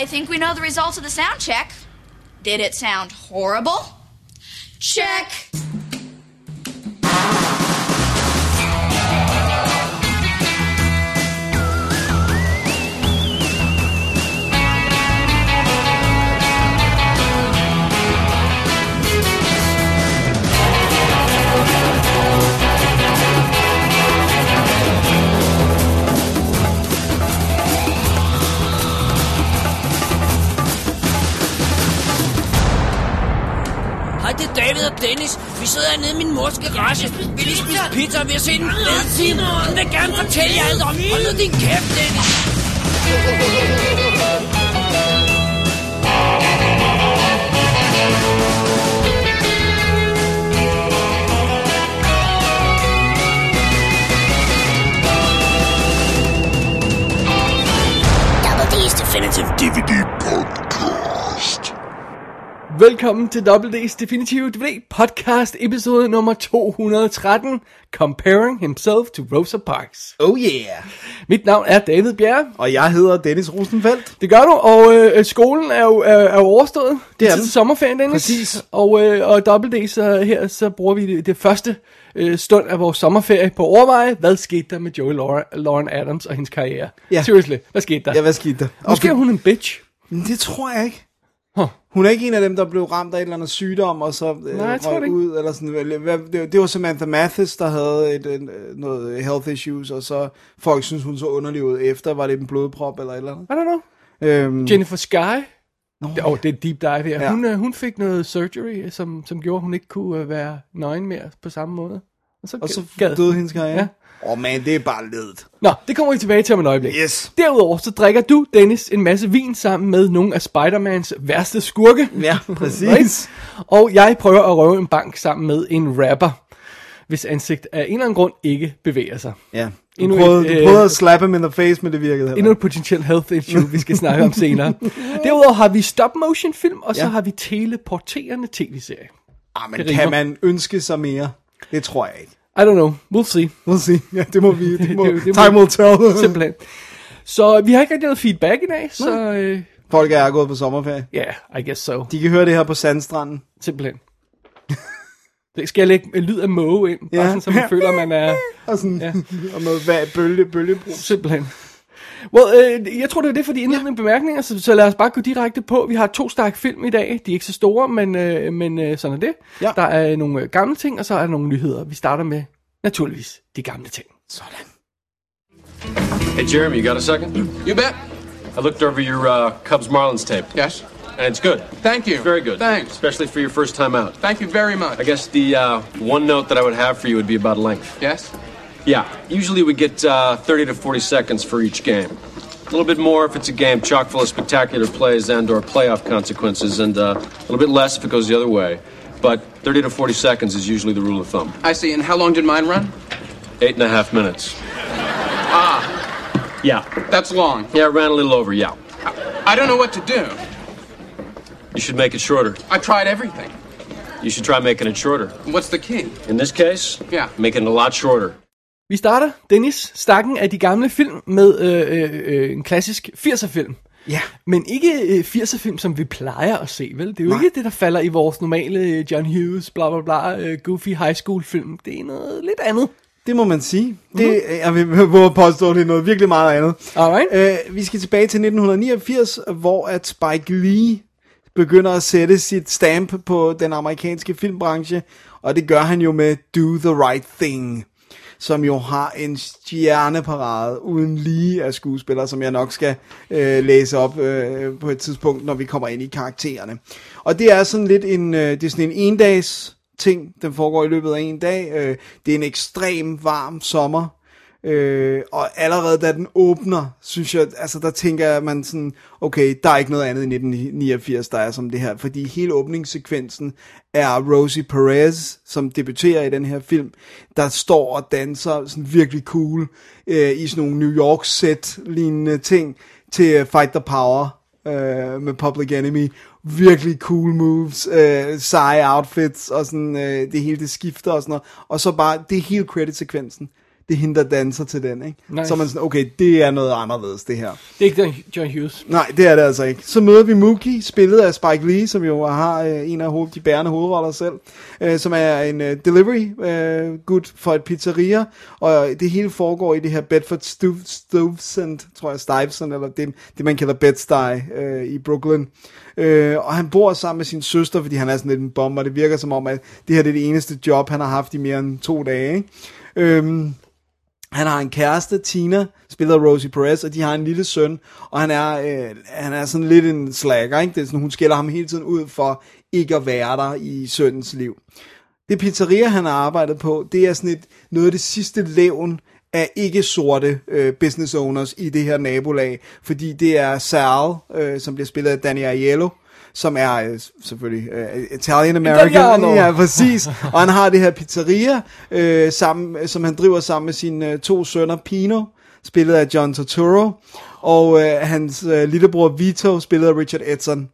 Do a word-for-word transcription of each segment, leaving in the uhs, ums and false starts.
I think we know the results of the sound check. Did it sound horrible? Check. Det er David og Dennis. Vi sidder hernede i min mors garage. Vi lige spise pizza, og vi har set en fed film. Hun vil gerne fortælle jer alt om. Hold nu din kæft, Dennis. Double D's Definitive D V D Podcast. Velkommen til Double D's Definitive D V D Podcast, episode nummer to hundrede og tretten, Comparing Himself to Rosa Parks. Oh yeah. Mit navn er David Bjerre. Og jeg hedder Dennis Rosenfeldt. Det gør du, og øh, skolen er jo, er, er jo overstået. Det er den. Sommerferien, Dennis. Præcis. Og, øh, og Double D, så her så bruger vi det, det første øh, stund af vores sommerferie på at overveje, hvad skete der med Joey Lauren, Lauren Adams og hendes karriere. Ja. Seriously, hvad skete der? Ja, hvad skete der? Måske er hun en bitch. Det tror jeg ikke. Huh. Hun er ikke en af dem, der blev ramt af et eller andet sygdom, og så øh, Nej, jeg tror det ud, eller sådan. Det, det var Samantha Mathis, der havde et, et, noget health issues, og så folk synes hun så underlig ud efter. Var det en blodprop eller et eller andet? I don't know. Øhm, Jennifer Sky. Nå, Åh, oh, det er deep dive her. Ja. Hun, uh, hun fik noget surgery, som, som gjorde, at hun ikke kunne uh, være nøgen mere på samme måde. Og så, og så gad. døde hendes karriere. Ja. Åh oh, man, det er bare ledet. Nå, det kommer vi tilbage til om et øjeblik. Yes. Derudover så drikker du, Dennis, en masse vin sammen med nogle af Spider-Mans værste skurke. Ja, præcis. Right? Og jeg prøver at røve en bank sammen med en rapper, hvis ansigt af en eller anden grund ikke bevæger sig. Ja. Du Endnu prøvede, et, du øh, prøvede at slap him in the face, men det virkede heller. Endnu et potentielt health issue, vi skal snakke om senere. Derudover har vi stop-motion film, og så Ja. har vi teleporterende tv-serie. Ah, men Det kan rimer. man ønske sig mere? Det tror jeg ikke. I don't know, we'll see. We'll see. Ja, det må vi. Det må, Det- det må- time will tell. Simpelthen. Så vi har ikke rigtig noget feedback i dag, så øh, Folk er gået på sommerferie. ja, yeah, I guess so. De kan høre det her på sandstranden. Simpelthen. Det skal jeg lægge en lyd af måge ind, bare Ja. sådan, så man føler, man er Og sådan, Ja. ja. og noget vand, bølge, bølgebrug. simpelthen. Well, øh, jeg tror, det er det for de indledende bemærkninger, så, så lad os bare gå direkte på. Vi har to stærke film i dag. De er ikke så store, men, øh, men øh, sådan er det. Ja. Der er nogle øh, gamle ting, og så er der nogle nyheder. Vi starter med, naturligvis, de gamle ting. Sådan. Hey, Jeremy, you got a second? You bet. I looked over your uh, Cubs Marlins tape. Yes. And it's good. Thank you. It's very good. Thanks. Especially for your first time out. Thank you very much. I guess the uh, one note that I would have for you would be about length. Yes? Yeah, usually we get uh, thirty to forty seconds for each game. A little bit more if it's a game chock full of spectacular plays and or playoff consequences, and uh, a little bit less if it goes the other way. But thirty to forty seconds is usually the rule of thumb. I see. And how long did mine run? Eight and a half minutes. Ah, Yeah. that's long. Yeah, it ran a little over, yeah. I don't know what to do. You should make it shorter. I tried everything. You should try making it shorter. What's the key? In this case, Yeah. make it a lot shorter. Vi starter, Dennis, stakken af de gamle film med øh, øh, øh, en klassisk firser-film. Ja. Men ikke øh, firser-film, som vi plejer at se, vel? Det er jo Nej. ikke det, der falder i vores normale øh, John Hughes, bla bla bla, øh, goofy high school film. Det er noget lidt andet. Det må man sige. Det, jeg vil våge at påstå, at det er noget virkelig meget andet. Alright. Uh, vi skal tilbage til nitten niogfirs, hvor at Spike Lee begynder at sætte sit stamp på den amerikanske filmbranche, og det gør han jo med Do the Right Thing, som jo har en stjerneparade uden lige af skuespillere, som jeg nok skal øh, læse op øh, på et tidspunkt, når vi kommer ind i karaktererne. Og det er sådan lidt en, øh, det er sådan en endags ting, den foregår i løbet af en dag. Øh, det er en ekstrem varm sommer, øh, og allerede da den åbner, synes jeg, altså der tænker jeg, man sådan, okay, der er ikke noget andet i nitten niogfirs, der er som det her, fordi hele åbningssekvensen er Rosie Perez, som debuterer i den her film, der står og danser sådan virkelig cool øh, i sådan nogle New York set lignende ting til Fight the Power øh, med Public Enemy. Virkelig cool moves, øh, seje outfits og sådan øh, det hele det skifter og sådan noget. Og så bare det hele credit sekvensen. det er hende, der danser til den, ikke? Nice. Så er man sådan, okay, det er noget anderledes, det her. Det er ikke John- John Hughes. Nej, det er det altså ikke. Så møder vi Mookie, spillet af Spike Lee, som jo har øh, en af hoved, de bærende hovedroller selv, øh, som er en øh, delivery øh, gut for et pizzeria, og det hele foregår i det her Bedford Stuyvesant, tror jeg, Stuyvesant, eller det, det man kalder Bed-Stuy øh, i Brooklyn. Øh, og han bor sammen med sin søster, fordi han er sådan lidt en bomber, og det virker som om, at det her det er det eneste job, han har haft i mere end to dage, ikke? Øh, Han har en kæreste, Tina, spiller Rosie Perez, og de har en lille søn, og han er, øh, han er sådan lidt en slacker, ikke? Det er sådan, hun skælder ham hele tiden ud for ikke at være der i sønnens liv. Det pizzeria, han har arbejdet på, det er sådan et, noget af det sidste levn af ikke-sorte øh, business owners i det her nabolag, fordi det er Sal, øh, som bliver spillet af Danny Aiello, som er øh, selvfølgelig øh, Italian-American. Italiano. Ja, præcis. Og han har det her pizzeria, øh, sammen, som han driver sammen med sine øh, to sønner, Pino, spillet af John Turturro, og øh, hans øh, lillebror Vito, spillet af Richard Edson.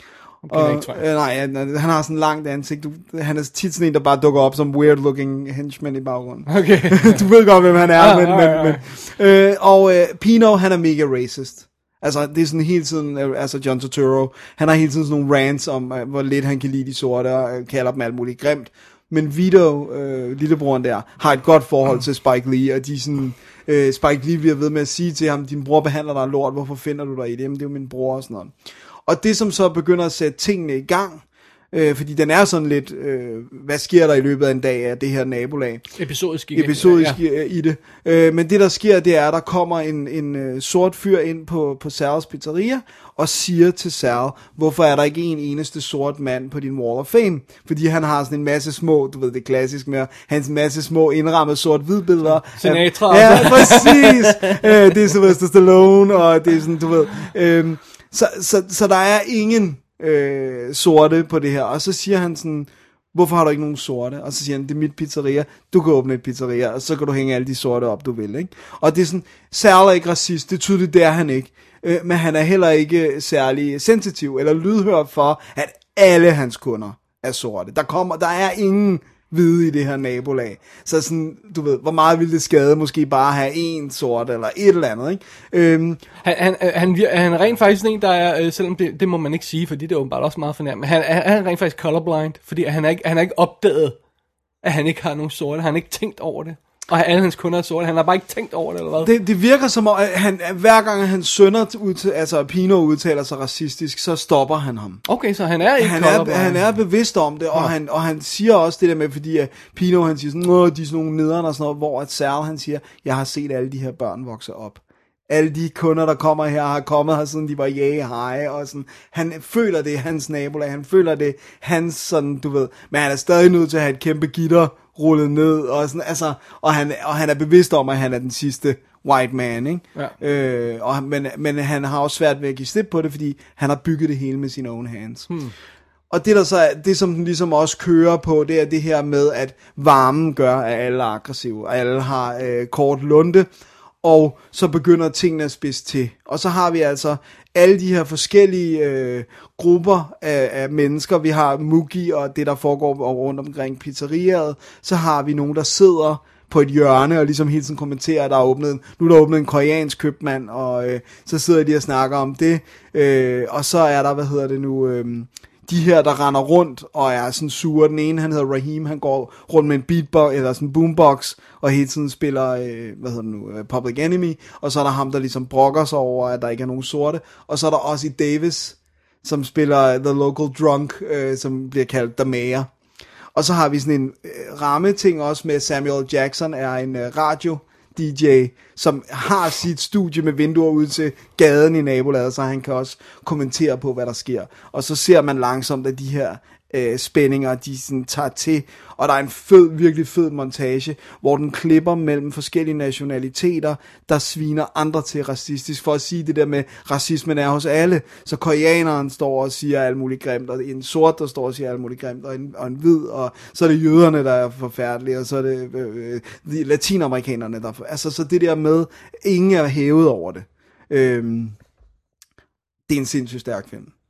Og, ikke, tror jeg. øh, nej, han, han har sådan en langt ansigt. Du, han er tit sådan en, der bare dukker op som weird-looking henchman i baggrunden. Okay. Du ved godt, hvem han er, Ja, men... ja, men, ja. men øh, og øh, Pino, han er mega racist. Altså, det er sådan hele tiden, øh, altså John Turturro, han har hele tiden sådan nogle rants om, øh, hvor lidt han kan lide de sorte, og øh, kalder dem alt muligt grimt. Men Vito, øh, lillebroren der, har et godt forhold til Spike Lee, og de sådan, øh, Spike Lee bliver ved med at sige til ham, din bror behandler dig lort, hvorfor finder du dig i det? Jamen, det er jo min bror og sådan noget. Og det som så begynder at sætte tingene i gang, øh, fordi den er sådan lidt, øh, hvad sker der i løbet af en dag af det her nabolag? Episodisk igen. Episodisk Ja. i, i det. Øh, men det der sker, det er, at der kommer en, en øh, sort fyr ind på, på Sals pizzeria, og siger til Sal, hvorfor er der ikke en eneste sort mand på din Wall of Fame? Fordi han har sådan en masse små, du ved det klassisk med, hans masse små indrammede sort-hvid billeder. Sinatra. Ja, præcis. øh, det er Sylvester Stallone, og det er sådan, du ved. Øh, så, så, så der er ingen øh, sorte på det her. Og så siger han sådan, hvorfor har du ikke nogen sorte? Og så siger han, det er mit pizzeria, du kan åbne et pizzeria, og så kan du hænge alle de sorte op, du vil, ikke? Og det er sådan, Sal er ikke racist, det er tydeligt, det er han ikke. Øh, men han er heller ikke særlig sensitiv, eller lydhør for, at alle hans kunder er sorte. Der kommer, der er ingen hvide i det her nabolag. Så sådan, du ved, hvor meget ville det skade måske bare at have en sort, eller et eller andet, ikke? Øhm, Han, han, han, vir- han er rent faktisk en, der er, øh, selvom det, det må man ikke sige, fordi det er åbenbart også meget fornærmende, han, han, han er rent faktisk colorblind, fordi han er ikke, han er ikke opdaget, at han ikke har nogen sorte. Han har ikke tænkt over det. Og alle hans kunder er sorte. Han har bare ikke tænkt over det, eller hvad? Det, det virker som om, at han, at hver gang hans sønner, udtal, altså Pino udtaler sig racistisk, så stopper han ham. Okay, så han er ikke Han er, colorblind. han er bevidst om det, og, Ja. han, og han siger også det der med, fordi at Pino han siger sådan, Nå, de er sådan nogle nederen og sådan noget, hvor at Sal han siger, jeg har set alle de her børn vokse op. Alle de kunder, der kommer her, har kommet her, siden de var yay high, og sådan, han føler det er hans nabolag, han føler det hans sådan, du ved, men han er stadig nødt til at have et kæmpe gitter rullet ned, og sådan, altså, og han, og han er bevidst om, at han er den sidste white man, ikke? Ja. Øh, og, men, men han har også svært ved at give slip på det, fordi han har bygget det hele med sine own hands. Hmm. Og det der så er, det som den ligesom også kører på, det er det her med, at varmen gør, at alle er aggressive, og alle har øh, kort lunte, og så begynder tingene at spidse til. Og så har vi altså alle de her forskellige øh, grupper af, af mennesker. Vi har Mookie og det, der foregår rundt omkring pizzeriaet. Så har vi nogen, der sidder på et hjørne og ligesom hele tiden kommenterer, at der er åbnet, nu er der åbnet en koreansk købmand, og øh, så sidder de og snakker om det. Øh, og så er der, hvad hedder det nu... Øh, de her, der render rundt og er sådan sure. Den ene, han hedder Raheem, han går rundt med en beatbox, eller sådan en boombox, og hele tiden spiller, øh, hvad hedder det nu, uh, Public Enemy, og så er der ham, der ligesom brokker sig over, at der ikke er nogen sorte, og så er der Ozzy Davis, som spiller The Local Drunk, øh, som bliver kaldt The Mayor. Og så har vi sådan en øh, rammeting også med Samuel Jackson, er en øh, radio D J, som har sit studie med vinduer ud til gaden i nabolaget, så han kan også kommentere på, hvad der sker. Og så ser man langsomt, at de her øh, spændinger, de sådan tager til, og der er en fed, virkelig fed montage, hvor den klipper mellem forskellige nationaliteter, der sviner andre til racistisk, for at sige det der med, racismen er hos alle. Så koreaneren står og siger alt muligt grimt, og en sort, der står og siger alt muligt grimt, og en, og en hvid, og så er det jøderne, der er forfærdelige, og så er det øh, de latinamerikanerne, der er, altså så det der med, ingen er hævet over det. Øhm, det er en sindssygt stærk film.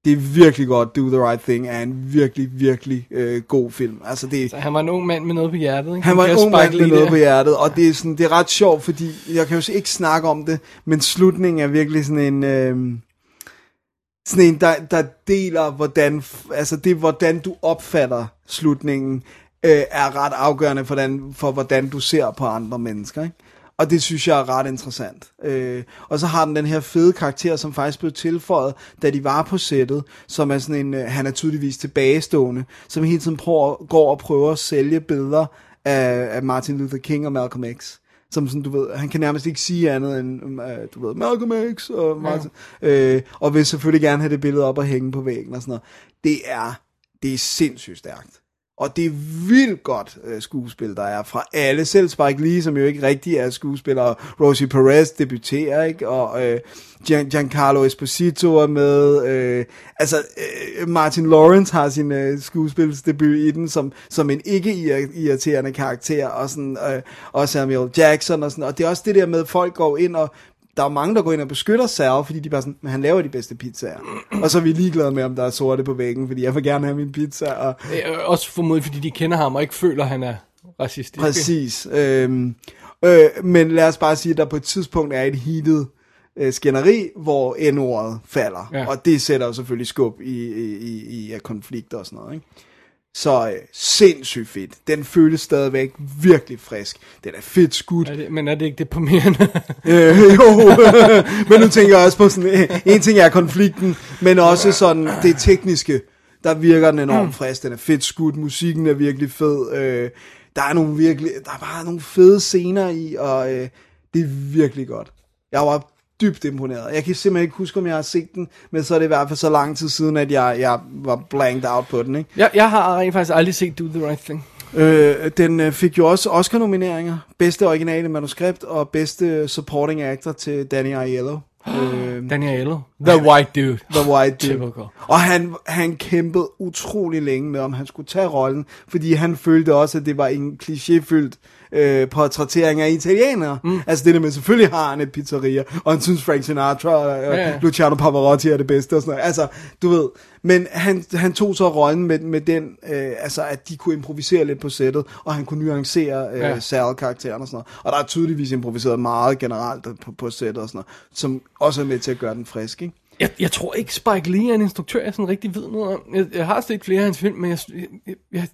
Det er virkelig godt. Do the Right Thing er en virkelig, virkelig øh, god film. Altså det, så han var en ung mand med noget på hjertet, ikke? Han var en ung mand med noget der. på hjertet, og det er, sådan, det er ret sjovt, fordi jeg kan jo ikke snakke om det, men slutningen er virkelig sådan en... Øh, sådan en, der, der deler, hvordan, altså det, hvordan du opfatter slutningen, øh, er ret afgørende for, den, for, hvordan du ser på andre mennesker, ikke? Og det synes jeg er ret interessant. Øh, og så har den den her fede karakter, som faktisk blev tilføjet, da de var på sættet, som er sådan en, øh, han er tydeligvis tilbagestående, som hele tiden prøver, går og prøver at sælge billeder af, af Martin Luther King og Malcolm X. Som sådan, du ved, han kan nærmest ikke sige andet end, uh, du ved, Malcolm X og Martin. Ja. Øh, og vil selvfølgelig gerne have det billede op og hænge på væggen og sådan noget. Det er, det er sindssygt stærkt. Og det er vildt godt uh, skuespil, der er fra alle. Selv Spike Lee, som jo ikke rigtig er skuespiller, og Rosie Perez debuterer, ikke? Og uh, Gian- Giancarlo Esposito er med. Uh, altså, uh, Martin Lawrence har sin uh, skuespilsdebut i den, som, som en ikke-irriterende karakter, og, sådan, uh, og Samuel Jackson, og sådan. Og det er også det der med, at folk går ind og... Der er mange, der går ind og beskytter Sal, fordi de bare sådan, men han laver de bedste pizzaer. Og så er vi ligeglade med, om der er sorte på væggen, fordi jeg vil gerne have min pizza. Og... Også formodentlig, fordi de kender ham og ikke føler, at han er racistisk. Præcis. Øhm, øh, men lad os bare sige, at der på et tidspunkt er et heated øh, skænderi, hvor N-ordet falder. Ja. Og det sætter jo selvfølgelig skub i, i, i, i konflikter og sådan noget, ikke? Så øh, sindssygt fedt. Den føles stadigvæk virkelig frisk. Den er fedt skudt. Er det, men er det ikke deprimerende? øh, jo, men nu tænker jeg også på sådan, en ting er konflikten, men også sådan det tekniske, der virker den enormt mm. frisk. Den er fedt skudt, musikken er virkelig fed. Øh, der er nogle virkelig, der er bare nogle fede scener i, og øh, det er virkelig godt. Jeg var dybt imponeret. Jeg kan simpelthen ikke huske, om jeg har set den, men så er det i hvert fald så lang tid siden, at jeg, jeg var blanked out på den, ikke? Jeg, jeg har rent faktisk aldrig set Do the Right Thing. Øh, den fik jo også Oscar-nomineringer. Bedste originale manuskript og bedste supporting actor til Danny Aiello. øh, Danny Aiello. The White Dude. The White Dude. Typical. Og han, han kæmpede utrolig længe med, om han skulle tage rollen, fordi han følte også, at det var en klichéfyldt øh, portrættering af italienere. Mm. Altså det der med, selvfølgelig har han et pizzeria, og han synes Frank Sinatra og øh, ja. Luciano Pavarotti er det bedste og sådan noget. Altså, du ved, men han, han tog så rollen med, med den, øh, altså at de kunne improvisere lidt på sættet, og han kunne nuancere øh, ja. Sal-karakteren og sådan noget. Og der er tydeligvis improviseret meget generelt på, på sættet og sådan noget, som også er med til at gøre den frisk, ikke? Jeg, jeg tror ikke Spike Lee er en instruktør, jeg sådan rigtig ved noget om. Jeg, jeg har set flere af hans film, men jeg, jeg, jeg,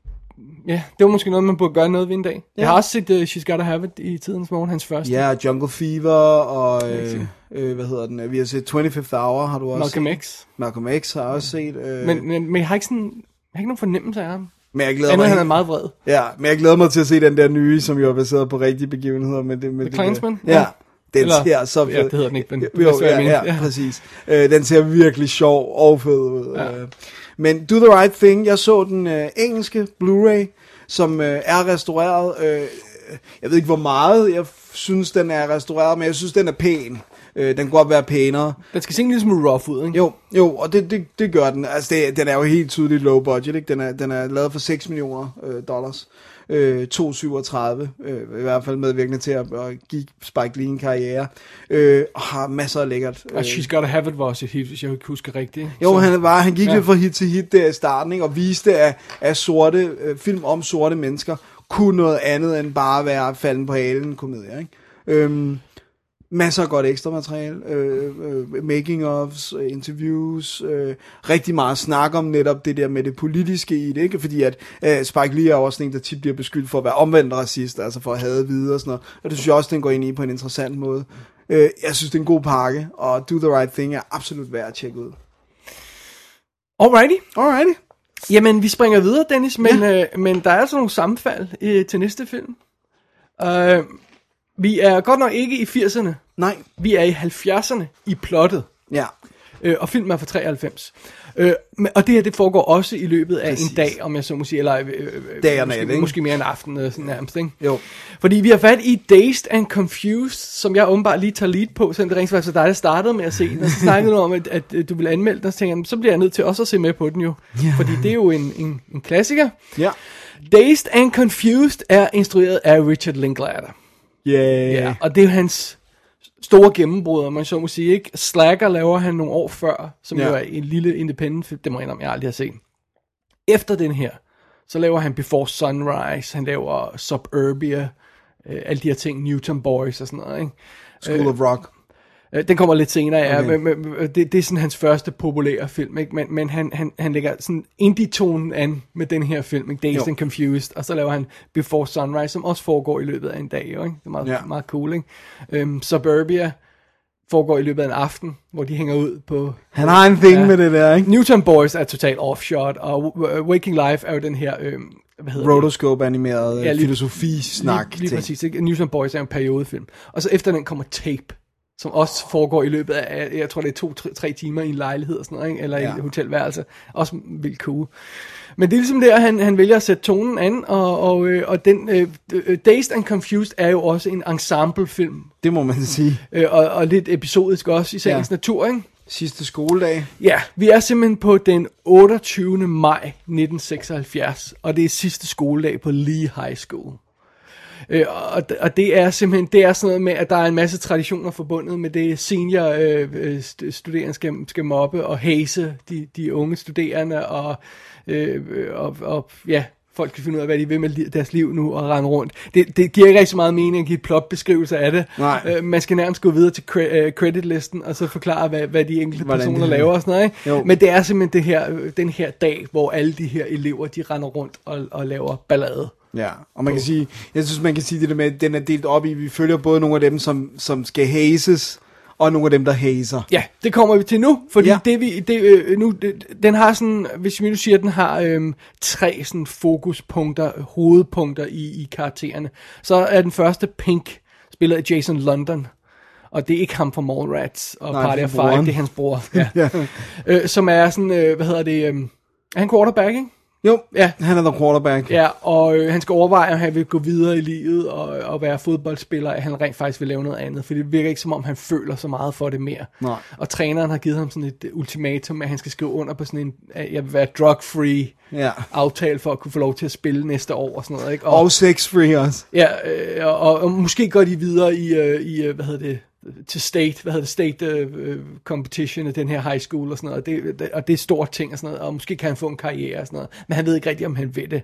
ja, det var måske noget, man burde gøre noget ved en dag. Ja. Jeg har også set uh, She's Gotta Have It i tidens morgen, hans første. Ja, Jungle Fever og, øh, øh, hvad hedder den? Vi har set twenty-fifth Hour, har du også Malcolm set? X. Malcolm X har jeg også set. Øh. Men, men, men jeg har ikke sådan, jeg har ikke nogen fornemmelse af ham. Men jeg glæder Andet, mig. Han er meget vred. Ja, men jeg glæder mig til at se den der nye, som jo er baseret på rigtige begivenheder. Med det, med The Klansman? Ja. ja. Den Eller, ser så fed. Ja, det hedder den ikke, men jo, jo, ja, ja, ja, præcis. Øh, den ser virkelig sjov og fed ud. Ja. Men Do the Right Thing, jeg så den øh, engelske Blu-ray, som øh, er restaureret. Øh, jeg ved ikke, hvor meget jeg synes, den er restaureret, men jeg synes, den er pæn. Øh, den kan godt være pænere. Den skal se en lille smule rough ud, ikke? Jo, jo, og det, det, det gør den. Altså, det, den er jo helt tydeligt low budget, ikke? Den er, den er lavet for seks millioner øh, dollars. Øh, to komma syvogtredive, øh, i hvert fald medvirkende til at, at give Spike Lee en karriere, øh, og har masser af lækkert. Øh. Og She's Gotta Have It var også et hit, hvis jeg ikke husker rigtigt. Jo, så. han, var, han gik ja. lidt fra hit til hit der i starten, ikke? Og viste, at, at sorte, øh, film om sorte mennesker kunne noget andet end bare være falden på halen komedie, ikke? Øhm, masser af godt ekstra materiale, øh, øh, making-ofs, øh, interviews, øh, rigtig meget snak om netop det der med det politiske i det, ikke? Fordi at øh, Spike Lee er også en, der tit bliver beskyldt for at være omvendt racist, altså for at hade hvide og sådan noget, og det synes jeg også, den går ind i på en interessant måde. Øh, jeg synes, det er en god pakke, og Do the Right Thing er absolut værd at tjekke ud. Alrighty. Alrighty. Jamen, vi springer videre, Dennis, men, ja. øh, men der er altså nogle sammenfald øh, til næste film. Uh, vi er godt nok ikke i firserne. Nej. Vi er i halvfjerdserne i plottet. Ja. Øh, og filmen er fra treoghalvfems. Øh, og det her, det foregår også i løbet af Præcis. en dag, om jeg så må sige, eller øh, dag og måske, nat, ikke? måske mere en aften, øh, sådan nærmest, ikke? Jo. Fordi vi har fat i Dazed and Confused, som jeg åbenbart lige tager lead på, selvom det rent faktisk var dig, der startede med at se den, og så snakkede du om, at, at, at du ville anmelde den, og så tænkte jeg, så bliver jeg nødt til også at se med på den jo, yeah. fordi det er jo en, en, en klassiker. Ja. Dazed and Confused er instrueret af Richard Linklater. Yeah. Ja, og det er jo hans store gennembrud, man så må sige, ikke? Slacker laver han nogle år før, som ja. jo er en lille independent film, det må jeg indrømme, jeg aldrig har set. Efter den her, så laver han Before Sunrise, han laver Suburbia, øh, alle de her ting, Newton Boys og sådan noget, ikke? School of Rock. Øh, den kommer lidt senere, ja. Okay. Men, men, det, det er sådan hans første populære film, ikke? Men, men han, han, han lægger sådan indie-tonen an med den her film, ikke? Dazed and Confused, og så laver han Before Sunrise, som også foregår i løbet af en dag, jo, ikke? Det er meget, ja. meget cool, ikke? Um, Suburbia foregår i løbet af en aften, hvor de hænger ud på... Han har en thing ja. med det der, ikke? Newton Boys er totalt offshot, og Waking Life er jo den her... Øhm, hvad hedder Rotoscope-animeret ja, filosofi-snak. Lige, lige præcis, ikke? Newton Boys er en periodefilm. Og så efter den kommer Tape, som også foregår i løbet af, jeg tror det er to, tre, tre timer i en lejlighed og sådan noget, ikke? Eller ja. i et hotelværelse. Også vildt cool. Men det er ligesom der, han, han vælger at sætte tonen an, og, og, og den, uh, Dazed and Confused er jo også en ensemblefilm. Det må man sige. Uh, og, og lidt episodisk også i sagens ja. natur, ikke? Sidste skoledag. Ja, vi er simpelthen på den otteogtyvende maj nitten seksoghalvfjerds, og det er sidste skoledag på Lee High School. Øh, og, og det er simpelthen, det er sådan noget med, at der er en masse traditioner forbundet med det. Senior øh, studerende skal, skal mobbe og hase de, de unge studerende, og, øh, og, og ja, folk kan finde ud af, hvad de vil med deres liv nu og rende rundt. Det, det giver ikke rigtig så meget mening at give et plotbeskrivelse af det. Øh, man skal nærmest gå videre til cre- uh, creditlisten og så forklare, hvad, hvad de enkelte Hvordan personer laver og sådan noget. Ikke? Men det er simpelthen det her, den her dag, hvor alle de her elever, de render rundt og, og laver ballade. Ja, og man kan sige, jeg synes man kan sige det der med, at den er delt op i, vi følger både nogle af dem, som, som skal hases, og nogle af dem, der haser. Ja, det kommer vi til nu, fordi ja. det vi, det, øh, nu, det, den har sådan, hvis vi nu siger, at den har øh, tre sådan fokuspunkter, hovedpunkter i, i karaktererne, så er den første Pink, spillet af Jason London, og det er ikke ham fra Mallrats og Nej, Party of Five, det er hans bror, ja. ja. øh, som er sådan, øh, hvad hedder det, øh, er han quarterback, ikke? Jo, ja. Han er the quarterback. Ja, og øh, han skal overveje, om han vil gå videre i livet og, og være fodboldspiller, at han rent faktisk vil lave noget andet, for det virker ikke som om, han føler så meget for det mere. Nej. Og træneren har givet ham sådan et ultimatum, at han skal skrive under på sådan en, at jeg vil være drug-free ja. aftale for at kunne få lov til at spille næste år og sådan noget. Ikke? Og, og sex-free også. Ja, øh, og, og, og måske går de videre i, øh, i hvad hedder det, til state, hvad hedder det, state uh, competition af den her high school og sådan noget, og det, det, og det er stort ting og sådan noget, og måske kan han få en karriere og sådan noget, men han ved ikke rigtig, om han vil det.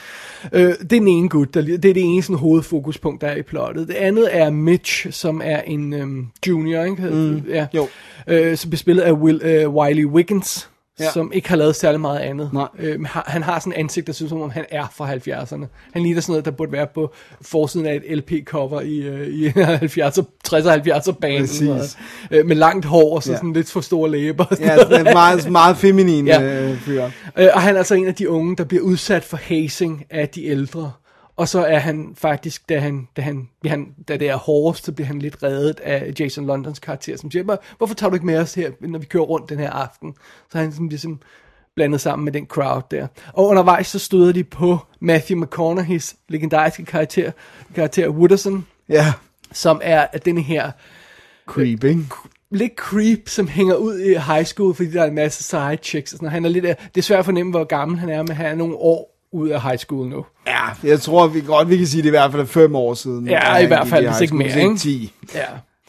Uh, det er den ene gut, der, det er det ene sådan hovedfokuspunkt, der er i plottet. Det andet er Mitch, som er en um, junior, ikke? Mm, ja. Jo. Uh, som bliver spillet af Will, uh, Wiley Wiggins, ja. som ikke har lavet særlig meget andet. Øh, han har sådan et ansigt, der synes som om han er fra halvfjerdserne. Han ligner sådan noget, der burde være på forsiden af et L P-cover i, øh, i halvfjerdser, tresser halvfjerdser band. Øh, med langt hår og så ja. sådan lidt for store læber. Ja, det er meget, meget feminin ja. øh, fyr. Øh, og han er altså en af de unge, der bliver udsat for hazing af de ældre. Og så er han faktisk, da, han, da, han, han, da det er hårdest, så bliver han lidt reddet af Jason Londons karakter, som siger, hvorfor tager du ikke med os her, når vi kører rundt den her aften? Så han sådan ligesom blandet sammen med den crowd der. Og undervejs så støder de på Matthew McConaughey's legendariske karakter, karakter Wooderson, ja. som er denne her... Creep, ikke? Lidt creep, som hænger ud i high school, fordi der er en masse side chicks. Og sådan. Han er lidt, det er svært at fornemme, hvor gammel han er, men han er nogle år ud af high school nu. Ja, jeg tror vi godt, vi kan sige, det i hvert fald er fem år siden. Ja, i hvert fald, hvis ikke mere, ikke? ti. Ja.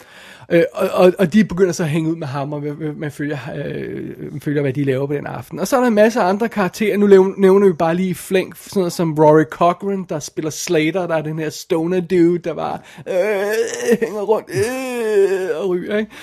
Øh, og, og, og de begynder så at hænge ud med ham, og man følger, øh, man følger, hvad de laver på den aften. Og så er der en masse andre karakterer. Nu nævner vi bare lige i flæng, sådan noget som Rory Cochrane, der spiller Slater, der er den her stoner dude, der bare øh, hænger rundt øh, og ryger, ikke?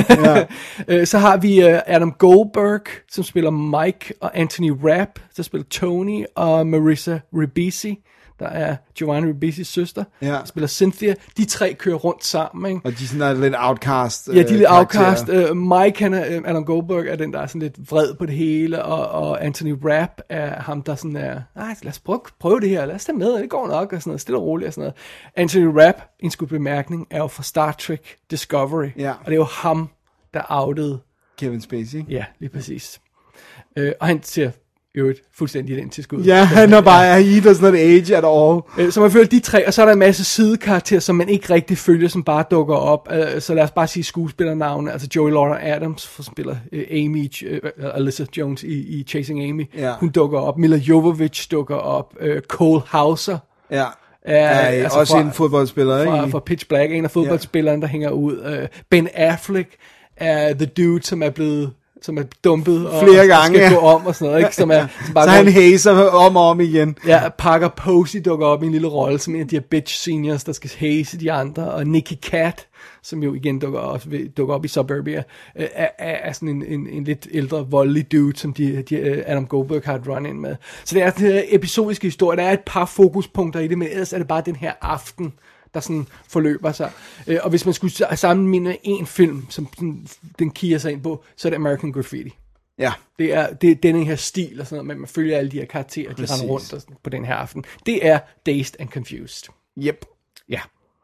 Ja. Så har vi øh, Adam Goldberg, som spiller Mike, og Anthony Rapp, der spiller Tony, og Marissa Ribisi, der er Giovanni Ribisi's søster, ja. der spiller Cynthia. De tre kører rundt sammen, ikke? Og de er sådan lidt outcast. Ja, de er lidt outcast. Uh, Mike, han er, Adam Goldberg, er den, der er sådan lidt vred på det hele, og, og Anthony Rapp er ham, der sådan er, nej, lad os prøve, prøve det her, lad os tage med, det går nok, og sådan noget, stille og roligt, og sådan noget. Anthony Rapp, en skud bemærkning, er jo fra Star Trek Discovery, ja. og det er jo ham, der outede Kevin Spacey. Ja, lige præcis. Uh, og han ser jo fuldstændig identisk ud. Ja, han er bare, he does not age at all. Så man følger de tre, og så er der en masse sidekarakterer, som man ikke rigtig følger, som bare dukker op. Så lad os bare sige skuespillernavne. Altså Joey Laurer Adams, som spiller Amy, Alyssa Jones i, i Chasing Amy. Ja. Hun dukker op. Mila Jovovich dukker op. Cole Hauser. Ja. Er, Ja, altså også fra, en fodboldspiller, ikke? Fra, fra Pitch Black, en af fodboldspillerne, ja. der hænger ud. Uh, Ben Affleck er the dude, som er blevet som er dumpet og, flere og gange, skal ja. gå om og sådan noget, ikke? Som er, som bare så han hazer om og om igen. Ja, Parker Posey dukker op i en lille rolle som en af de her bitch seniors, der skal haze de andre, og Nicky Cat, som jo igen dukker op, dukker op i Suburbia, er, er, er sådan en, en, en lidt ældre, voldelig dude, som de, de, Adam Goldberg har et run-in med. Så det er den her episodiske historie, der er et par fokuspunkter i det, men ellers er det bare den her aften, der sådan forløber sig. Og hvis man skulle sammenligne en film, som den, den kiger sig ind på, så er det American Graffiti. Ja. Det er, det er denne her stil og sådan noget, men man følger alle de her karakterer, de render rundt og sådan, på den her aften. Det er Dazed and Confused. Yep. Ja.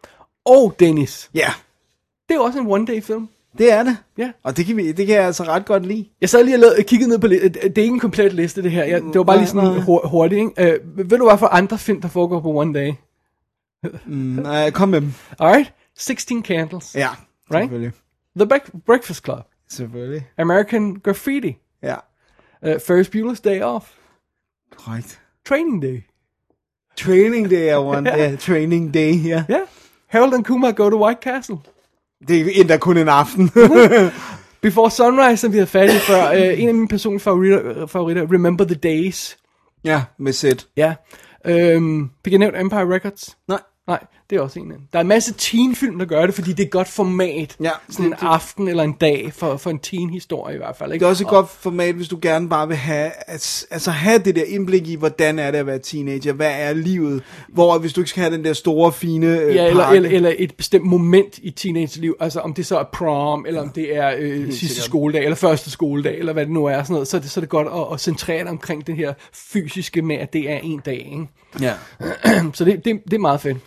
Og Dennis. Ja. Det er også en one-day-film. Det er det. Ja. Og det kan, vi, det kan jeg altså ret godt lide. Jeg sad lige og lavede, kiggede ned på det. Det er ikke en komplet liste, det her. Jeg, det var bare lige sådan hurtigt, ikke? Uh, ved du hvad for andre film, der foregår på one day? mm, nej, kom med dem. Alright. sixteen Candles. Ja, right? selvfølgelig. The Bre- Breakfast Club. Selvfølgelig. American Graffiti. Ja. Uh, Ferris Bueller's Day Off. Right. Training Day. Training Day, I want. Ja, yeah, Training Day, ja. Ja. Yeah. Harold and Kumar Go to White Castle. Det er endda kun en aften. Before Sunrise, som vi havde fat i før. Uh, en af mine personlige favoritter, favoritter, Remember the Days. Ja, med Sid. Ja. Um, fik jeg nævnt Empire Records? Nej. Nej, det er også en af dem. Der er en masse teenfilm, der gør det, fordi det er et godt format. Ja, sådan en det, det, aften eller en dag for, for en teen-historie i hvert fald. Ikke? Det er også et og, godt format, hvis du gerne bare vil have, altså have det der indblik i, hvordan er det at være teenager, hvad er livet, hvor hvis du ikke skal have den der store, fine øh, ja, eller, eller, eller et bestemt moment i teenage-liv, altså om det så er prom, eller om det er øh, sidste sikkert. skoledag, eller første skoledag, eller hvad det nu er, sådan noget, så er det, så er det godt at, at centrere dig omkring det her fysiske med, at det er en dag. Ikke? Ja. Så det, det, det er meget fedt.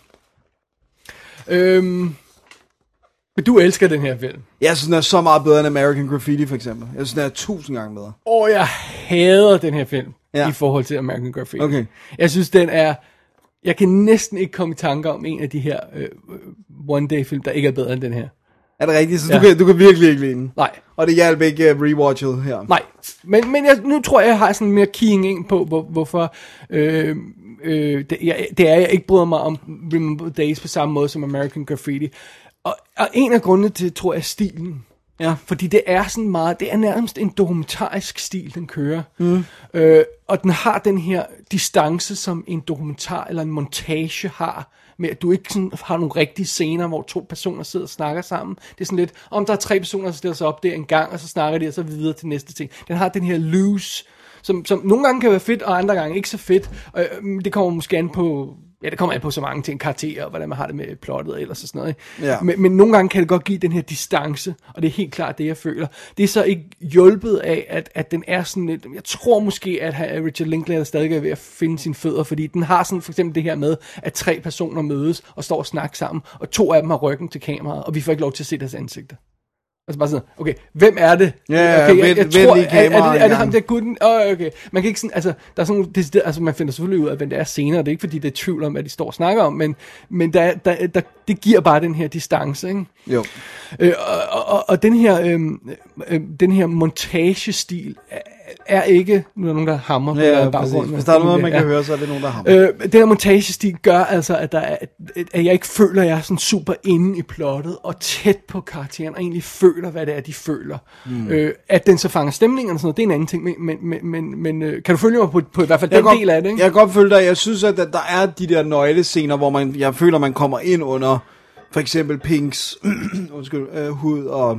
Øhm, men du elsker den her film. Jeg synes, den er så meget bedre end American Graffiti, for eksempel. Jeg synes, den er tusind gange bedre. Og jeg hader den her film, ja. i forhold til American Graffiti. Okay. Jeg synes, den er... Jeg kan næsten ikke komme i tanke om en af de her øh, one-day-film, der ikke er bedre end den her. Er det rigtigt? Så ja. du, kan, du kan virkelig ikke lide den? Nej. Og det hjalp ikke uh, rewatchet her? Nej. Men, men jeg, nu tror jeg, jeg har sådan mere keying ind på, hvor, hvorfor... Øh, Øh, det, jeg, det er, jeg ikke bryder mig om Remember the Days på samme måde som American Graffiti. Og, og en af grundene til, tror jeg, er stilen. Ja. Fordi det er sådan meget, det er nærmest en dokumentarisk stil, den kører. Mm. Øh, og den har den her distance, som en dokumentar eller en montage har, med at du ikke sådan har nogle rigtige scener, hvor to personer sidder og snakker sammen. Det er sådan lidt, om der er tre personer, der stiller sig op der en gang, og så snakker de, og så videre til næste ting. Den har den her loose... Som, som nogle gange kan være fedt, og andre gange ikke så fedt. Og det kommer måske an på, ja, det kommer an på så mange ting, karakterer, og hvordan man har det med plottet eller sådan noget. Ja. Men, men nogle gange kan det godt give den her distance, og det er helt klart det, jeg føler. Det er så ikke hjulpet af, at, at den er sådan lidt, jeg tror måske, at Richard Linklater stadig er ved at finde sine fødder, fordi den har sådan for eksempel det her med, at tre personer mødes og står og snakker sammen, og to af dem har ryggen til kameraet, og vi får ikke lov til at se deres ansigter. Altså bare sådan, okay, hvem er det? Ja, okay, jeg, jeg, jeg vend, tror, vend er, er, det, er det ham der guden? Åh, oh, okay. Man kan ikke sådan, altså, der er sådan, det, altså, man finder selvfølgelig ud af, hvem det er senere. Det er ikke fordi, det er tvivl om, hvad de står og snakker om, men, men der, der, der, det giver bare den her distance, ikke? Jo. Øh, og, og, og den her, øh, øh, den her montagestil er, er ikke, nu er der nogen, der hammer på ja, baggrunden. Hvis der er noget, man ja. kan høre, så er det nogen, der hammer. Øh, den her montagestil gør altså, at, der er, at jeg ikke føler, at jeg er sådan super inde i plottet, og tæt på karakteren, og egentlig føler, hvad det er, de føler. Mm. Øh, at den så fanger stemningen og sådan noget, det er en anden ting, men, men, men, men, men øh, kan du følge mig på, på i hvert fald jeg den godt, del af det, ikke? Jeg kan godt følge dig. Jeg synes, at der er de der nøglescener, hvor man, jeg føler, man kommer ind under, for eksempel Pinks undskyld, øh, hud og...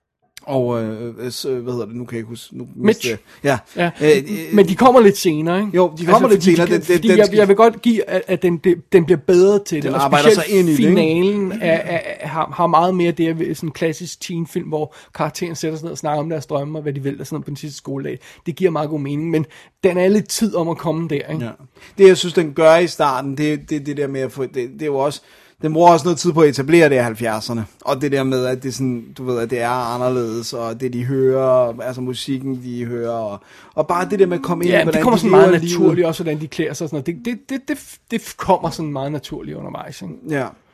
Og, øh, øh, hvad hedder det, nu kan jeg ikke huske. Nu Mitch. Ja. ja. Øh, øh, Men de kommer lidt senere, ikke? Jo, de kommer altså, lidt senere. De, den, fordi den, jeg, skal... jeg vil godt give, at, at den, det, den bliver bedre til den det. Og specielt sig ind i finalen det, er, er, har, har meget mere det ved sådan en klassisk teenfilm, hvor karakteren sætter sig ned og snakker om deres drømme, og hvad de vil, og sådan noget på den sidste skoledag. Det giver meget god mening, men den er lidt tid om at komme der, ikke? Ja. Det, jeg synes, den gør i starten, det er det, det der med at få... Det, det er jo også... Den bruger også noget tid på at etablere det i halvfjerdserne. Og det der med, at det, sådan, du ved, at det er anderledes, og det de hører, altså musikken de hører, og, og bare det der med at komme ind, ja, hvordan det kommer de sådan meget livet. naturligt, også hvordan de klæder sig og sådan noget. Det, det, det, det, det kommer sådan meget naturligt undervejs, ikke? Ja.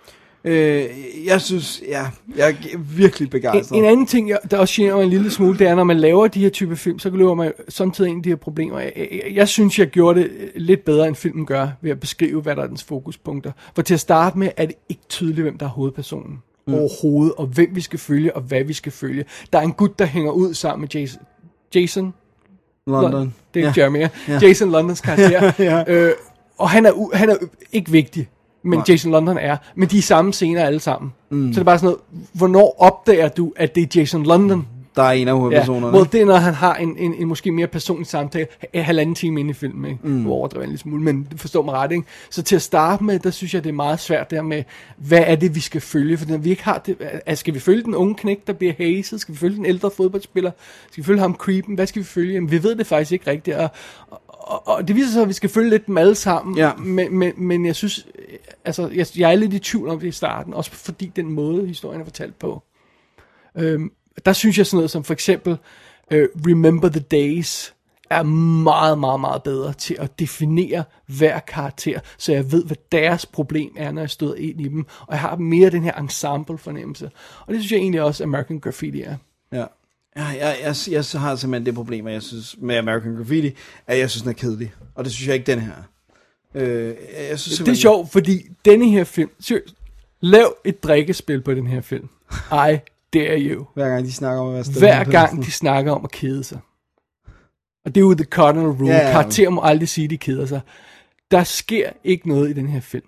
Øh, jeg synes, ja, jeg er virkelig begejstret. En, en anden ting, der også generer mig en lille smule, det er, når man laver de her type film, så løber man samtidig ind i de her problemer. Jeg, jeg, jeg synes, jeg gjorde det lidt bedre, end filmen gør, ved at beskrive, hvad der er dens fokuspunkter. For til at starte med, er det ikke tydeligt, hvem der er hovedpersonen mm. overhovedet, og hvem vi skal følge, og hvad vi skal følge. Der er en gut, der hænger ud sammen med Jason. Jason? London. Det er ja. Jeremy, ja. Ja. Jason Londons karakter. ja. øh, og han er, u- han er ikke vigtig. Men Nej. Jason London er. Men de er samme scener alle sammen. Mm. Så det er bare sådan noget, hvornår opdager du, at det er Jason London? Der er en af hovedpersonerne. Ja, hvor det er, når han har en, en, en måske mere personlig samtale, halvanden time inde i filmen, ikke? Mm. Overdriver en lille smule, men forstår mig ret, ikke? Så til at starte med, der synes jeg, det er meget svært der med, hvad er det, vi skal følge? For når vi ikke har det, altså, skal vi følge den unge knægt, der bliver hazed? Skal vi følge den ældre fodboldspiller? Skal vi følge ham creepen? Hvad skal vi følge? Jamen, vi ved det faktisk ikke rigtigt, og, og, og det viser sig, at vi skal følge lidt dem alle sammen, ja. men, men, men jeg synes, altså, jeg, jeg er lidt i tvivl om det i starten, også fordi den måde, historien er fortalt på. Øhm, Der synes jeg sådan noget som for eksempel uh, Remember the Days er meget, meget, meget bedre til at definere hver karakter, så jeg ved, hvad deres problem er, når jeg støder ind i dem, og jeg har mere den her ensemble fornemmelse. Og det synes jeg egentlig også American Graffiti er. Ja. Ja, jeg, jeg, jeg har simpelthen det problem, jeg synes, med American Graffiti, at jeg synes, den er kedelig. Og det synes jeg ikke, den her. Øh, jeg synes, det er sjovt, fordi denne her film, seriøst, lav et drikkespil på den her film. I dare you. Hver gang de snakker om at være stedet. Hver gang de snakker om at kede sig. Og det er jo the cardinal rule. Ja, ja. Karakterer må aldrig sige, de keder sig. Der sker ikke noget i den her film.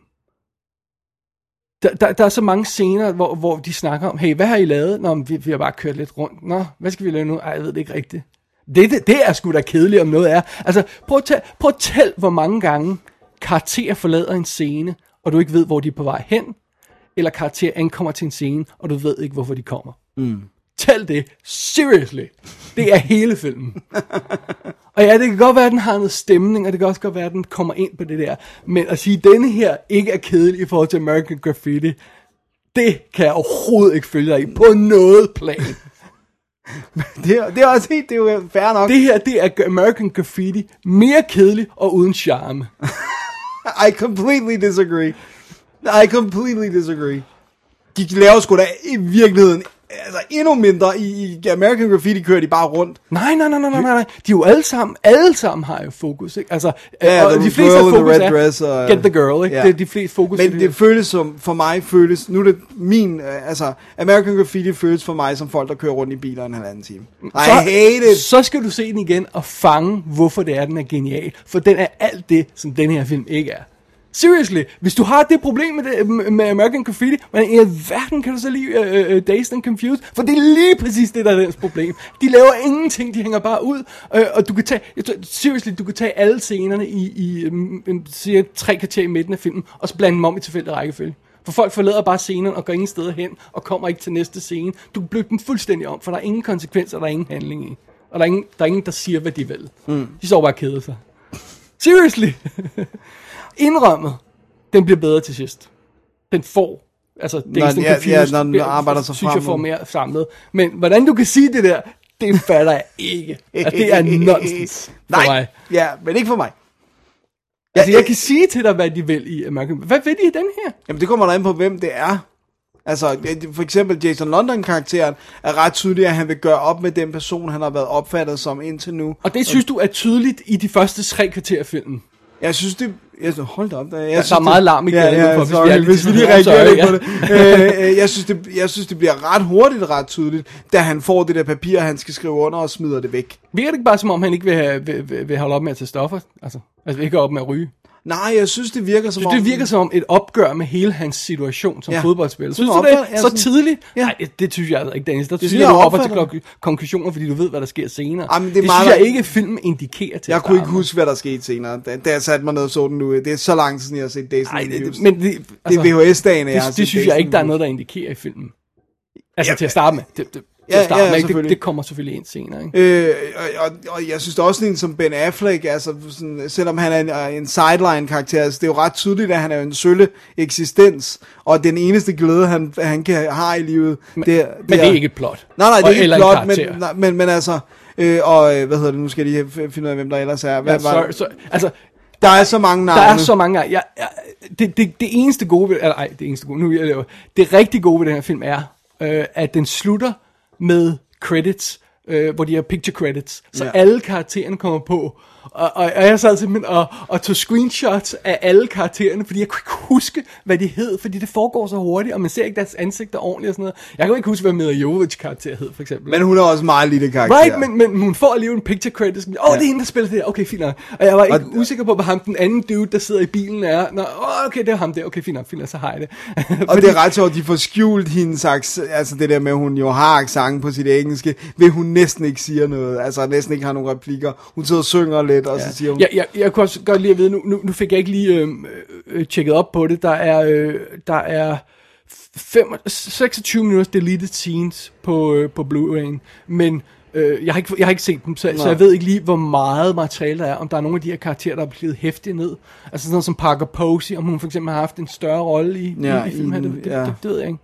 Der, der, der er så mange scener, hvor, hvor de snakker om, hey, hvad har I lavet? Nå, vi, vi har bare kørt lidt rundt. Nå, hvad skal vi lave nu? Ej, jeg ved det ikke rigtigt. Det, det, det er sgu da kedeligt, om noget er. Altså, prøv at, tæl, prøv at tæl, hvor mange gange karakterer forlader en scene, og du ikke ved, hvor de er på vej hen, eller karakterer ankommer til en scene, og du ved ikke, hvorfor de kommer. Mm. Tæl det. Seriously. Det er hele filmen. Og ja, det kan godt være, at den har noget stemning, og det kan også godt være, at den kommer ind på det der. Men at sige, at denne her ikke er kedelig i forhold til American Graffiti, det kan jeg overhovedet ikke følge dig i på noget plan. det, er, det er også helt, det er jo fair nok. Det her, det er American Graffiti mere kedelig og uden charme. I completely disagree. I completely disagree. De laver sgu da i virkeligheden altså endnu mindre. I, i American Graffiti kører de bare rundt. Nej, nej, nej, nej, nej, nej. De er jo alle sammen, alle sammen har jo fokus, ikke? Altså, ja, og de fleste af fokus er, dress og, get the girl, ikke? Ja. Det er de fleste fokus. Men det, det føles som, for mig føles, nu er det min, altså, American Graffiti føles for mig som folk, der kører rundt i biler en halvanden time. I så, hate it. Så skal du se den igen og fange, hvorfor det er, den er genial. For den er alt det, som den her film ikke er. Seriously, hvis du har det problem med, det, med American Graffiti, hvordan i alverden kan du så lide uh, uh, Dazed and Confused? For det er lige præcis det, der er deres problem. De laver ingenting, de hænger bare ud, uh, og du kan tage, seriously, du kan tage alle scenerne i, i um, siger, tre kvarter i midten af filmen, og så blande dem om i tilfældig rækkefølge. For folk forlader bare scenen og går ingen steder hen, og kommer ikke til næste scene. Du kan bygge dem fuldstændig om, for der er ingen konsekvenser, der er ingen handling i. Og der er ingen, der, er ingen, der siger, hvad de vil. Mm. De står bare og keder sig. Seriously. Indrømmet, den bliver bedre til sidst. Den får, altså, det er ja, ja, når den arbejder sig synes frem. jeg får mere samlet. Men hvordan du kan sige det der, det fatter jeg ikke. At det er nonsens for Nej, mig. Ja, men ikke for mig. Altså, jeg kan sige til dig, hvad de vil i American. Hvad vil de i den her? Jamen, det kommer der an på, hvem det er. Altså, for eksempel Jason London-karakteren er ret tydeligt, at han vil gøre op med den person, han har været opfattet som indtil nu. Og det synes du er tydeligt i de første tre kvarter af filmen? Jeg synes det... Jeg, hold da op. Jeg der synes, er meget larm i ja, gaden, ja, for, sorry, hvis vi, hvis vi lige reagerer lidt på det. øh, jeg, synes det. Jeg synes, det bliver ret hurtigt ret tydeligt, da han får det der papir, han skal skrive under og smider det væk. Virker det ikke bare, som om han ikke vil, have, vil, vil, vil holde op med at tage stoffer? Altså, altså ikke op med at ryge? Nej, jeg synes, det virker som synes, om... det virker som om et opgør med hele hans situation som ja. fodboldspiller. Synes Sådan du det opgør, så sådan... tidligt? Ja. Nej, det synes jeg altså ikke, Dennis. Der det synes jeg, du hopper opfatter... til konklusioner, fordi du ved, hvad der sker senere. Jamen, det det meget... synes jeg ikke, filmen indikerer til. Jeg kunne ikke huske, hvad der skete senere. Da, da jeg satte mig ned og så den nu. Det er så lang tid siden, jeg har set Dazed and Confused. Men det, altså, det er V H S-dagen, jeg det, har det, set det synes jeg ikke, der er noget, der indikerer i filmen. Altså ja, til at starte med. Det, det, Ja, starte ja, med, ikke? selvfølgelig. Det, det kommer selvfølgelig ind senere, ikke? Øh, og, og, og jeg synes da også, en som Ben Affleck, altså, sådan, selvom han er en, en sideline-karakter, altså, det er jo ret tydeligt, at han er en sølle eksistens, og den eneste glæde, han, han kan have i livet, men, det, det men er... det er ikke et plot. Nej, nej, det er ikke et plot, men, men, nej, men, men altså... Øh, og øh, hvad hedder det, nu skal jeg lige finde ud af, hvem der ellers er. Hvad, ja, sorry, sorry. Altså, Der er så mange navne. Der er så mange navne. Ja, ja, det, det, det eneste gode ved, eller ej, det eneste gode, nu vil jeg lave, det rigtig gode ved den her film er, øh, at den slutter med credits, øh, hvor de har picture credits, så ja. alle karaktererne kommer på. Og, og, og jeg sad simpelthen og, og tog screenshots af alle karaktererne, fordi jeg kunne ikke huske, hvad de hed, fordi det foregår så hurtigt, og man ser ikke deres ansigter ordentligt og sådan noget. Jeg kan ikke huske, hvad Mila Jovovich karakter hed, for eksempel. Men hun er også meget lille karakter. Right, men, men hun får alligevel en picture credit. Åh, oh, ja. det er hende, der spiller det her. Okay, fint nok. Og jeg var ikke og, usikker på, hvad ham den anden dude, der sidder i bilen er. Nå, okay, det er ham der. Okay, fint nok, fint nok, så har jeg det. Fordi, og det er ret sjovt, de får skjult hendes, altså det der med, at hun jo har accent på sit engelske, ved hun næsten ikke siger noget. Altså næsten ikke har nogen replikker. Hun sidder og synger lidt, og ja. så siger hun... Ja, jeg, jeg kunne også godt lige at vide, nu, nu, nu fik jeg ikke lige øh, øh, tjekket op på det, der er, øh, der er fem, seksogtyve minutters deleted scenes på, øh, på Blu-ray'en, men øh, jeg, har ikke, jeg har ikke set dem, så, så jeg ved ikke lige, hvor meget materiale der er, om der er nogle af de her karakterer, der er blevet hæftigt ned. Altså sådan noget som Parker Posey, om hun for eksempel har haft en større rolle i, ja, i, i filmen her, det, det, ja. det, det ved jeg ikke.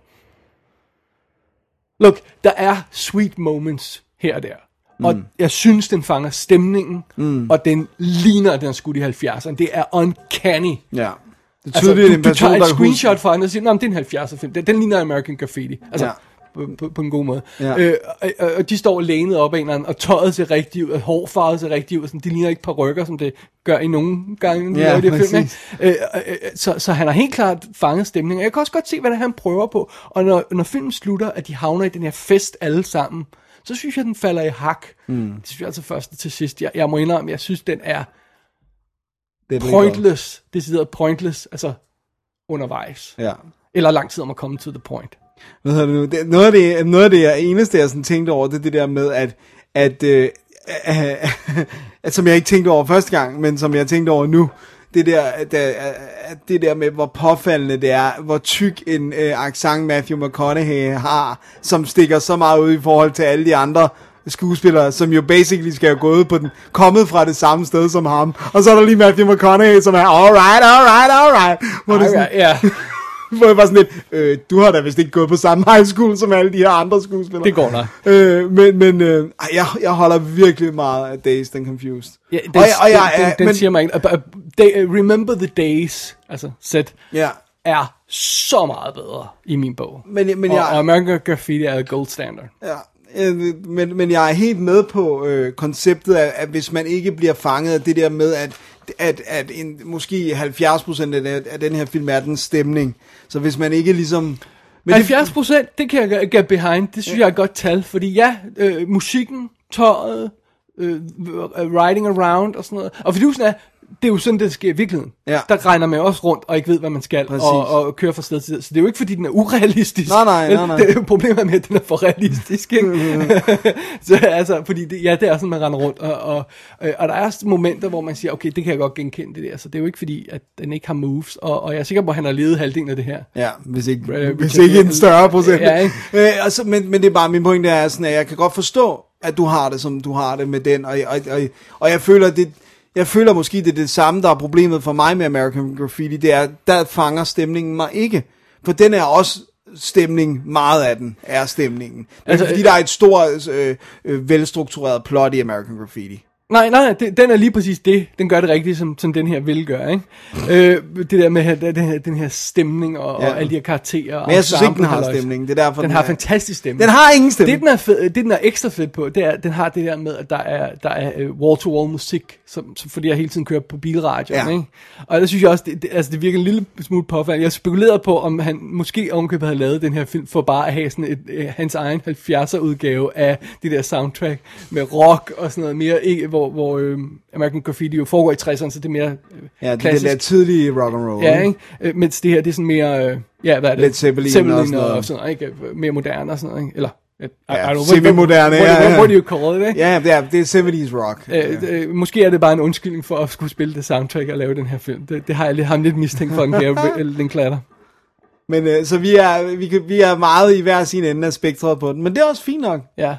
Look, der er sweet moments her og der. Og mm. jeg synes, den fanger stemningen, mm. og den ligner, at den er skudt i halvfjerdserne. Det er uncanny. Ja. Det er altså, tydeligt, du, en du person, tager et der screenshot husker. fra den og siger, at det er en halvfjerdser film. Den, den ligner American Graffiti. Altså, ja. på, på, på en god måde. Ja. Øh, og, og de står lænet op af en eller anden, og tøjet ser rigtigt ud, og hårfarvet ser rigtigt ud. Sådan, de ligner ikke parykker, som det gør i nogle gange. Ja, de her film, øh, øh, så, så han har helt klart fanget stemningen. Jeg kan også godt se, hvad det er, han prøver på. Og når, når filmen slutter, at de havner i den her fest alle sammen, så synes jeg, den falder i hak. Mm. Det synes jeg altså først til sidst. Jeg, jeg må indrømme, jeg synes, den er det er pointless. Det sidder pointless, altså undervejs. Ja. Eller lang tid om at komme to the point. Hvad hedder det nu? Det, noget, af det, noget af det jeg, eneste, jeg sådan tænkte over, det er det der med, at, at, øh, øh, øh, at som jeg ikke tænkte over første gang, men som jeg tænkte over nu, det der, der, det der med, hvor påfaldende det er, hvor tyk en øh, accent Matthew McConaughey har, som stikker så meget ud i forhold til alle de andre skuespillere, som jo basically skal have gået på den, kommet fra det samme sted som ham. Og så er der lige Matthew McConaughey, som er alright, alright, alright. Hvor det sådan, ja. hvor jeg var sådan lidt, øh, du har da vist ikke gået på samme high school som alle de her andre skuespillere. Det går nok. Øh, men men øh, jeg, jeg holder virkelig meget af Dazed and Confused. Ja, den, og jeg, og jeg, den, den, den men, siger mig ikke. Uh, uh, Remember the Days, altså set, ja. er så meget bedre i min bog. Men, men og, jeg, og American Graffiti er gold standard. Ja. Men, men jeg er helt med på øh, konceptet af, at hvis man ikke bliver fanget af det der med, at, at, at en, måske halvfjerds procent af, af den her film er den stemning. Så hvis man ikke ligesom... Men halvfjerds procent, det, det kan jeg get behind. Det synes ja. jeg er et godt tal. Fordi ja, øh, musikken, tøjet, øh, riding around og sådan noget. Og fidusen er, det er jo sådan, det sker i virkeligheden. Ja. Der regner man også rundt og ikke ved, hvad man skal, og, og kører fra sted til sted. Så det er jo ikke, fordi den er urealistisk. Nej, nej, nej, nej. Det er jo problemet med, at den er for realistisk. Ikke? Mm-hmm. Så altså, fordi det, ja, det er sådan, man render rundt. Og, og, og der er momenter, hvor man siger, okay, det kan jeg godt genkende det der. Så det er jo ikke fordi, at den ikke har moves. Og, og jeg er sikker på, at han har levet halvdelen af det her. Ja, hvis ikke, uh, hvis ikke en større procent. Ja, ikke? Øh, altså, men, men det er bare, min pointe er sådan, at jeg kan godt forstå, at du har det, som du har det med den. Og, og, og, og jeg føler, at det... Jeg føler måske, det er det samme, der er problemet for mig med American Graffiti. Det er, der fanger stemningen mig ikke. For den er også stemning, meget af den er stemningen. Altså, fordi der er et stort, øh, øh, velstruktureret plot i American Graffiti. Nej, nej, det, den er lige præcis det. Den gør det rigtigt, som, som den her vil gøre, ikke? øh, det der med den her, den her stemning og, ja. og alle de her karakterer. Men jeg synes ikke, den har stemning. Det er derfor, den, den har er... fantastisk stemning. Den har ingen stemning. Det, den er, fed, det, den er ekstra fedt på, det er, den har det der med, at der er, der er wall-to-wall musik, som, som, fordi jeg hele tiden kører på bilradioen, ja. ikke? Og der synes jeg også, det, det, altså det virker en lille smule påfaldende. Jeg spekulerede på, om han måske ovenkøbet havde lavet den her film, for bare at have sådan et, et, hans egen halvfjerdser udgave af det der soundtrack, med rock og sådan noget mere, ikke, hvor, hvor øh, American Graffiti jo foregår i tresserne, så det er mere øh, ja, det klassisk. Ja, det er tidlige rock and roll. Ja, ikke? Øh, mens det her, det er sådan mere, øh, ja, hvad er det? Led Zeppelin, Zeppelin og sådan noget. Og sådan noget, ikke? Mere moderne og sådan noget, ikke? Eller, ja, semi-moderne, ja. What, what do you call it, ikke? Ja, det er, det er halvfjerds rock. Øh, øh, måske er det bare en undskyldning for at skulle spille det soundtrack og lave den her film. Det, det har jeg lidt, ham lidt mistænkt for, den her den klatter. Men øh, så vi er, vi, vi er meget i hver sin ende af spektret på den, men det er også fint nok. Ja.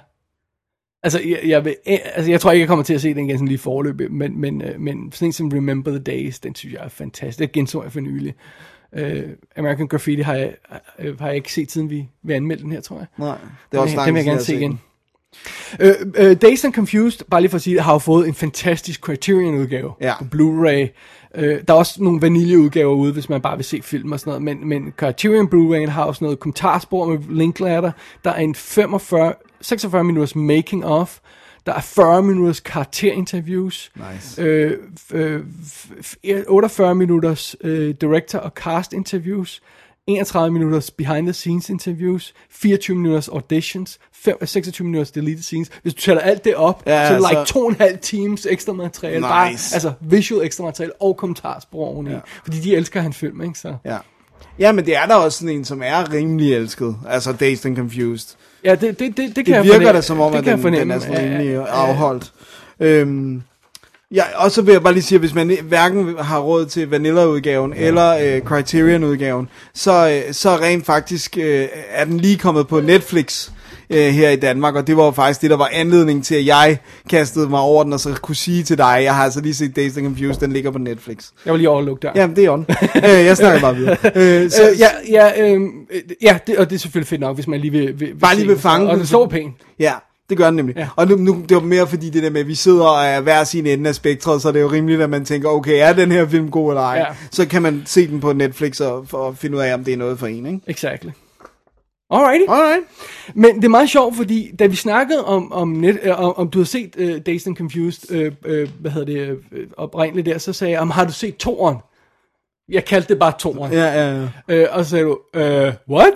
Altså jeg, jeg, vil, altså, jeg tror ikke, jeg kommer til at se den igen sådan lige forløbet, men, men, men sådan en som Remember the Days, den synes jeg er fantastisk. Det genså jeg for nylig. Uh, American Graffiti har jeg, har jeg ikke set, siden vi, vi anmeldte den her, tror jeg. Nej, det er også langt, den vil jeg gerne se igen. Uh, uh, Dazed and Confused, bare lige for at sige, har jo fået en fantastisk Criterion-udgave Ja. på Blu-ray. Uh, der er også nogle vaniljeudgaver ude, hvis man bare vil se film og sådan noget, men, men Criterion Blu-ray har også noget kommentarspor med Linklater. Der er en femogfyrre, seksogfyrre minutters making of. Der er fyrre minutters karakterinterviews. Nice. Øh, øh, otteogfyrre minutters øh, director og cast interviews. enogtredive minutters behind the scenes interviews. fireogtyve minutters auditions. fem, seksogtyve minutters deleted scenes. Hvis du tæller alt det op, ja, så er det like så... to og en halv times ekstra materiale. Nice. Bare, altså visual ekstra materiale og kommentarspor oveni. Ja. Fordi de elsker hans film, ikke? Så. Ja. Ja, men det er der også sådan en, som er rimelig elsket. Altså Dazed and Confused. Ja, det, det, det, det kan det jeg virker fornemme. da som om, det at kan den, den er sådan ja, rimelig ja, ja. afholdt. Øhm, ja, og så vil jeg bare lige sige, at hvis man hverken har råd til Vanilla-udgaven ja. eller øh, Criterion-udgaven, så, øh, så rent faktisk øh, er den lige kommet på Netflix øh, her i Danmark, og det var jo faktisk det, der var anledning til, at jeg kastede mig over den, og så kunne sige til dig, jeg har altså lige set Dazed and Confused, den ligger på Netflix. Jeg vil lige overlukke der. Jamen, det er on. øh, jeg snakker bare videre. Øh, så, øh, ja, ja, øh, ja det, og det er selvfølgelig fedt nok, hvis man lige vil, vil, vil bare lige vil fange den. Og det står pænt. Ja, det gør den nemlig. Ja. Og nu, nu, det var mere fordi det der med, at vi sidder og er hver sin ende af spektret, så det er jo rimeligt, at man tænker, okay, er den her film god eller ej? Ja. Så kan man se den på Netflix og, og finde ud af, om det er noget for en, ikke? Exactly. Alrighty. Alright. Men det er meget sjovt, fordi da vi snakkede om, om, net, øh, om, om du har set uh, Dazed and Confused, øh, øh, hvad hedder det, øh, oprindeligt der, så sagde jeg, har du set toeren? Jeg kaldte det bare toeren. Ja, ja, ja. Øh, og så sagde du, øh, what?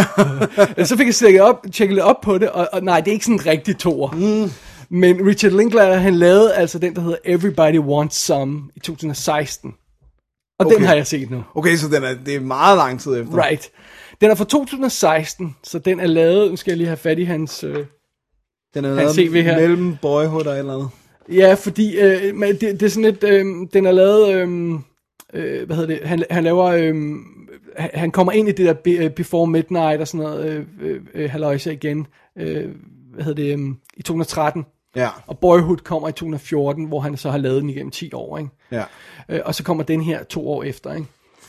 Ja. Så fik jeg tjekket op, tjekket op på det, og, og nej, det er ikke sådan en rigtig toer. Mm. Men Richard Linklater, han lavede altså den, der hedder Everybody Wants Some i to tusind og seksten. Og okay. Den har jeg set nu. Okay, så den er, det er meget lang tid efter. Right. Den er fra to tusind og seksten, så den er lavet, nu skal jeg lige have fat i hans, øh, den er hans lavet C V her. Mellem Boyhood og et eller andet. Ja, fordi øh, det, det er sådan lidt, øh, den er lavet, øh, øh, hvad hedder det, han, han laver, øh, han kommer ind i det der Before Midnight og sådan noget, øh, øh, halløjse igen, øh, hvad hedder det, øh, i to tusind og tretten. Ja. Og Boyhood kommer i to tusind og fjorten, hvor han så har lavet den igennem ti år, ikke? Ja. Øh, og så kommer den her to år efter, ikke?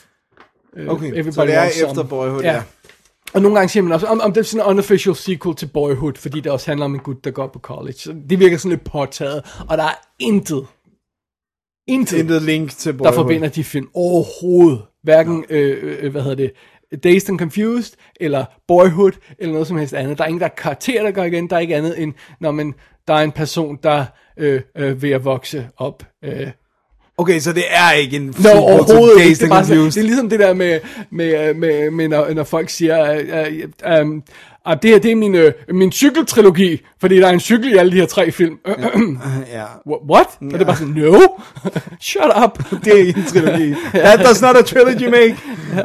Okay, Everybody så det er Wants efter Some. Boyhood, ja. ja. Og nogle gange siger man også, om, om det er sådan en unofficial sequel til Boyhood, fordi det også handler om en gut, der går på college. Så det virker sådan lidt påtaget, og der er intet, intet, intet link til Boyhood, der forbinder de film overhovedet. Hverken, ja. øh, øh, hvad hedder det, Dazed and Confused, eller Boyhood, eller noget som helst andet. Der er ingen, der er karakterer, der går igen. Der er ikke andet end, når man, der er en person, der øh, øh, ved at vokse op. Øh. Okay, så det er ikke en Nå, overhovedet ikke. Det er, bare, sådan, det er ligesom det der med, med, med, med når, når folk siger, uh, um, uh, det her det er min, uh, min cykeltrilogi, fordi der er en cykel i alle de her tre film. ja. What? Ja. Og det er bare sådan, no, shut up. Det er ikke en trilogi. That does not a trilogy make.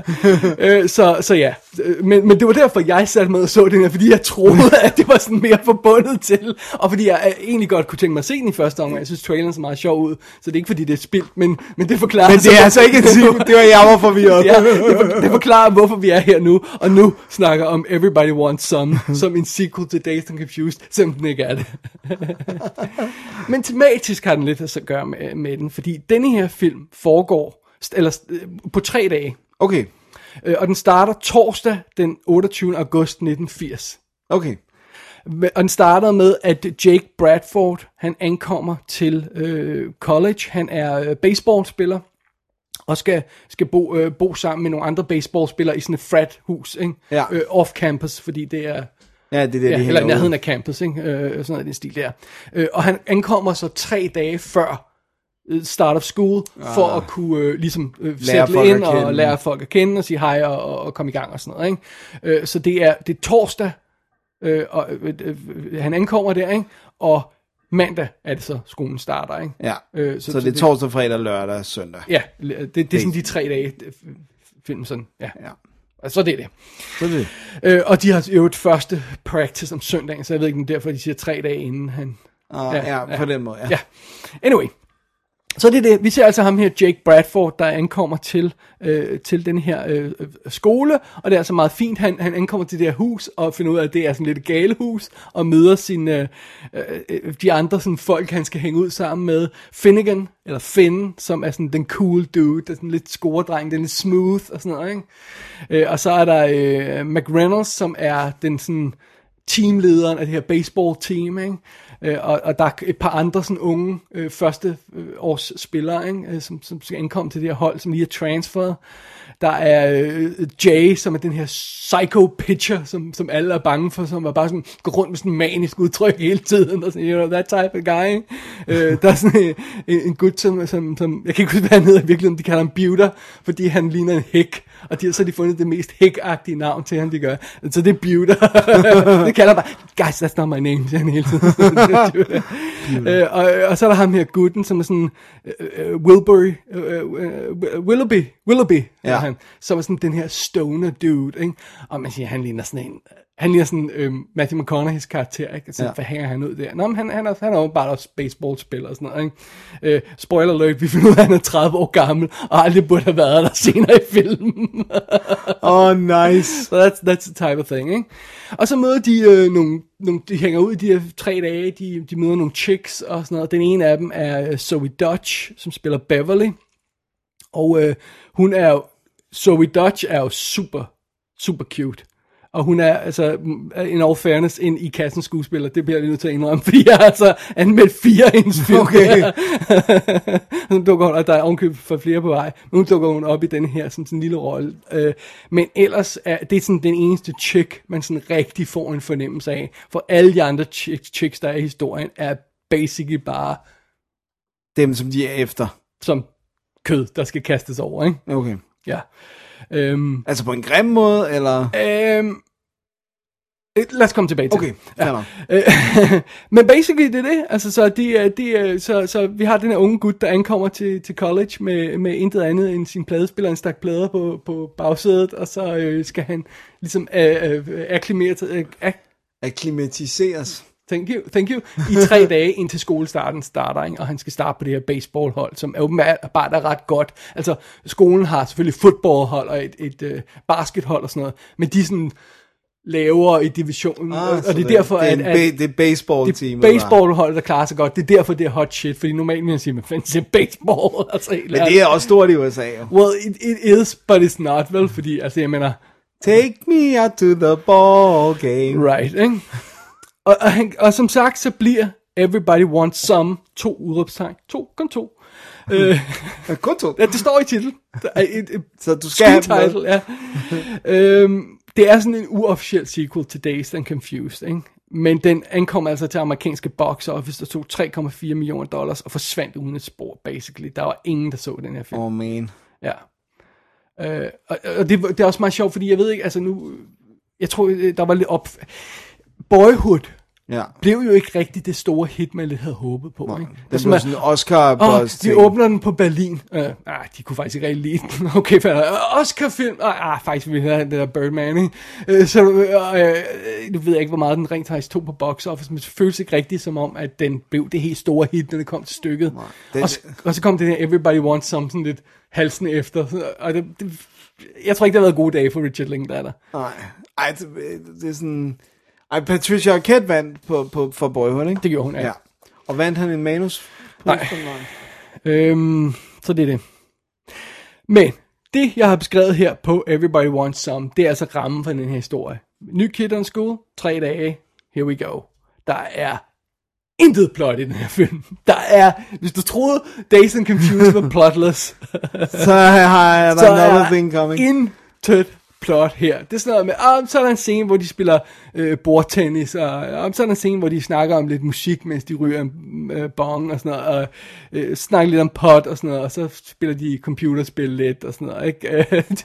uh, så, så ja, men, men det var derfor, jeg satte med og så den her, fordi jeg troede, at det var sådan mere forbundet til, og fordi jeg egentlig godt kunne tænke mig at se den i første omgang. Jeg synes, traileren så meget sjov ud, så det er ikke fordi, det er spildt, men, men det forklarer... Men det er altså ikke en sequel, det var jeg var forvirret. Ja, det, for, det forklarer, hvorfor vi er her nu, og nu snakker om Everybody Wants Some, som en sequel til Dazed and Confused, selvom den ikke er det. Men tematisk har den lidt at gøre med, med den, fordi denne her film foregår eller, på tre dage. Okay. Og den starter torsdag den otteogtyvende august nitten firs. Okay. Og den starter med, at Jake Bradford, han ankommer til øh, college. Han er øh, baseballspiller, og skal, skal bo, øh, bo sammen med nogle andre baseballspillere i sådan et frat-hus, ikke? Ja. Øh, off-campus, fordi det er... Ja, det er det, ja, de eller i nærheden af campus, ikke? Øh, sådan noget i den stil der. Øh, og han ankommer så tre dage før start of school, ah. for at kunne øh, ligesom øh, sætte ind og lære folk at kende og sige hej og, og, og komme i gang og sådan noget, ikke? Øh, så det er, det er torsdag, øh, og øh, øh, han ankommer der, ikke? Og mandag er det så, skolen starter, ikke? Ja, øh, så, så, så det er torsdag, fredag, lørdag og søndag. Ja, det, det er sådan de tre dage, film sådan, ja. Ja. Og så er det det. Så er det. Øh, og de har jo et første practice om søndagen, så jeg ved ikke, om derfor de siger tre dage inden han... Uh, ja, ja, på ja. den måde, ja. ja. Anyway. Så det er det. Vi ser altså ham her, Jake Bradford, der ankommer til, øh, til den her øh, skole, og det er altså meget fint. Han, han ankommer til det her hus, og finder ud af, at det er sådan lidt et galehus, og møder sine, øh, de andre sådan, folk, han skal hænge ud sammen med. Finnegan, eller Finn, som er sådan den cool dude, der er sådan lidt scoredreng, den er lidt smooth og sådan noget, ikke? Øh, og så er der øh, McReynolds, som er den sådan... teamlederen af det her baseball-team, ikke? Øh, og, og der er et par andre sådan unge øh, første øh, års spillere, ikke? Øh, som, som skal ankomme til det her hold, som lige er transferet. Der er øh, Jay, som er den her psycho pitcher, som, som alle er bange for, som er bare sådan, går rundt med sådan en manisk udtryk hele tiden, og sådan, you know, that type of guy, ikke? øh, der er sådan en, en gut, som, som, som, jeg kan ikke huske, hvad han hedder i virkeligheden, de kalder ham Buter, fordi han ligner en hæk, og de, så har de fundet det mest hæk-agtige navn til ham, de gør. Så det er Buter. Det kalder bare, guys, that's not my name, siger han hele tiden. øh, og, og så er der ham her gutten, som er sådan, uh, Wilbury, uh, uh, Willoughby, Willoughby, ja. han, som er sådan den her stoner dude, ikke? Og man siger, han ligner sådan en, han ligner sådan øhm, Matthew McConaughey's karakter, ikke? Så ja. Hvad hænger han ud der? Nå, men han, han, er, han er jo bare også baseballspiller og sådan noget, ikke? Øh, spoiler alert, vi finder ud af, at han er tredive år gammel, og aldrig burde have været der senere i filmen. Oh, nice. So that's, that's the type of thing, ikke? Og så møder de øh, nogle, nogle, de hænger ud i de her tre dage, de, de møder nogle chicks og sådan noget. Den ene af dem er Zoe Dodge, som spiller Beverly, og øh, hun er jo, Zoe Dodge er jo super, super cute. Og hun er, altså, in all fairness, en i kassen skuespiller, det bliver jeg lige nødt til at indrømme, fordi jeg har altså anmeldt fire af hendes film. Okay. Hun dukker, og der er ovenkøbet for flere på vej, men hun dukker hun op i den her, sådan en lille rolle. Uh, men ellers er det er sådan den eneste chick, man sådan rigtig får en fornemmelse af, for alle de andre chicks, chicks der er i historien, er basically bare dem, som de er efter. Som kød, der skal kastes over, ikke? Okay. Ja. Um, altså på en grim måde, eller? Um, lad os komme tilbage til okay, det. Ja. Men basically det er det. Altså, så, de, de, så, så vi har den her unge gut, der ankommer til, til college med, med intet andet end sin pladespiller, en stak plader på, på bagsædet, og så øh, skal han ligesom øh, øh, akklimatere, øh, akklimatiseres. Thank you, thank you. I tre dage indtil skolestarten starter, ikke? Og han skal starte på det her baseballhold, som er åbenbart bare er ret godt. Altså, skolen har selvfølgelig fodboldhold og et, et, et uh, baskethold og sådan noget, men de er sådan lavere i divisionen, ah, og, og det er derfor, det er, at, at, at det er baseball-team. Det baseballhold, der klarer sig godt, det er derfor, det er hot shit, fordi normalt vil jeg sige, man fandt til baseball. Altså, men det er også stort i U S A. Jo. Well, it, it is, but it's not, vel, fordi, altså, jeg mener... Take me out to the ball game. Right, ikke? Og, og, og som sagt, så bliver Everybody Wants Some to udråbstegn. To, kun to. øh, kun to? Ja, det står i titlen. Et, et, så du skal have title, ja. øhm, det er sådan en uofficiel sequel til Dazed and Confused, ikke? Men den ankom altså til amerikanske box office, der tog tre komma fire millioner dollars og forsvandt uden et spor, basically. Der var ingen, der så den her film. Oh man. Ja. Øh, og og det, det er også meget sjovt, fordi jeg ved ikke, altså nu, jeg tror, der var lidt op... Boyhood ja. blev jo ikke rigtig det store hit, man lidt havde håbet på. Ikke? Det blev sådan en Oscar-buzz ting. Vi åbner den på Berlin. Uh, ah, de kunne faktisk ikke rigtig lide den. Okay, fair. Uh, Oscar-film. Uh, ah, faktisk vil vi have det der Birdman, ikke? Uh, så uh, uh, nu ved jeg ikke, hvor meget den rent faktisk tog på box office, men det føles ikke rigtigt som om, at den blev det helt store hit, når det kom til stykket. Nej, det... og, og så kom det her Everybody Wants Some sådan lidt halsende efter. Og det, det, jeg tror ikke, det har været gode dage for Richard Linklater. Nej, Ej, det, det er sådan... Ej, Patricia Arquette vandt på, på, for Boyhood, ikke? Det gjorde hun, ja. ja. Og vandt han en manus? Nej. Øhm, så det er det. Men det, jeg har beskrevet her på Everybody Wants Some, det er altså rammen for den her historie. Ny Kid on School, tre dage, here we go. Der er intet plot i den her film. Der er, hvis du troede Dazed and Confused var plotless, så har der another thing coming. Intet plot her. Det er sådan noget med, ah, så er der en scene, hvor de spiller øh, bordtennis, og ah, så er der en scene, hvor de snakker om lidt musik, mens de ryger en øh, bong og sådan noget, og øh, snakker lidt om pot og sådan noget, og så spiller de computerspil lidt og sådan noget, ikke?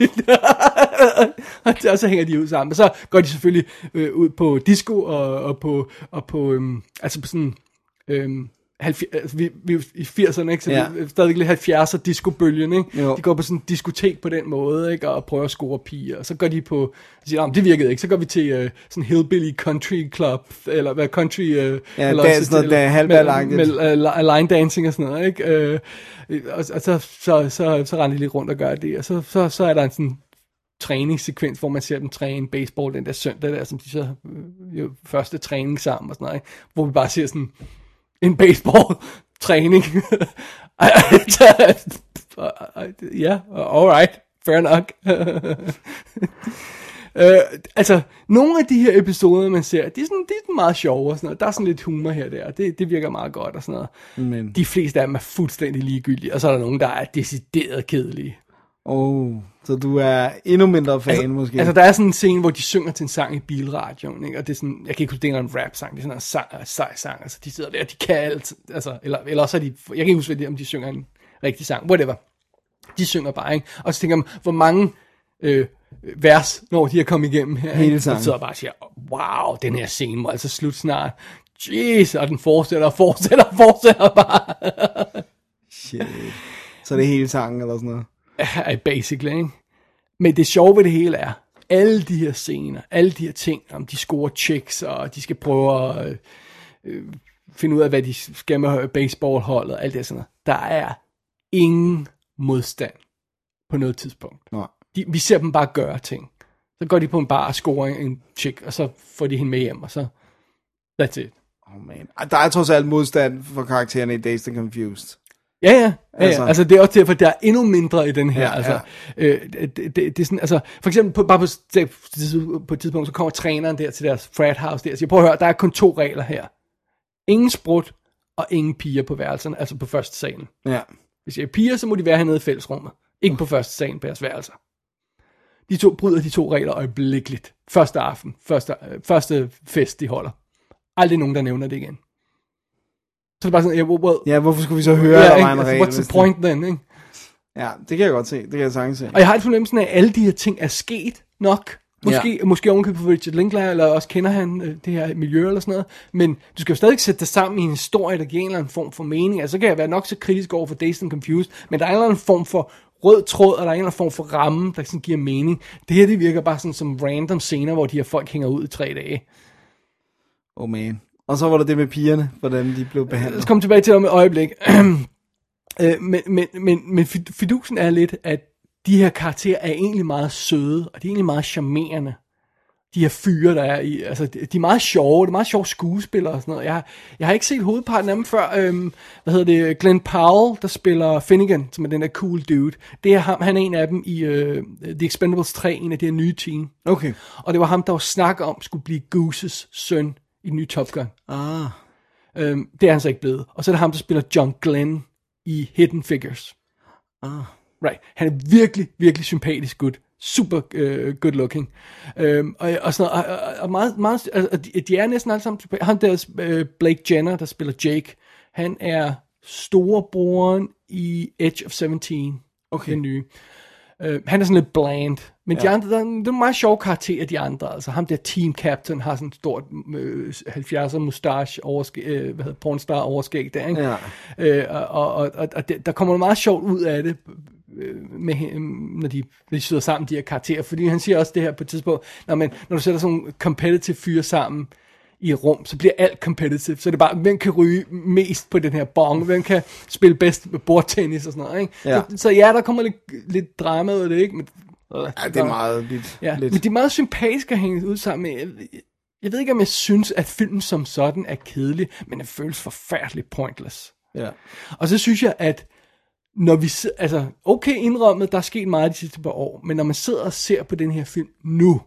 Og så hænger de ud sammen. Og så går de selvfølgelig øh, ud på disco og, og på, og på øhm, altså på sådan... Øhm, halvfjerds, altså vi, vi i firserne, ikke? Så ja. Vi er stadig lidt halvfjerdser discobølgen, ikke? Jo. De går på sådan en diskotek på den måde, ikke? Og prøver at score piger, og så går de på, så siger, det virkede ikke, så går vi til uh, sådan hillbilly country club, eller hvad country, uh, ja, eller det er sådan noget halvbalagtigt. Med, med uh, line dancing og sådan noget, ikke? Uh, og, og så, så, så, så render de lidt rundt og gør det, og så, så, så er der en sådan træningssekvens, hvor man ser dem træne baseball den der søndag der, som de så øh, jo, første træning sammen og sådan noget, ikke? Hvor vi bare ser sådan en baseball-træning. Ja, alright, fair nok. Øh, altså, nogle af de her episoder, man ser, de er sådan, de er sådan meget sjove og sådan noget. Der er sådan lidt humor her og der, og det, det virker meget godt og sådan noget. Men. De fleste af dem er fuldstændig ligegyldige, og så er der nogen, der er decideret kedelige. Oh, så du er endnu mindre fan, altså, måske? Altså, der er sådan en scene, hvor de synger til en sang i bilradioen, ikke? Og det er sådan, jeg kan ikke huske, det er en rap-sang, det er sådan en sang, sej sang, altså de sidder der, og de kan alt, altså, eller, eller også er de, jeg kan ikke huske, om de synger en rigtig sang, whatever. De synger bare, ikke? Og så tænker man, hvor mange øh, vers, når de er kommet igennem her, hele sangen. Og så sidder bare og siger, wow, den her scene må altså slutte snart. Jeez, og den fortsætter og fortsætter og fortsætter bare. Shit. Så det er hele sangen eller sådan noget? Ja, basically, ikke? Men det sjove ved det hele er, alle de her scener, alle de her ting, om de scorer chicks, og de skal prøve at øh, finde ud af, hvad de skal med baseballholdet, og alt det sådan noget. Der er ingen modstand på noget tidspunkt. Nej. De, vi ser dem bare gøre ting. Så går de på en bar og scorer en chick, og så får de hende med hjem, og så that's it. Oh man. Der er trods alt modstand for karaktererne i Dazed and Confused. Ja, ja, ja, altså. ja. Altså det er også derfor, der er endnu mindre i den her. Ja, altså, ja. øh, det, det, det er sådan, altså, for eksempel på, bare på, på et tidspunkt, så kommer træneren der til deres frat house der, og siger, prøv at høre, der er kun to regler her. Ingen sprut, og ingen piger på værelserne, altså på første salen. Ja. Hvis jeg er piger, så må de være hernede i fællesrummet. Ikke på første salen på deres værelser. De to bryder de to regler øjeblikkeligt. Første aften, første, øh, første fest, de holder. Aldrig nogen, der nævner det igen. Så det er bare sådan, yeah, well, ja, hvorfor skulle vi så høre, yeah, der var en altså, regel? What's the point then, ikke? Ja, det kan jeg godt se. Det kan jeg sagtens se. Og jeg har et fornemmelse af, at alle de her ting er sket nok. Måske, ja. måske ovenkøbet på Richard Linklater, eller også kender han øh, det her miljø eller sådan noget. Men du skal jo stadig sætte det sammen i en historie, der giver en eller anden form for mening. Altså så kan jeg være nok så kritisk over for Dazed and Confused, men der er en eller anden form for rød tråd, og der er en eller anden form for ramme, der sådan giver mening. Det her, det virker bare sådan som random scener, hvor de her folk hænger ud i tre dage. Oh man. Og så var der det med pigerne, hvordan de blev behandlet. Så kom tilbage til om et øjeblik. øh, men, men, men, men fidusen er lidt, at de her karakterer er egentlig meget søde, og de er egentlig meget charmerende. De her fyre, der er i, altså, de er meget sjove, det er meget sjove skuespillere og sådan noget. Jeg har, jeg har ikke set hovedparten af dem før, øhm, hvad hedder det, Glenn Powell, der spiller Finnegan, som er den der cool dude. Det er ham, han er en af dem i uh, The Expendables tre, en af de her nye team. Okay. Og det var ham, der var snak om, skulle blive Goose's søn i den nye Top Gun. Ah. Øhm, det er han så ikke blevet. Og så er det ham, der spiller John Glenn i Hidden Figures. Ah. Right. Han er virkelig, virkelig sympatisk good. Super uh, good looking. Um, og, og, sådan, og, og, og meget, meget, altså, de, de er næsten alle sammen sympatiske. Han der, uh, Blake Jenner, der spiller Jake, han er storebroren i Edge of seventeen. Okay. Den nye. Uh, han er sådan lidt bland. Men ja. De andre, der, det er en meget sjov karakter af de andre. Altså ham der team captain har sådan et stort øh, halvfjerdser mustache overskæg, øh, hvad hedder pornstar overskæg der, ikke? Ja. Øh, og og, og, og det, der kommer noget meget sjovt ud af det, med, når de, når de sidder sammen, de her karakterer. Fordi han siger også det her på et tidspunkt, når, man, når du sætter sådan nogle competitive fyre sammen i et rum, så bliver alt competitive. Så det er bare, hvem kan ryge mest på den her bong, hvem kan spille bedst bordtennis og sådan noget, ikke? Ja. Så, så ja, der kommer lidt, lidt drama ud af det, ikke? Men, ja, det er meget lidt. ja. lidt. Men de er meget sympatiske at hænge ud sammen med. Jeg, jeg ved ikke, om jeg synes, at filmen som sådan er kedelig, men det føles forfærdeligt pointless. Ja. Og så synes jeg, at når vi, altså, okay indrømmet, der er sket meget de sidste par år, men når man sidder og ser på den her film nu,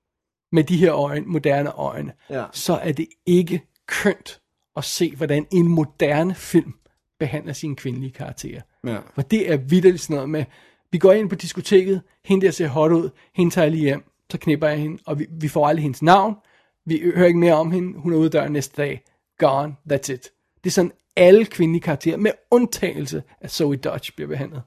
med de her øjne, moderne øjne, ja. så er det ikke kønt at se, hvordan en moderne film behandler sine kvindelige karakterer. Ja. For det er vitterligt sådan noget med, vi går ind på diskoteket, hende der ser hot ud, hende tager jeg lige hjem, så knipper jeg hende, og vi, vi får aldrig hendes navn, vi hører ikke mere om hende, hun er ude af døren næste dag, gone, that's it. Det er sådan, alle kvindelige karakterer, med undtagelse af Zoe Dodge, bliver behandlet.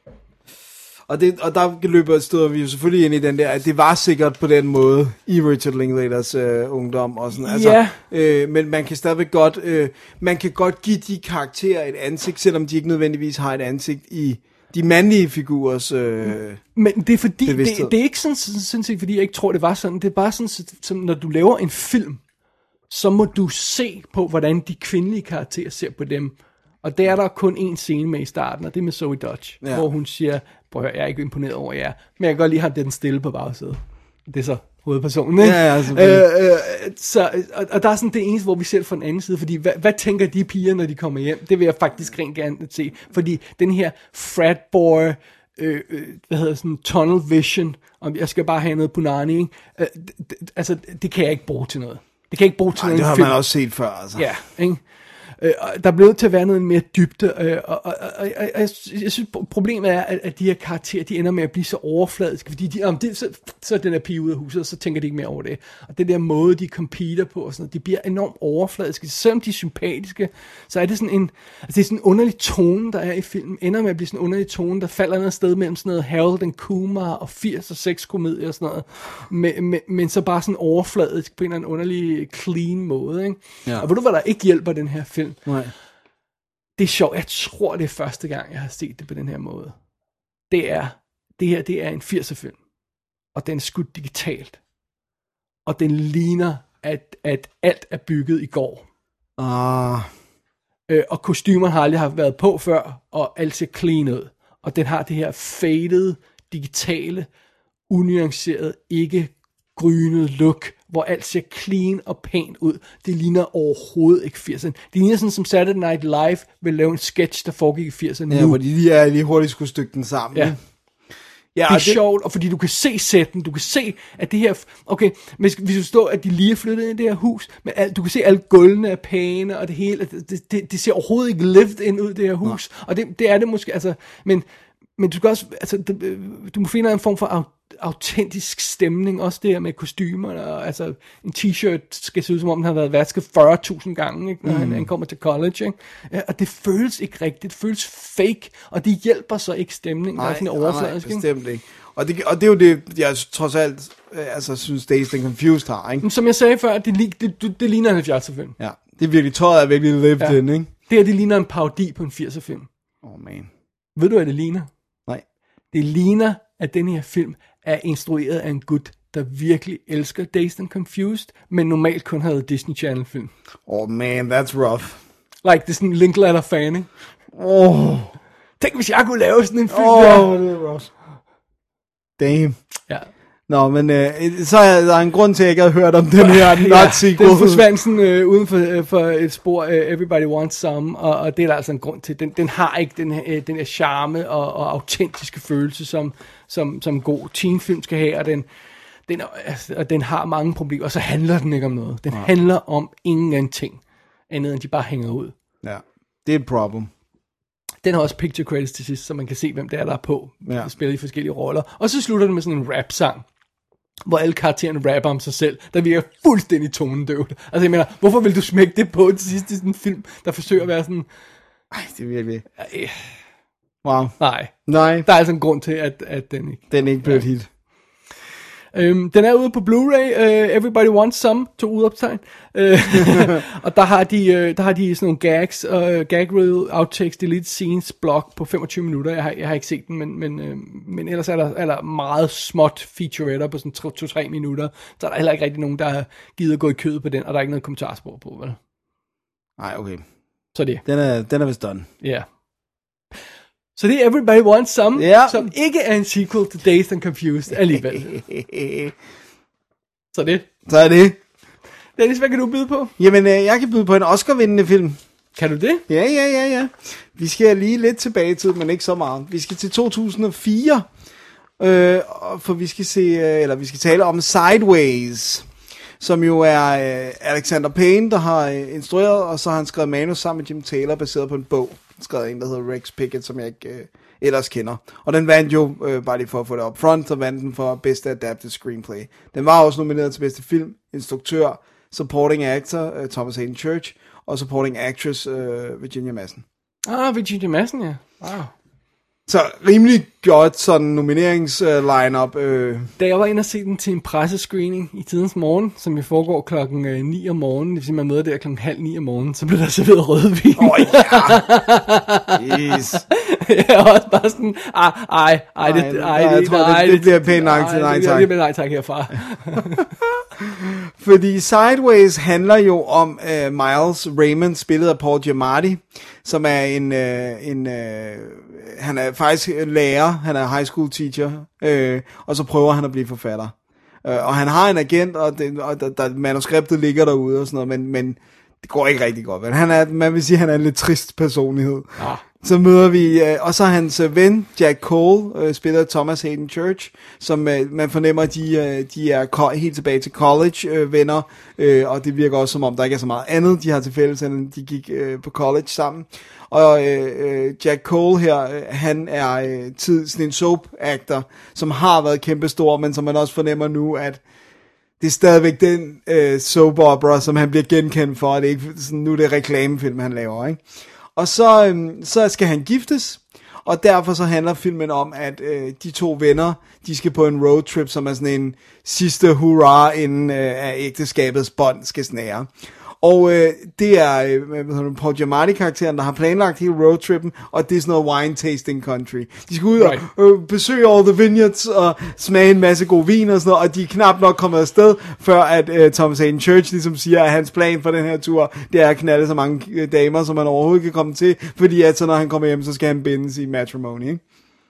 Og, det, og der løber støder vi jo selvfølgelig ind i den der, at det var sikkert på den måde i Richard Linklaters øh, ungdom og sådan. Altså, ja. øh, men man kan stadigvæk godt, øh, man kan godt give de karakterer et ansigt, selvom de ikke nødvendigvis har et ansigt i de mandlige figurers øh, Men det er fordi, det, bevidsthed. det er ikke sådan, sådan set, fordi jeg ikke tror, det var sådan. Det er bare sådan, som når du laver en film, så må du se på, hvordan de kvindelige karakterer ser på dem. Og der er der kun en scene med i starten, og det er med Zoe Dodge, ja. Hvor hun siger, prøv at høre, jeg er ikke imponeret over jer, men jeg kan godt lige have den stille på bagsædet. Det er så hovedpersonen, ikke? Ja, ja, øh, øh, så, og, og der er sådan det eneste, hvor vi ser fra den anden side, fordi hvad, hvad tænker de piger, når de kommer hjem? Det vil jeg faktisk rent gerne se, fordi den her frat boy, øh, øh, hvad hedder sådan, tunnel vision, om jeg skal bare have noget punani, ikke? Øh, d- d- altså, det kan jeg ikke bruge til noget. Det kan jeg ikke bruge til Ej, noget det har film. man også set før, altså. Ja, ikke? Øh, der er blevet til at være noget mere dybde, øh, og, og, og, og jeg, jeg synes, problemet er, at, at de her karakterer, de ender med at blive så overfladiske, fordi de, om det, så, så er den der pige ude af huset, og så tænker de ikke mere over det. Og den der måde, de competer på, og sådan noget, de bliver enormt overfladiske. Selvom de er sympatiske, så er det sådan en, altså det er sådan en underlig tone, der er i filmen, ender med at blive sådan en underlig tone, der falder ned sted mellem sådan noget Harold and Kumar og firs og seks komedier og sådan noget, men, men, men så bare sådan overfladisk på en eller anden underlig clean måde, ikke? Ja. Og ved du, hvad der ikke hjælper den her film? Nej. Det er sjovt. Jeg tror, det er første gang, jeg har set det på den her måde. Det er, det her, det er en firser film. Og den er skudt digitalt. Og den ligner, at, at alt er bygget i går. Ah. Øh, og kostymerne har aldrig haft været på før, og alt ser clean ud. Og den har det her faded, digitale, unuanceret, ikke grynet look, hvor alt ser clean og pænt ud. Det ligner overhovedet ikke firserne. Det ligner sådan, som Saturday Night Live vil lave en sketch, der foregik i firserne Ja, nu. hvor de lige, er, lige hurtigt skulle stykke den sammen. Ja. Ja, Det er og sjovt, og fordi du kan se sætten, du kan se, at det her, okay, hvis, hvis du står, at de lige er flyttet ind i det her hus, men al, du kan se, at alle gulvene er pæne, og det hele, det, det, det ser overhovedet ikke lived ind ud, det her hus, nej. Og det, det er det måske, altså, men, men du skal også, altså, du, du må finde en form for au, autentisk stemning, også det her med kostymer, og altså, en t-shirt skal se ud, som om den har været vasket fyrre tusind gange, ikke, når mm. han, han kommer til college, ikke? Ja, og det føles ikke rigtigt, det føles fake, og det hjælper så ikke stemningen, Nej, der er sådan en nej, overfladisk, ikke? bestemt ikke. Og det, og det er jo det, jeg trods alt øh, altså, synes, Dazed and Confused har, ikke? Men som jeg sagde før, det, det, det, det ligner en halvfjerdser film. Ja, det er virkelig, tøjet er virkelig lived Ja. in, ikke? Det her, det ligner en parodi på en firser film. Oh man. Ved du, hvad det ligner? Nej. Det ligner, at den her film er instrueret af en gut, der virkelig elsker Dazed and Confused, men normalt kun havde Disney Channel film. Oh man, that's rough. Like, det er sådan en Linklater-fan, ikke? Oh, Tænk, hvis jeg kunne lave sådan en film oh der. det er rough. Damn. Ja. Nå, men øh, så er der en grund til, at jeg ikke havde hørt om den her not-sequel. Den forsvandt sådan øh, uden for, øh, for et spor, øh, Everybody Wants Some, og, og det er der altså en grund til. Den, den har ikke den her, øh, den her charme og, og autentiske følelse, som, som, som en god teenfilm skal have, og den, den, altså, og den har mange problemer, og så handler den ikke om noget. Den ja. handler om ingenting, andet end de bare hænger ud. Ja, det er et problem. Den har også picture credits til sidst, så man kan se, hvem det er, der er på. Ja. Der spiller i forskellige roller. Og så slutter det med sådan en rap-sang, hvor alle karaktererne rapper om sig selv, der virker fuldstændig tonedøvt. Altså jeg mener, hvorfor vil du smække det på til sidst i sådan en film, der forsøger at være sådan... Ej, det er virkelig... Øh, Wow. nej, Nej, der er altså en grund til, at, at den ikke... den er ikke blevet et hit. Øhm, den er ude på Blu-ray, uh, Everybody Wants Some, to udoptegn. Uh, og der har, de, uh, der har de sådan nogle gags, uh, gag reel, outtakes, delete scenes, blog på femogtyve minutter. Jeg har, jeg har ikke set den, men, men, uh, men ellers er der, er der meget småt featuretter på sådan to til tre minutter. Så er der heller ikke rigtig nogen, der har givet at gå i kødet på den, og der er ikke noget kommentarspor på, vel? Nej, okay. Så det, Den er, den er vist done. ja. Yeah. Så det er Everybody Wants Some, Ja. som ikke er en sequel til Dazed and Confused alligevel. Så det. Så er det. Dennis, hvad kan du byde på? Jamen, øh, jeg kan byde på en Oscar-vindende film. Kan du det? Ja, ja, ja, ja. Vi skal lige lidt tilbage i tid, men ikke så meget. Vi skal til to tusind og fire, øh, for vi skal se, øh, eller vi skal tale om Sideways, som jo er øh, Alexander Payne, der har øh, instrueret, og så har han skrevet manus sammen med Jim Taylor, baseret på en bog, skrevet af en, der hedder Rex Pickett, som jeg ikke øh, ellers kender. Og den vandt jo, øh, bare lige for at få det up front, så vandt den for bedste adapted screenplay. Den var også nomineret til bedste film, instruktør, supporting actor, øh, Thomas Hayden Church, og supporting actress, øh, Virginia Madsen. Ah, Virginia Madsen, ja. Wow. Så rimelig godt sådan nominerings-line-up. Øh. Da jeg var inde og se den til en pressescreening i tidens morgen, som jo foregår klokken øh, ni om morgenen, det vil sige, man møder der klokken halv ni om morgenen, så blev der serveret rødvin. Åh oh, ja! Yes. Jeg er også bare sådan, ej, ej, ej, det, ej, jeg det, tror, ej, det, det bliver pænt nok til nej tak. Det bliver nej tak herfra. Fordi Sideways handler jo om uh, Miles Raymond, spillet af Paul Giamatti, som er en, uh, en uh, han er faktisk lærer, han er high school teacher, uh, og så prøver han at blive forfatter. Uh, og han har en agent, og, det, og der, der, manuskriptet ligger derude og sådan noget, men, men det går ikke rigtig godt, men han er, man vil sige, at han er en lidt trist personlighed. Ah. Så møder vi, øh, og så hans øh, ven, Jack Cole, øh, spiller Thomas Hayden Church, som øh, man fornemmer, de, øh, de er ko- helt tilbage til college øh, venner, øh, og det virker også som om, der ikke er så meget andet, de har til fælles, end de gik øh, på college sammen. Og øh, Jack Cole her, øh, han er øh, tid, sådan en soap actor, som har været kæmpestor, men som man også fornemmer nu, at det er stadigvæk den øh, soap opera, som han bliver genkendt for, at det ikke, sådan, nu er det reklamefilm, han laver, ikke? Og så, øhm, så skal han giftes, og derfor så handler filmen om, at øh, de to venner, de skal på en roadtrip, som er sådan en sidste hurra, inden øh, af ægteskabets bånd skal snære. Og øh, det er øh, Paul Giamatti-karakteren, der har planlagt hele roadtrippen, og det er sådan noget wine tasting country. De skal ud right. og øh, besøge all the vineyards og smage en masse god vin og sådan noget, og de er knap nok kommet afsted, før at øh, Thomas Hayden Church ligesom siger, at hans plan for den her tur, det er at knalde så mange øh, damer, som man overhovedet kan komme til, fordi at så når han kommer hjem, så skal han bindes i matrimony, ikke?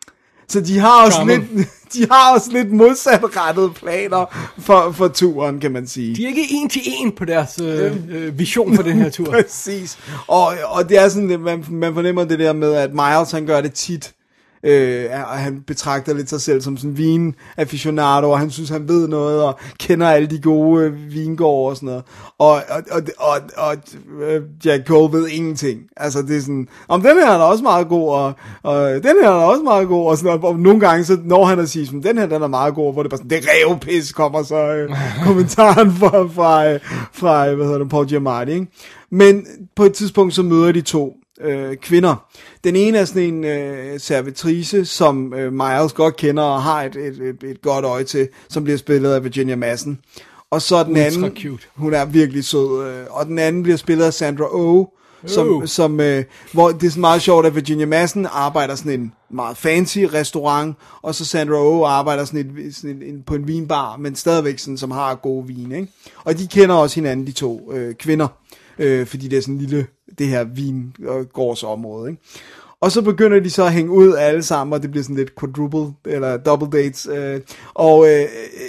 Så de har også lidt, de har også lidt modsatrettede planer for, for turen, kan man sige. De er ikke en til en på deres øh, øh, vision for den her tur. Præcis. Og, og det er sådan, man, man fornemmer det der med, at Miles, han gør det tit. Øh, og han betragter lidt sig selv som sådan en vin-aficionado, og han synes, han ved noget, og kender alle de gode øh, vingårde og sådan noget. Og, og, og, og, og øh, Jack Cole ved ingenting. Altså, det er sådan, om den her er da også meget god, og, og den her er da også meget god, og, sådan, og, og nogle gange, så når han at sige, sådan, den her, den er meget god, hvor det bare sådan, det er revpis, kommer så øh, kommentaren fra, fra, øh, fra, hvad hedder det, Paul Giamatti, ikke? Men på et tidspunkt, så møder de to Øh, kvinder. Den ene er sådan en øh, servitrice, som øh, Miles godt kender og har et, et, et, et godt øje til, som bliver spillet af Virginia Madsen. Og så den anden, cute. Hun er virkelig sød, øh, og den anden bliver spillet af Sandra Oh, som, oh. som øh, hvor det er sådan meget sjovt, at Virginia Madsen arbejder sådan en meget fancy restaurant, og så Sandra Oh arbejder sådan, et, sådan en, en, på en vinbar, men stadigvæk sådan, som har gode vin, ikke? Og de kender også hinanden, de to øh, kvinder. Øh, fordi det er sådan en lille, det her vingårdsområde, ikke? Og så begynder de så at hænge ud alle sammen, og det bliver sådan lidt quadruple, eller double dates, øh, og øh,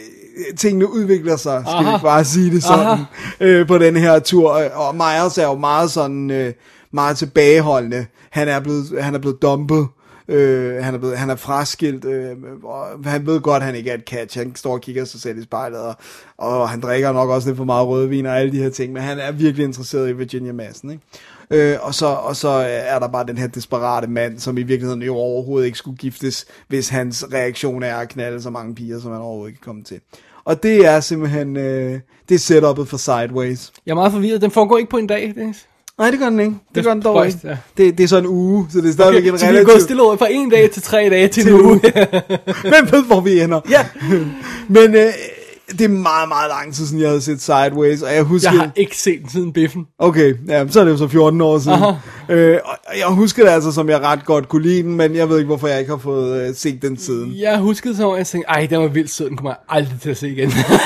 tingene udvikler sig, skal Aha. vi bare sige det sådan, øh, på den her tur, og Miles er jo meget sådan, øh, meget tilbageholdende, han er blevet, han er blevet dumpet, Øh, han, er blevet, han er fraskilt, øh, og han ved godt, at han ikke er et catch. Han står og kigger sig selv i spejlet, og, og han drikker nok også lidt for meget rødvin og alle de her ting, men han er virkelig interesseret i Virginia Madsen, ikke? Øh, og, så, og så er der bare den her desperate mand, som i virkeligheden jo overhovedet ikke skulle giftes, hvis hans reaktion er at knalde så mange piger, som han overhovedet ikke kan komme til. Og det er simpelthen, øh, det er setupet for Sideways. Jeg er meget forvirret. Den foregår ikke på en dag, Dennis. Nej, det gør den ikke. Det, det gør den dog højst, ikke. Ja. Det, det er så en uge, så det er stadigvæk okay, en relativt... Så vi er gået stille over fra en dag til tre dage til, til en uge. Hvem ved, hvor vi ender? Ja. Men øh, det er meget, meget lang tid siden, jeg havde set Sideways, og jeg husker... Jeg har ikke set den siden Biffen. Okay, ja, så er det jo så fjorten år siden. Øh, og jeg husker det altså, som jeg ret godt kunne lide den, men jeg ved ikke, hvorfor jeg ikke har fået øh, set den siden. Jeg huskede så, at jeg tænkte, ej, den var vildt sød, den kommer jeg aldrig til at se igen.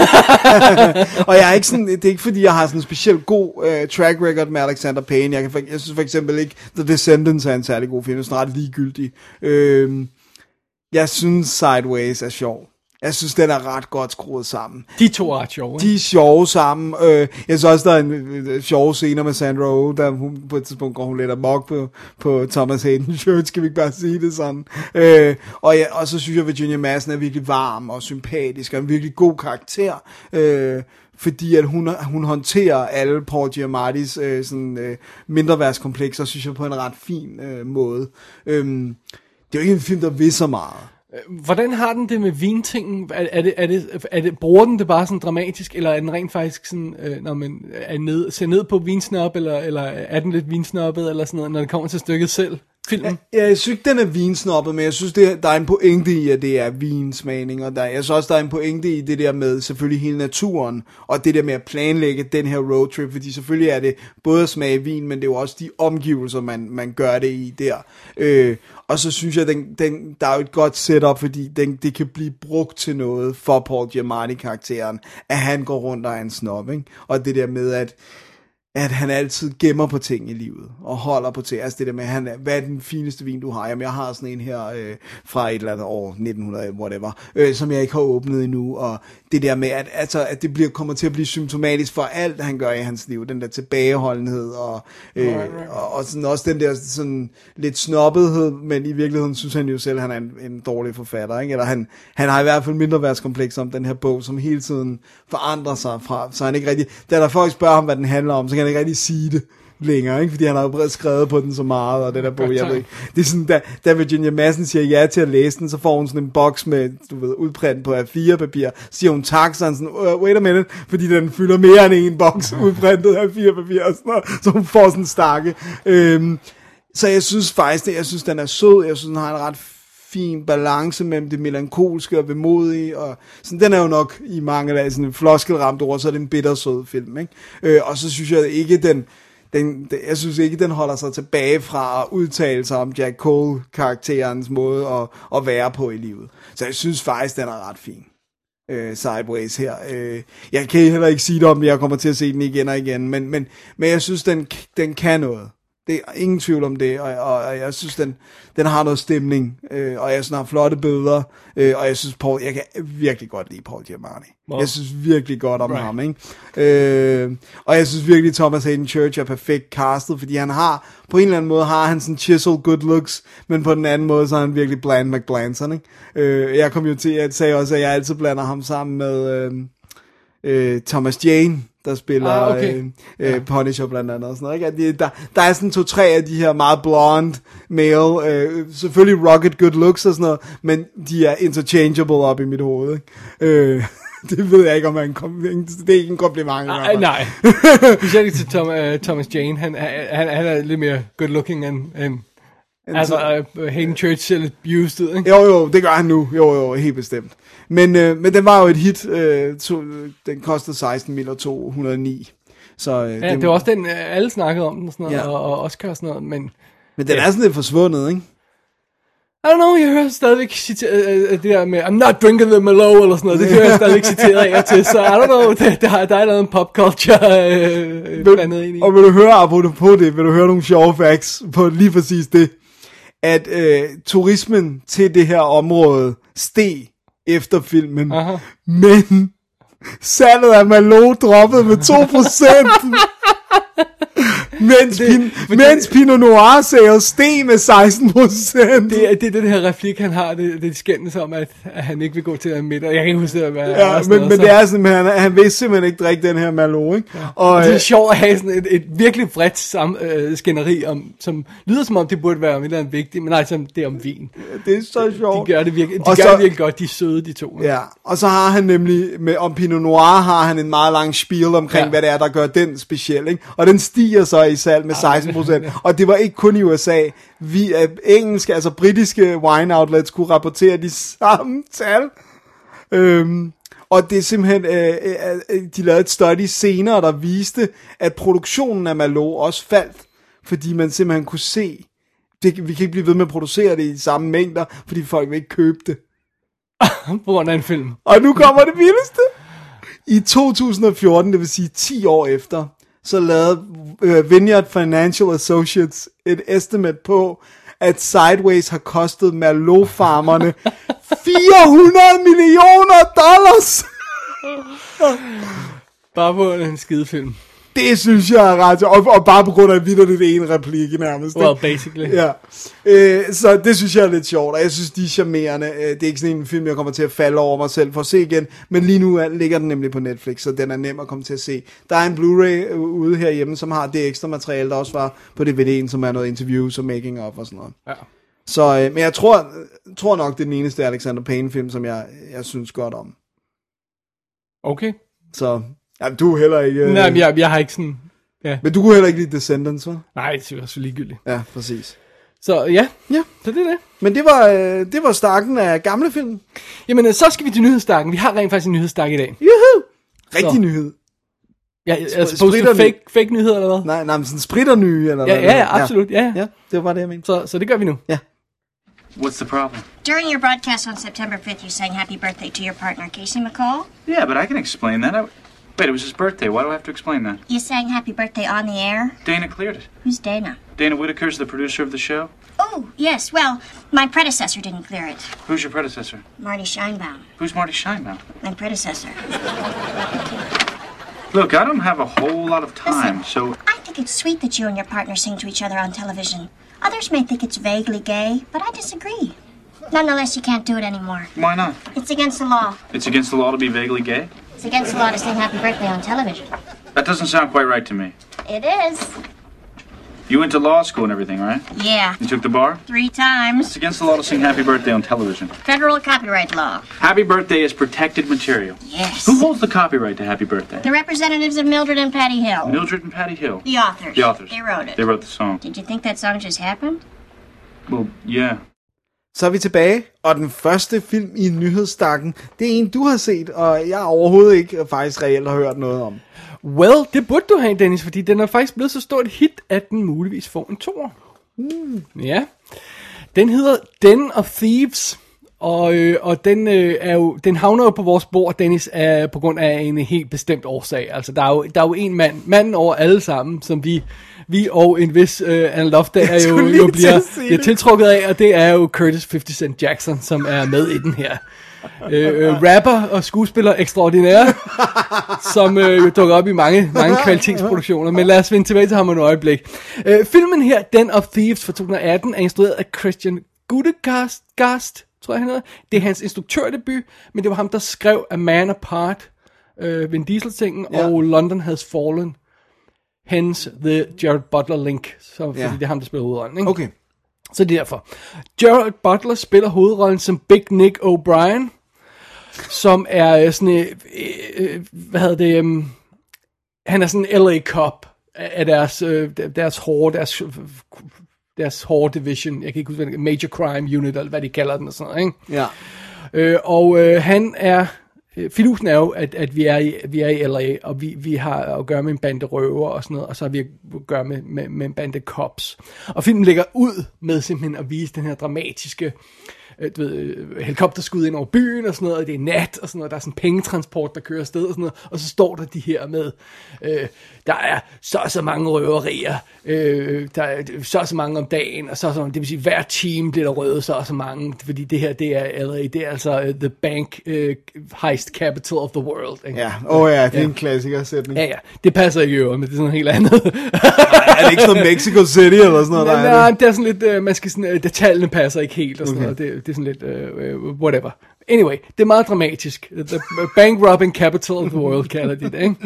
Og jeg er ikke sådan, det er ikke fordi, jeg har sådan en specielt god øh, track record med Alexander Payne. Jeg, kan for, jeg synes for eksempel ikke, The Descendants er en særlig god film, det er sådan ret ligegyldig. Øh, jeg synes Sideways er sjov. Jeg synes, den er ret godt skruet sammen. De to er ret sjove. De er sjove sammen. Øh, jeg synes også, der er en øh, sjove scener med Sandra Oh, der hun, på et tidspunkt går hun lidt amok på, på Thomas Hayden Church, skal vi ikke bare sige det sådan. Øh, og, ja, og så synes jeg, Virginia Madsen er virkelig varm og sympatisk, og en virkelig god karakter. Øh, fordi at hun, hun håndterer alle Paul Giamattis øh, sådan, øh, mindreværdskomplekser, synes jeg, på en ret fin øh, måde. Øh, det er jo ikke en film, der vil så meget. Hvordan har den det med vintingen? Er, er, det, er, det, er det, bruger den det bare sådan dramatisk, eller er den rent faktisk sådan, øh, når man er ned, ser ned på vinsnop, eller, eller er den lidt vinsnoppet, eller sådan noget, når det kommer til stykket selv? Filmen? Ja, jeg synes ikke, den er vinsnoppet, men jeg synes, det, der er en pointe i, at det er vinsmagning, og der, jeg synes også, der er en pointe i det der med selvfølgelig hele naturen, og det der med at planlægge den her roadtrip, fordi selvfølgelig er det både at smage vin, men det er jo også de omgivelser, man, man gør det i der. Øh, og så synes jeg, den, den, der er jo et godt setup, fordi den, det kan blive brugt til noget for Paul Giamatti-karakteren, at han går rundt og er en snob, ikke? Og det der med, at at han altid gemmer på ting i livet, og holder på ting. Altså det der med, han er, hvad er den fineste vin, du har? Jamen, jeg har sådan en her øh, fra et eller andet år, nitten hundrede, whatever, øh, som jeg ikke har åbnet endnu, og det der med, at, altså, at det bliver, kommer til at blive symptomatisk for alt, han gør i hans liv, den der tilbageholdenhed, og, øh, right, right. og, og sådan, også den der sådan lidt snobbethed, men i virkeligheden synes han jo selv, at han er en, en dårlig forfatter, ikke? Eller han, han har i hvert fald mindre værtskompleks om den her bog, som hele tiden forandrer sig fra, så han ikke rigtig, da der folk spørger ham, hvad den handler om, så kan han ikke rigtig sige det længere, ikke? Fordi han har jo skrevet på den så meget, og den der bog, jeg ved ikke. Det er sådan, da, da Virginia Madsen siger ja til at læse den, så får hun sådan en boks med, du ved, udprint på A fire papir, siger hun tak, så han sådan, wait a minute, fordi den fylder mere end en boks udprintet af A fire papir, og sådan noget, så hun får sådan en stakke. Øhm, så jeg synes faktisk, det, jeg synes, den er sød, jeg synes, den har en ret fin balance mellem det melankolske og vemodige, og sådan, den er jo nok i mange af sådan en floskelramt ord, så er det en bittersød film, ikke? Øh, og så synes jeg ikke, den Den, det, jeg synes ikke, den holder sig tilbage fra at udtale sig om Jack Cole-karakterens måde at, at være på i livet. Så jeg synes faktisk, den er ret fin. Øh, Sideways her. Øh, jeg kan heller ikke sige det om, jeg kommer til at se den igen og igen, men, men, men jeg synes, den, den kan noget. Det er ingen tvivl om det, og, og, og jeg synes, den, den har noget stemning, øh, og jeg synes, den har flotte billeder, øh, og jeg synes, Paul, jeg kan virkelig godt lide Paul Giamatti. Wow. Jeg synes virkelig godt om right. ham, ikke? Øh, og jeg synes virkelig, Thomas Hayden Church er perfekt castet, fordi han har, på en eller anden måde, har han sådan chiseled good looks, men på den anden måde, så er han virkelig Bland McBlanson, ikke? Øh, jeg kom jo til at sige også, at jeg altid blander ham sammen med øh, øh, Thomas Jane, der spiller ah, okay. øh, øh, ja. Punisher blandt andet og sådan noget, ikke? Der, der er sådan to-tre af de her meget blonde male, øh, selvfølgelig rocket good looks og sådan noget, men de er interchangeable op i mit hoved, ikke? Øh, det ved jeg ikke, om man kom, det er ikke en kompliment. Nej, nej. Specielt ikke til Tom, uh, Thomas Jane, han, han, han er lidt mere good looking end, end altså uh, Hayden Church ser lidt used, ikke? Jo, jo, det gør han nu, jo, jo, helt bestemt. Men, øh, men den var jo et hit, øh, to, den kostede seksten mil og to hundrede og ni. Så, øh, ja, det, det var også den, alle snakkede om den og sådan noget, ja. og, og Oscar og sådan noget, men... Men den ja. er sådan lidt forsvundet, ikke? I don't know, jeg hører stadigvæk citeret, det der med, I'm not drinking the Merlot, eller sådan noget, det hører jeg stadigvæk citeret af og til, så I don't know, det, der, der er lavet en popculture øh, blandet ind i. Og vil du høre, apropos på det, vil du høre nogle sjove facts på lige præcis det, at øh, turismen til det her område steg efter filmen, aha. Men salget af Merlot droppede med to procent. Mens, det, pin, mens Pinot Noir sales steg med seksten procent. Det er, det er den her replik, han har, det, det skændes om, at, at han ikke vil gå til en middag. Jeg kan ikke huske det, hvad ja, men, men det er sådan, han, han vil simpelthen ikke drikke den her Merlot, ikke? Ja. Og, det er sjovt at have sådan et, et virkelig bredt sam, øh, skænderi, om, som lyder som om, det burde være om et eller andet vigtigt, men nej, som det er om vin. Det er så sjovt. De gør det virkelig, de og gør så, det virkelig godt, de er søde, de to. Ja, og så har han nemlig, med, om Pinot Noir har han en meget lang spiel omkring, ja. Hvad det er, der gør den speciel, ikke? Og den stiger så i salg med seksten procent, og det var ikke kun i U S A. Vi er engelske, altså britiske wine outlets kunne rapportere de samme tal. Øhm, og det er simpelthen, øh, øh, de lavede et studie senere, der viste, at produktionen af Merlot også faldt, fordi man simpelthen kunne se, det, vi kan ikke blive ved med at producere det i samme mængder, fordi folk vil ikke købe det. På grund af en film. Og nu kommer det vildeste. I to tusind og fjorten, det vil sige ti år efter, så lavede uh, Vineyard Financial Associates et estimate på, at Sideways har kostet Merlot-farmerne fire hundrede millioner dollars. Bare på en skidefilm. Det synes jeg er ret, og, og bare på grund af vidt det ene replik nærmest. Well, basically. Ja. Øh, så det synes jeg er lidt sjovt, og jeg synes, de er charmerende. Øh, det er ikke sådan en film, jeg kommer til at falde over mig selv for at se igen, men lige nu er, ligger den nemlig på Netflix, så den er nem at komme til at se. Der er en Blu-ray ude herhjemme, som har det ekstra materiale, der også var på D V D'en, som er noget interviews og making of og sådan noget. Ja. Så, øh, men jeg tror, tror nok, det er den eneste Alexander Payne-film, som jeg, jeg synes godt om. Okay. Så... Jamen, du er heller ikke... Øh... Nej, men jeg, jeg har ikke sådan... Ja. Men du kunne heller ikke lide Descendants, hva'? Nej, det var så ligegyldigt. Ja, præcis. Så ja, ja. Så det er det. Men det var, øh, det var stakken af gamle film. Jamen, så skal vi til nyhedsstakken. Vi har rent faktisk en nyhedsstak i dag. Juhu! Rigtig så. Nyhed. Ja, altså Sp- fake, fake nyheder eller hvad? Nej, nej, men sådan spritter nye eller ja, hvad? Ja, ja, absolut. Ja, ja. Ja, det var det, jeg mente. Så, så det gør vi nu. Ja. What's the problem? During your broadcast on September fifth, you sang happy birthday to your partner, Casey McCall. Yeah, but I can explain that. I... Wait, it was his birthday. Why do I have to explain that? You sang happy birthday on the air? Dana cleared it. Who's Dana? Dana Whitaker's the producer of the show. Oh, yes. Well, my predecessor didn't clear it. Who's your predecessor? Marty Scheinbaum. Who's Marty Scheinbaum? My predecessor. Look, I don't have a whole lot of time, Listen, so... I think it's sweet that you and your partner sing to each other on television. Others may think it's vaguely gay, but I disagree. Nonetheless, you can't do it anymore. Why not? It's against the law. It's against the law to be vaguely gay? It's against the law to sing happy birthday on television. That doesn't sound quite right to me. It is. You went to law school and everything, right? Yeah. You took the bar? Three times. It's against the law to sing happy birthday on television. Federal copyright law. Happy birthday is protected material. Yes. Who holds the copyright to happy birthday? The representatives of Mildred and Patty Hill. Mildred and Patty Hill. The authors. The authors. They wrote it. They wrote the song. Did you think that song just happened? Well, yeah. Så er vi tilbage, og den første film i nyhedsstakken, det er en, du har set, og jeg overhovedet ikke faktisk reelt har hørt noget om. Well, det burde du have, Dennis, fordi den er faktisk blevet så stort hit, at den muligvis får en toer. Mm. Ja. Den hedder Den of Thieves, og, øh, og den, øh, er jo, den havner jo på vores bord, Dennis, er på grund af en helt bestemt årsag. Altså, der er jo, der er jo en mand, manden over alle sammen, som vi... Vi og en vis uh, Anna Lofdag jo, jo bliver, bliver tiltrukket af, og det er jo Curtis halvtreds Cent Jackson, som er med i den her. Uh, rapper og skuespiller ekstraordinære, som uh, jo dukker op i mange, mange kvalitetsproduktioner. Men lad os vende tilbage til ham en øjeblik. Uh, filmen her, Den of Thieves fra to tusind og atten, er instrueret af Christian Gudegast, tror jeg han hedder. Det er hans instruktørdebut, men det var ham, der skrev A Man Apart, uh, Vin Diesel-tingen, ja. Og London Has Fallen. Hence the Jared Butler link, så, fordi ja. det er ham, der spiller hovedrollen, ikke? Okay. Så det er derfor. Jared Butler spiller hovedrollen som Big Nick O'Brien, som er sådan, øh, øh, hvad hedder det, um, han er sådan en L A cop af deres, øh, deres hårde, deres, deres hårde division, jeg kan ikke huske, Major Crime Unit, eller hvad de kalder den, og sådan noget, ikke? Ja. Øh, og øh, han er... Fidusen er jo, at, at vi, er i, vi er i L A, og vi, vi har at gøre med en bande røver og sådan noget, og så har vi at gøre med, med, med en bande cops. Og filmen lægger ud med simpelthen at vise den her dramatiske du ved, helikopterskud ind over byen og sådan noget, og det er nat og sådan noget, der er sådan en pengetransport, der kører afsted og sådan noget, og så står der de her med, øh, der er så og så mange røverier, øh, der er så og så mange om dagen, og så og så, det vil sige, hver team bliver der røvet så og så mange, fordi det her, det er L A, det er altså uh, the bank uh, heist capital of the world. Ikke? Ja, åh oh ja, det er ja. en klassikersætning. Ja, ja, det passer ikke jo, men det er sådan noget helt andet. Nej, er det ikke sådan noget Mexico City eller sådan noget? Nej, der nej, er det er sådan lidt, uh, man skal sådan, uh, detaljerne passer ikke helt, og sådan okay. noget, det, det er sådan lidt, uh, uh, whatever. Anyway, det er meget dramatisk. The bank robbing capital of the world, kalder de det, ikke?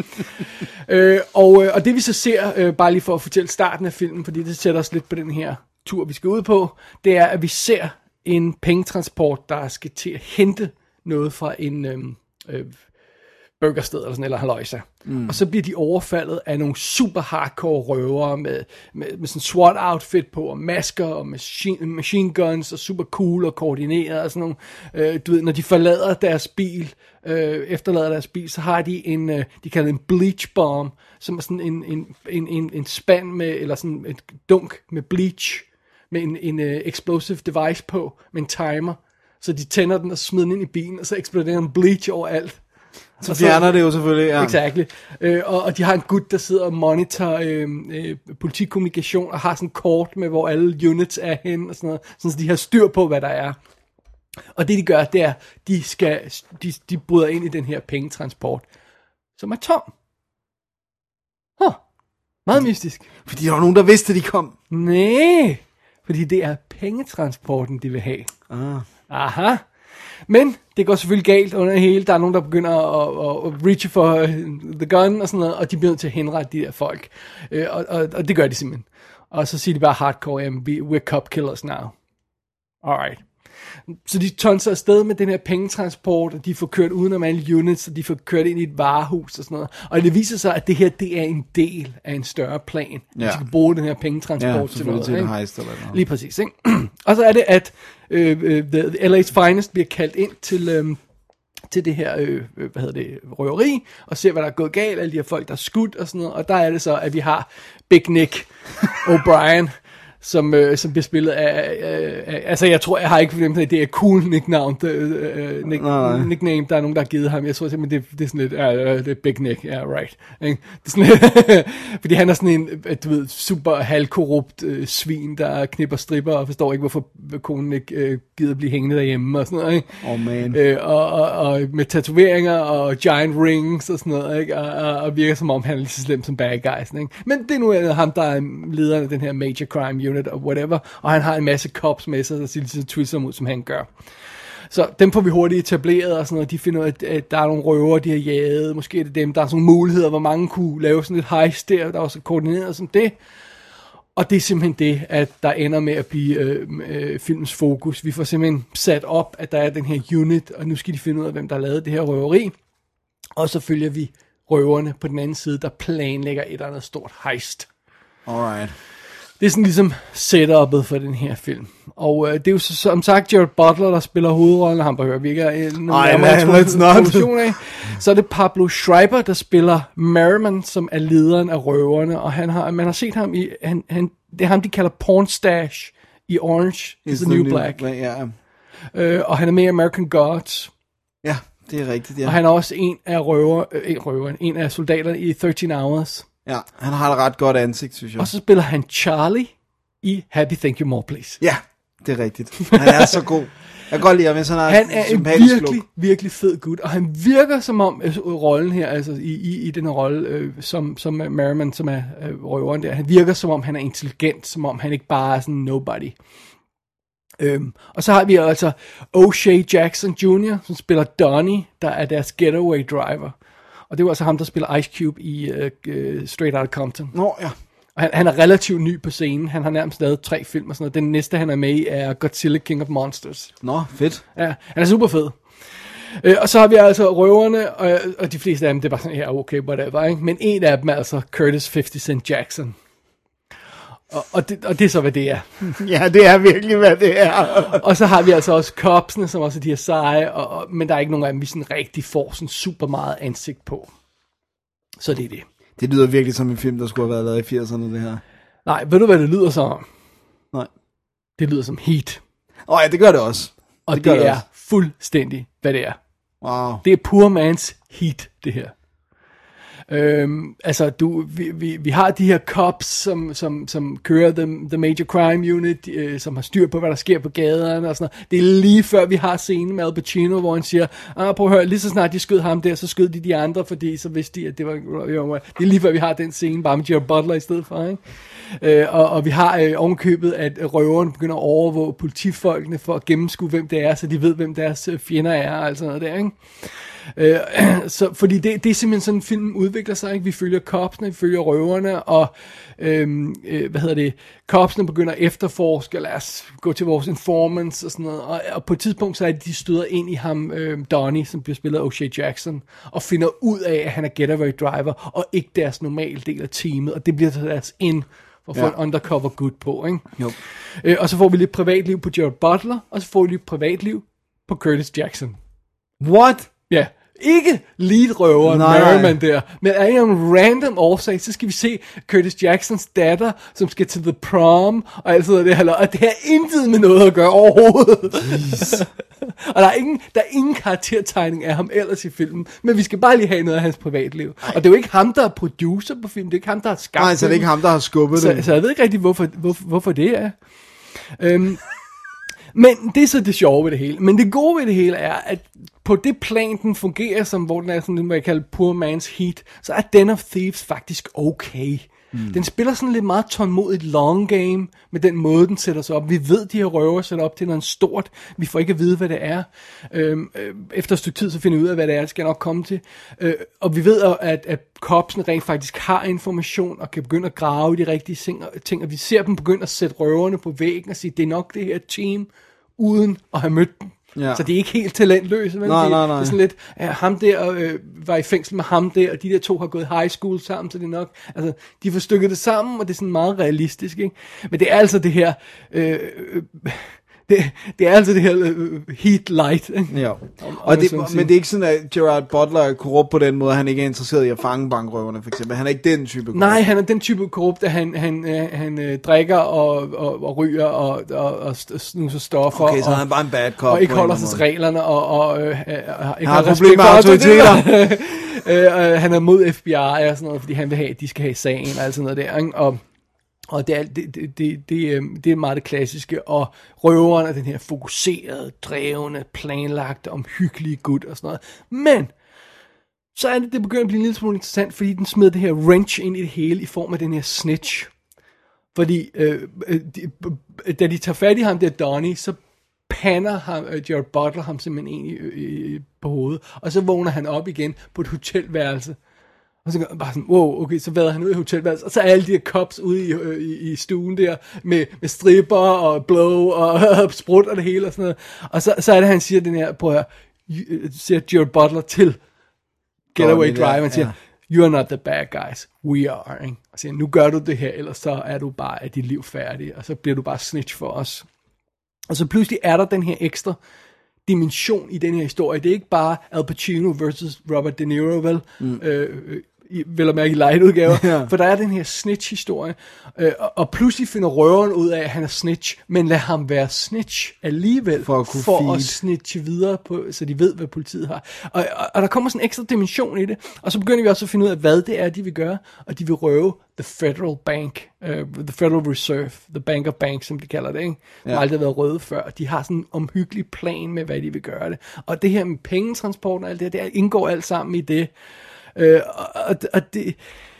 øh, og, og det vi så ser, øh, bare lige for at fortælle starten af filmen, fordi det sætter os lidt på den her tur, vi skal ud på, det er, at vi ser en pengetransport, der skal til at hente noget fra en øh, øh, burgersted eller sådan, eller halløjsa. Mm. Og så bliver de overfaldet af nogle super hardcore røvere med, med, med sådan SWAT outfit på, og masker og machine, machine guns, og super cool og koordineret og sådan nogle. Øh, du ved, når de forlader deres bil, øh, efterlader deres bil, så har de en, øh, de kalder en bleach bomb, som er sådan en, en, en, en, en spand med, eller sådan et dunk med bleach, med en, en uh, explosive device på, med en timer. Så de tænder den og smider den ind i bilen, og så eksploderer en bleach overalt. Så fjerner det jo selvfølgelig, ja. Exactly. Øh, og, og de har en gut, der sidder og monitorer øh, øh, politikommunikation, og har sådan et kort med, hvor alle units er henne, og sådan noget, sådan, så de har styr på, hvad der er. Og det de gør, det er, de, skal, de, de bryder ind i den her pengetransport, som er tom. Huh. Meget mystisk. Fordi der var nogen, der vidste, de kom. Nej, fordi det er pengetransporten, de vil have. Ah. Aha. Men det går selvfølgelig galt under det hele. Der er nogen, der begynder at, at, at reach for the gun og sådan noget, og de bliver nødt til at henrette de der folk. Øh, og, og, og det gør de simpelthen. Og så siger de bare hardcore, we're cop killers now. Alright. Så de tonser afsted med den her pengetransport, og de får kørt udenom alle units, og de får kørt ind i et varehus og sådan noget. Og det viser sig, at det her, det er en del af en større plan. Ja. De skal bruge den her pengetransport ja, til noget. Til en heist eller noget. Lige præcis, ikke? Og så er det, at øh, øh, the, L A's Finest bliver kaldt ind til, øh, til det her, øh, hvad hedder det, røveri, og ser, hvad der er gået galt, alle de her folk, der er skudt og sådan noget. Og der er det så, at vi har Big Nick O'Brien, som, øh, som bliver spillet af, øh, af, altså jeg tror, jeg har ikke fornemt, at det er cool nickname, øh, nick, nickname, der er nogen, der har givet ham. Jeg tror simpelthen, det, det er sådan lidt, ja, uh, det er Big Nick, ja, yeah, right. Ikke? Det er sådan lidt, fordi han er sådan en, du ved, super halvkorrupt øh, svin, der knipper stripper, og forstår ikke, hvorfor konen ikke øh, gider blive hængende derhjemme, og sådan noget, ikke? Oh man. Øh, og, og, og med tatoveringer, og giant rings, og sådan noget, ikke? Og, og, og virker som om, han er lige så slem som bad guys, ikke? Men det er nu ham, der er lederen af den her Major Crime Unit, og whatever, og han har en masse cops med sig, der ser lige så twistsom ud, som han gør. Så dem får vi hurtigt etableret, og sådan noget. De finder ud af, at der er nogle røver, de har jaget. Måske er det dem, der er sådan nogle muligheder, hvor mange kunne lave sådan et heist der, der var så koordineret som det. Og det er simpelthen det, at der ender med at blive øh, øh, filmens fokus. Vi får simpelthen sat op, at der er den her unit, og nu skal de finde ud af, hvem der har lavet det her røveri. Og så følger vi røverne på den anden side, der planlægger et eller andet stort heist. Alright. Det er sådan ligesom setup'et for den her film. Og øh, det er jo som sagt Jared Butler, der spiller hovedrollen. Han behøver vi ikke øh, nogen introduktion af. Så er det Pablo Schreiber, der spiller Merriman, som er lederen af røverne. Og han har, man har set ham i, han, han, det er ham, de kalder Pornstache i Orange is the New, new Black. Black yeah. øh, og han er med i American Gods. Ja, det er rigtigt, ja. Og han er også en af røver, øh, røver, en af soldaterne i thirteen hours. Ja, han har et ret godt ansigt, synes jeg. Og så spiller han Charlie i Happy Thank You More Please. Ja, det er rigtigt. Han er så god. Jeg kan godt lide ham, hvis han har Han er en virkelig, look. virkelig fed gut, og han virker som om øh, rollen her, altså i, i, i den her rolle, øh, som, som Merriman, som er øh, røveren der, han virker som om han er intelligent, som om han ikke bare er sådan nobody. Øhm, og så har vi altså O'Shea Jackson junior, som spiller Donnie, der er deres getaway driver. Og det var altså ham, der spiller Ice Cube i uh, uh, Straight Outta Compton. Nå, ja. Og han, han er relativt ny på scenen. Han har nærmest lavet tre film og sådan noget. Den næste, han er med i, er Godzilla King of Monsters. Nå, fedt. Ja, han er super fed. Uh, og så har vi altså røverne, og, og de fleste af dem, det er bare sådan, ja, okay, whatever, ikke? Men en af dem er altså Curtis halvtreds Cent Jackson. Og, og, det, og det er så, hvad det er. Ja, det er virkelig, hvad det er. Og så har vi altså også copsene, som også er de her seje, og, og, men der er ikke nogen af dem, vi sådan rigtig får sådan super meget ansigt på. Så det er det. Det lyder virkelig som en film, der skulle have været lavet i firserne, det her. Nej, ved du, hvad det lyder som? Nej. Det lyder som Heat. Åh oh, ja, det gør det også. Og det, det, det det er også. fuldstændig, hvad det er. Wow. Det er poor man's Heat, det her. Øhm, altså du, vi, vi, vi har de her cops, som, som, som kører the, the Major Crime Unit, øh, som har styr på, hvad der sker på gaderne og sådan noget. Det er lige før vi har scenen med Al Pacino, hvor han siger, ah, prøv at høre, lige så snart de skød ham der, så skød de de andre, fordi så vidste de, at det var, jo, det er lige før vi har den scene, bare med Jared Butler i stedet for, ikke? Øh, og, og vi har øh, ovenkøbet, at røverne begynder at overvåge politifolkene for at gennemskue, hvem det er, så de ved, hvem deres fjender er, og alt sådan noget der, ikke? Øh, så, fordi det, det er simpelthen sådan, en film udvikler sig, ikke? Vi følger copsene, vi følger røverne, og øhm, øh, hvad hedder det, copsene begynder at efterforske, lad os gå til vores informants og sådan noget, og, og på et tidspunkt så er det, de støder ind i ham, øh, Donnie, som bliver spillet af O'Shea Jackson, og finder ud af, at han er getaway driver, og ikke deres normale del af teamet, og det bliver så deres ind for at få ja. en undercover good på, ikke? Jo. Øh, og så får vi lidt privatliv på Jared Butler, og så får vi lidt privatliv på Curtis Jackson. What? Ja, ikke lead-røveren Merriman der, men af en random årsag, så skal vi se Curtis Jacksons datter, som skal til the prom, og alt sådan det, og det har intet med noget at gøre overhovedet. Og der er, ingen, der er ingen karaktertegning af ham ellers i filmen, men vi skal bare lige have noget af hans privatliv. Ej. Og det er jo ikke ham, der er producer på filmen, det er ikke ham, der har skabt Nej, så det er ikke ham, der har skubbet så, det. Så jeg ved ikke rigtig, hvorfor, hvorfor, hvorfor det er. Øhm, men det er så det sjove ved det hele. Men det gode ved det hele er, at på det plan, den fungerer som, hvor den er sådan, hvad jeg kalder poor man's heat, så er Den of Thieves faktisk okay. Mm. Den spiller sådan lidt meget tålmodigt long game, med den måde, den sætter sig op. Vi ved, de her røver sætter op til noget stort. Vi får ikke at vide, hvad det er. Øhm, øh, efter et stykke tid, så finder vi ud af, hvad det er, det skal nok komme til. Øh, og vi ved, at, at korpsene rent faktisk har information, og kan begynde at grave i de rigtige ting, og vi ser dem begynde at sætte røverne på væggen, og sige, det er nok det her team, uden at have mødt dem. Ja. Så det er ikke helt talentløse, men nej, det, nej, nej. det er sådan lidt, ja, ham der øh, var i fængsel med ham der, og de der to har gået high school sammen, så det er nok, altså, de får stykket det sammen, og det er sådan meget realistisk, ikke? Men det er altså det her, øh, det, det er altså det her uh, Heat Light. Ikke? Ja. Om, Og om det, man så men det er ikke sådan, at Gerard Butler er korrupt på den måde, han ikke er interesseret i at fange bankrøverne, for eksempel. Han er ikke den type korrupt. Nej, han er den type korrupt, at han, han, han, han øh, drikker og, og, og ryger og, og, og snuser stoffer. Okay, så og, han er bare en bad cop. Og ikke holder sig til reglerne, og, og øh, øh, ikke har har problemer med autoriteter. øh, øh, han er mod F B I og sådan noget, fordi han vil have, at de skal have sagen og alt sådan noget der, ikke? Og Og det er, det, det, det, det, det er meget det klassiske, og røveren er den her fokuserede, drevne, planlagte, omhyggelige gut og sådan noget. Men så er det, det begynder at blive en lille smule interessant, fordi den smed det her wrench ind i det hele i form af den her snitch. Fordi øh, de, da de tager fat i ham der Donnie, så pander ham, uh, Gerard Butler ham simpelthen ind i, i, på hovedet, og så vågner han op igen på et hotelværelse. Og så bare sådan, wow, okay, så vader han ud i hotelværelset, og så er alle de her cops ude i, i, i stuen der, med, med stripper og blow og, og sprut og det hele og sådan noget. Og så, så er det, han siger den her, prøv at siger Gerard Butler til Getaway Drive, han siger, you are not the bad guys, we are, ikke? Og siger, nu gør du det her, ellers så er du bare af dit liv færdig, og så bliver du bare snitch for os. Og så pludselig er der den her ekstra dimension i den her historie. Det er ikke bare Al Pacino versus Robert De Niro, vel? Mm. Øh, i, vel at mærke i light-udgaver. Ja. For der er den her snitch-historie. Øh, og, og pludselig finder røveren ud af, at han er snitch, men lad ham være snitch alligevel, for at, kunne for at snitche videre, på, så de ved, hvad politiet har. Og, og, og der kommer sådan en ekstra dimension i det. Og så begynder vi også at finde ud af, hvad det er, de vil gøre. Og de vil røve The Federal Bank, uh, The Federal Reserve, The Bank of Banks, som de kalder det, ikke? De har ja. aldrig været røde før. De har sådan en omhyggelig plan med, hvad de vil gøre det. Og det her med pengetransporten og alt det, det indgår alt sammen i det. Uh, og og det,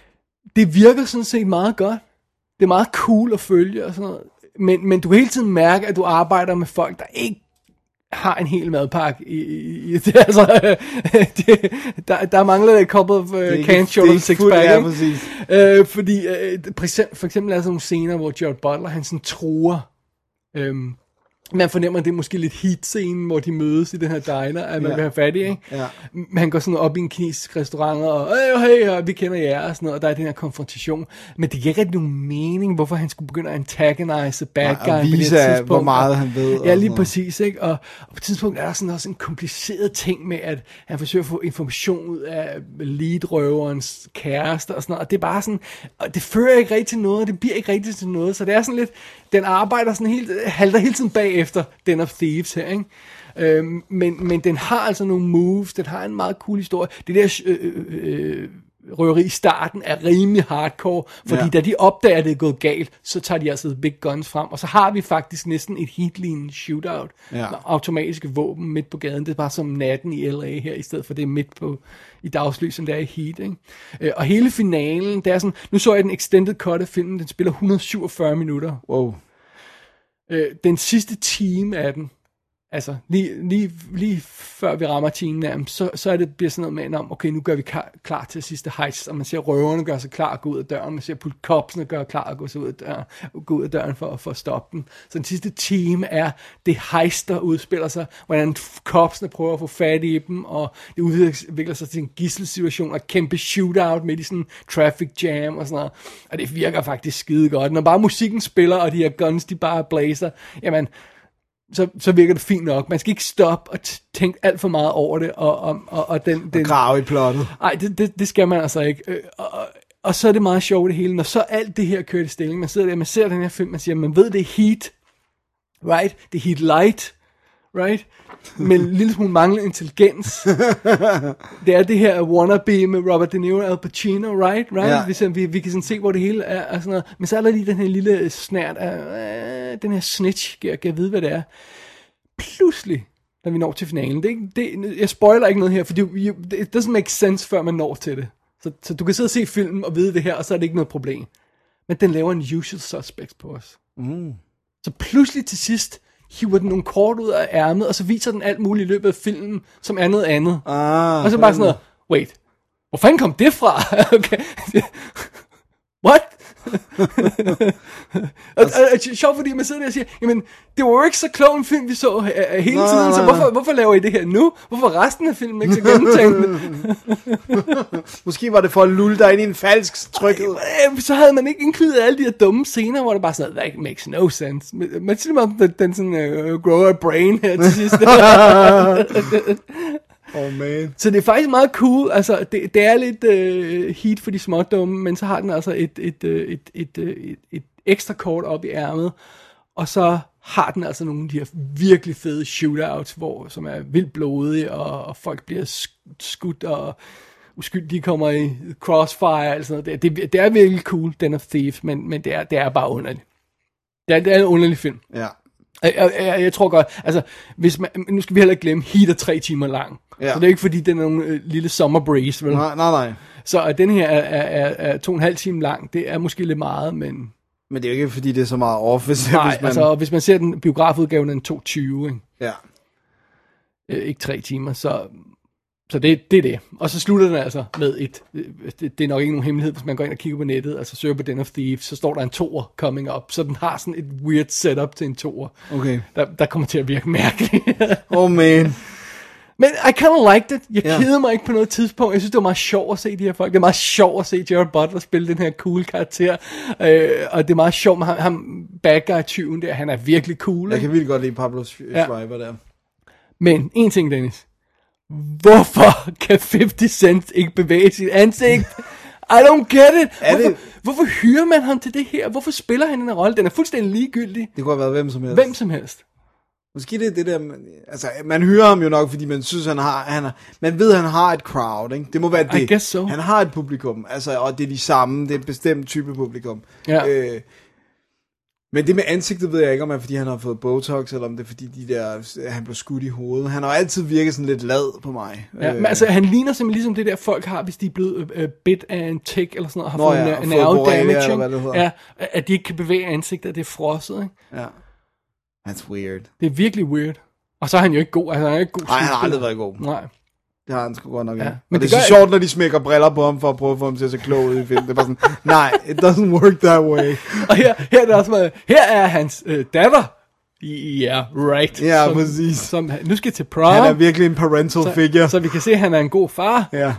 det virker sådan set meget godt. Det er meget cool at følge og sådan noget. Men, men du kan hele tiden mærke, at du arbejder med folk, der ikke har en hel madpakke i, i, i det, altså, det, der, der mangler et couple of uh, cans short of six pack, uh, fordi uh, for eksempel er der sådan nogle scener, hvor Gerard Butler, han sådan truer, um, man fornemmer, at det er måske lidt heat-scenen, hvor de mødes i den her diner, at man ja. vil have fat i, ikke? Ja. Han går sådan op i en kinesisk restaurant, og hey, hey, vi kender jer, og sådan noget, og der er den her konfrontation. Men det giver ikke rigtig nogen mening, hvorfor han skulle begynde at antagonize bad guy. Og vise, af, hvor meget han ved. Ja, lige præcis, ikke? Og, og på et tidspunkt er der sådan også en kompliceret ting med, at han forsøger at få information ud af lead-røverens kæreste, og sådan noget, og det er bare sådan, og det fører ikke rigtig til noget, det bliver ikke rigtig til noget, så det er sådan lidt, den arbejder sådan helt, halter hele tiden bag efter Den of Thieves her, ikke? Øhm, men, men den har altså nogle moves, den har en meget cool historie. Det der øh, øh, røveri i starten er rimelig hardcore, fordi ja. da de opdager, at det er gået galt, så tager de altså big guns frem, og så har vi faktisk næsten et heat-lignende shootout ja. med automatiske våben midt på gaden. Det er bare som natten i L A her, i stedet for det er midt på i dagslys, som det er i Heat, ikke? Øh, og hele finalen, det er sådan, nu så jeg den extended cut af filmen, den spiller et hundrede og syvogfyrre minutter. Wow. Øh, den sidste time af den, altså lige, lige, lige før vi rammer timen af dem, så, så er det bliver sådan noget med, om, okay, nu gør vi klar, klar til sidste heist, og man ser røverne gøre sig klar at gå ud af døren, man ser politikopsene gøre klar at gå ud af døren, gå ud af døren for, for at stoppe dem. Så den sidste time er det heist, der udspiller sig, hvordan kopsene prøver at få fat i dem, og det udvikler sig til en gidselsituation, og kæmpe shootout midt i sådan en traffic jam og sådan noget, og det virker faktisk skide godt. Når bare musikken spiller, og de her guns, de bare blazer, jamen, Så, så virker det fint nok. Man skal ikke stoppe og t- tænke alt for meget over det. Og, og, og, og den, den, og grave i plottet. Nej, det, det, det skal man altså ikke. Og, og, og så er det meget sjovt det hele. Når så alt det her kører i stilling, man sidder der, man ser den her film, man siger, man ved det er Heat, right? Det er Heat Light, right? Med en lille smule manglende intelligens. Det er det her wannabe med Robert De Niro og Al Pacino, right? right? Ja. Vi, så, vi, vi kan sådan se, hvor det hele er, og sådan noget. Men så er der lige den her lille snært af, øh, den her snitch, kan jeg vide, hvad det er. Pludselig, når vi når til finalen, det, det, jeg spoiler ikke noget her, for det, it doesn't make sense, før man når til det. Så, så du kan sidde og se filmen og vide det her, og så er det ikke noget problem. Men den laver en usual suspects på os. Mm. Så pludselig til sidst hiver den nogle kort ud af ærmet, og så viser den alt muligt i løbet af filmen, som er noget andet. Ah, og så bare sådan noget, wait, hvor fanden kom det fra? Okay. What? og, og, og sjovt, fordi man sidder der og siger, jamen, det var jo ikke så klog en film, vi så uh, hele nej, tiden, nej, så nej. hvorfor, hvorfor laver I det her nu? Hvorfor resten af filmen ikke så gennemtænkt? Måske var det for at lulle dig ind i en falsk tryghed. Øh, Så havde man ikke inkluderet alle de her dumme scener, hvor det bare sådan, that makes no sense. Man siger om den, den sådan, uh, grow a brain her til sidst. Oh man. Så det er faktisk meget cool. Altså, det, det er lidt uh, heat for de smådumme, men så har den altså et, et, et, et, et, et, et ekstra kort op i ærmet. Og så har den altså nogle af de her virkelig fede shootouts, hvor, som er vildt blodige, og, og folk bliver skudt, og uskyldige kommer i crossfire, og sådan noget. Det, det, det er virkelig cool, Den of Thieves, men, men det, er, det er bare underligt. Det er, det er en underlig film. Ja. Jeg, jeg, jeg, jeg tror godt, altså, hvis man, nu skal vi heller ikke glemme, Heat er tre timer lang. Ja. Så det er ikke fordi, den er nogle øh, lille summer breeze, vel? Nej, nej, nej. Så at den her er, er, er, er to og en halv time lang, det er måske lidt meget, men... Men det er jo ikke, fordi det er så meget off, hvis, Nej, hvis man... altså, hvis man ser den biografudgaven, den to tyve, ikke? Ja. Øh, ikke tre timer, så... Så det, det er det. Og så slutter den altså med et... Det, det er nok ikke nogen hemmelighed, hvis man går ind og kigger på nettet, altså søger på Den of Thieves, så står der en toer coming up, så den har sådan et weird setup til en toer, Okay. der, der kommer til at virke mærkeligt. Oh man. Men I kind of liked it. Jeg Ja. kedede mig ikke på noget tidspunkt. Jeg synes, det var meget sjovt at se de her folk. Det er meget sjovt at se Jared Butler spille den her cool karakter. Øh, og det er meget sjovt med ham, ham bad guy-tyven der. Han er virkelig cool. Jeg Ikke? kan virkelig godt lide Pablo Schreiber Ja. der. Men en ting, Dennis. Hvorfor kan halvtreds Cent ikke bevæge sit ansigt? I don't get it. Er Hvorfor, det- hvorfor hyrer man ham til det her? Hvorfor spiller han den rolle? Den er fuldstændig ligegyldig. Det kunne have været hvem som helst. Hvem som helst. Måske det er det der, man, altså man hører ham jo nok, fordi man synes, han har, han har, man ved, han har et crowd, ikke? Det må være det. I guess so. Han har et publikum, altså, og det er de samme, det er et bestemt type publikum. Ja. Øh, men det med ansigtet ved jeg ikke, om det er, fordi han har fået Botox, eller om det er, fordi de der, han blev skudt i hovedet. Han har altid virket sådan lidt lad på mig. Ja, men altså, han ligner simpelthen ligesom det der folk har, hvis de er blevet øh, bit af en tick eller sådan noget, har Nå fået ja, en, og en fået nerve borrelia, eller damage, hvad det hedder. ja, at de ikke kan bevæge ansigtet, det er frosset, ikke? Ja. That's weird. Det er virkelig weird. Og så er han jo ikke god, altså han er ikke god Nej, han har skuespiller. aldrig været god. Nej. Det har han sgu godt nok Ja, ja. men Men det, det det er så gør- sjovt, når de smækker briller på ham, for at prøve at få ham til at se klog ud i film. Det er bare sådan, nej, it doesn't work that way. Og her, her er det også med, her er hans øh, datter. Ja, yeah, right. Ja, som, præcis. Som, nu skal til prom. Han er virkelig en parental så, figure. så vi kan se, at han er en god far. Ja.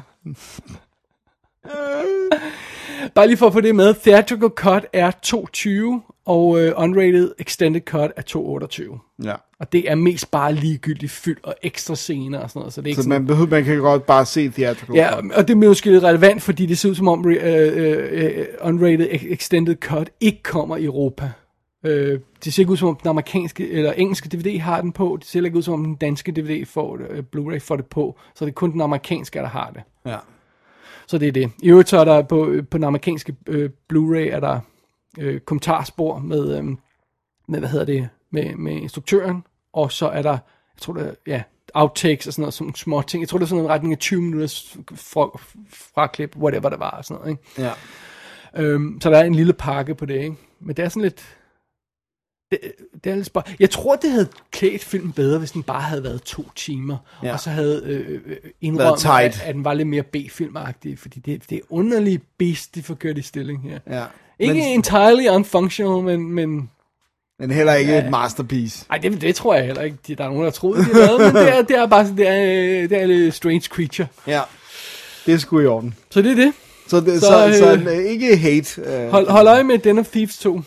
Bare lige for at få det med, theatrical cut er to tyve, og øh, unrated extended cut er to otteogtyve. Ja. Og det er mest bare ligegyldigt fyldt og ekstra scener og sådan noget. Så det er ikke Så sådan, man, behøver, man kan godt bare se theatrical. ja, og det er måske lidt relevant, fordi det ser ud som om uh, uh, uh, unrated extended cut ikke kommer i Europa. Uh, det ser ikke ud som om den amerikanske eller engelske D V D har den på. Det ser ikke ud som om den danske D V D får det, uh, Blu-ray får det på. Så det er kun den amerikanske, der har det. Ja. Så det er det. I øvrigt så er der på, på den amerikanske øh, Blu-ray er der øh, kommentarspor med, øh, med, hvad hedder det, med, med instruktøren, og så er der, jeg tror det er, ja, outtakes og sådan noget, sådan små ting. Jeg tror det er sådan en retning af tyve minutters fra, fraklip, whatever det var, og sådan noget, ikke? Ja. Øhm, så der er en lille pakke på det, ikke? Men det er sådan lidt, det, det er lidt spar- jeg tror, det havde klædt filmen bedre, hvis den bare havde været to timer, Ja. og så havde øh, øh, Været indrømmet, tight. at, at den var lidt mere B-filmagtig, fordi det, det er underligt beast, de får kørt i stilling her. Ja. Ikke Men, entirely unfunctional, men, men men heller ikke Ja. et masterpiece. ej, det, det tror jeg heller ikke, der er nogen, der troede, de lavede, men det er, det er bare sådan, det er, det er lidt strange creature. Ja. Det er sgu i orden. Så det er det. Så, det, Så, så, så, øh, så ikke hate. Øh, Hold, hold øje med Den of Thieves to.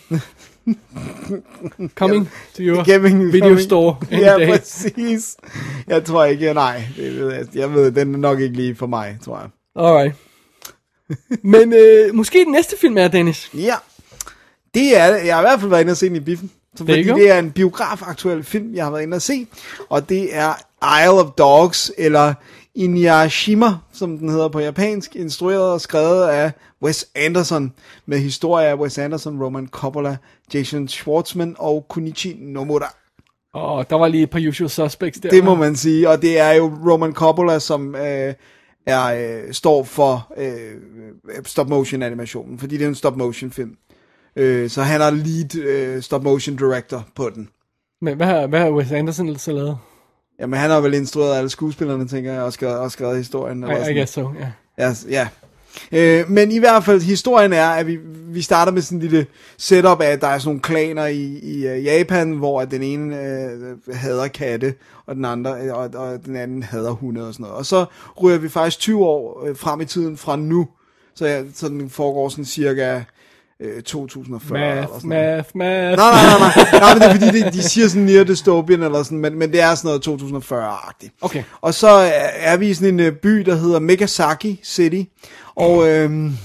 Coming to your Gaming, video store any Ja, day. præcis. Jeg tror ikke, nej. Det ved jeg, jeg ved, den er nok ikke lige for mig, tror jeg. Alright. Men øh, måske den næste film er, Dennis. Ja. Det er jeg har i hvert fald været inde og se den i biffen. Så fordi There you go. det er en biograf-aktuel film, jeg har været inde og se. Og det er Isle of Dogs, eller Inuyashima, som den hedder på japansk, instrueret og skrevet af Wes Anderson, med historie af Wes Anderson, Roman Coppola, Jason Schwartzman og Kunichi Nomura. Og der var lige et par usual suspects der. Det må man sige, og det er jo Roman Coppola, som øh, er, øh, står for øh, stop-motion animationen, fordi det er en stop-motion film. Øh, så han er lead øh, stop-motion director på den. Men hvad har, hvad har Wes Anderson så lavet? Jamen han har vel instrueret alle skuespillerne, tænker jeg, og skrevet, og skrevet historien. Eller I, I sådan. guess so, ja. Ja, ja. Øh, men i hvert fald, historien er, at vi, vi starter med sådan en lille setup af, at der er sådan nogle klaner i, i uh, Japan, hvor den ene uh, hader katte, og den andre og, og den anden hader hunde og sådan noget. Og så ryger vi faktisk tyve år uh, frem i tiden fra nu, så, ja, så den foregår sådan cirka uh, to tusind og fyrre. Math, eller sådan math, math. Nej, nej, nej, nej. nej men det er fordi, de, de siger sådan near dystopian eller sådan, men, men det er sådan noget to tusind og fyrre-agtigt. Okay. Og så er, er vi i sådan en uh, by, der hedder Megasaki City, og øhm,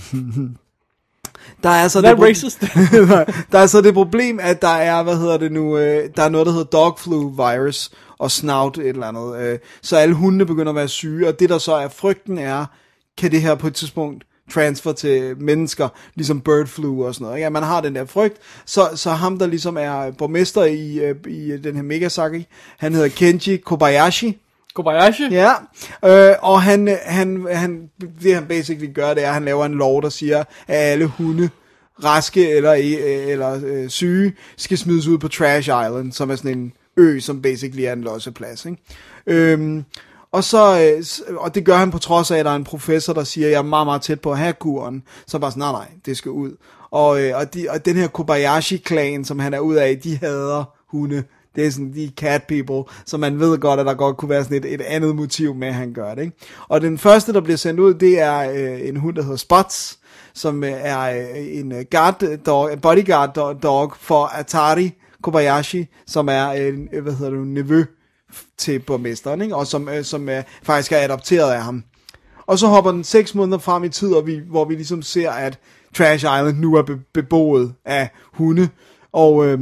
der er så det, det racist. der er så det problem, at der er, hvad hedder det nu, øh, der er noget, der hedder dog flu virus, og snout et eller andet, øh, så alle hundene begynder at være syge, og det der så er frygten er, kan det her på et tidspunkt transfer til mennesker, ligesom bird flu og sådan noget. Ja, man har den der frygt, så, så ham, der ligesom er borgmester i, øh, i den her Megasaki, han hedder Kenji Kobayashi. Kobayashi? Ja, øh, og han, han, han, det han basically gør, det er, at han laver en lov, der siger, at alle hunde, raske eller, eller øh, syge, skal smides ud på Trash Island, som er sådan en ø, som basically er en losseplads, ikke? Øhm, og, så, øh, og det gør han på trods af, at der er en professor, der siger, at jeg er meget, meget tæt på at have kuren. Så bare sådan, nej, nej, det skal ud. Og, øh, og, de, og den her Kobayashi-klan, som han er ud af, de hader hunde. Det er sådan de cat people, så man ved godt, at der godt kunne være sådan et, et andet motiv med, at han gør det, ikke? Og den første, der bliver sendt ud, det er øh, en hund, der hedder Spots, som øh, er øh, en guard dog, en bodyguard dog for Atari Kobayashi, som er en, øh, hvad hedder det, nevø til borgmesteren, ikke? Og som, øh, som øh, faktisk er adopteret af ham. Og så hopper den seks måneder frem i tid, og vi, hvor vi ligesom ser, at Trash Island nu er be- beboet af hunde, og... Øh,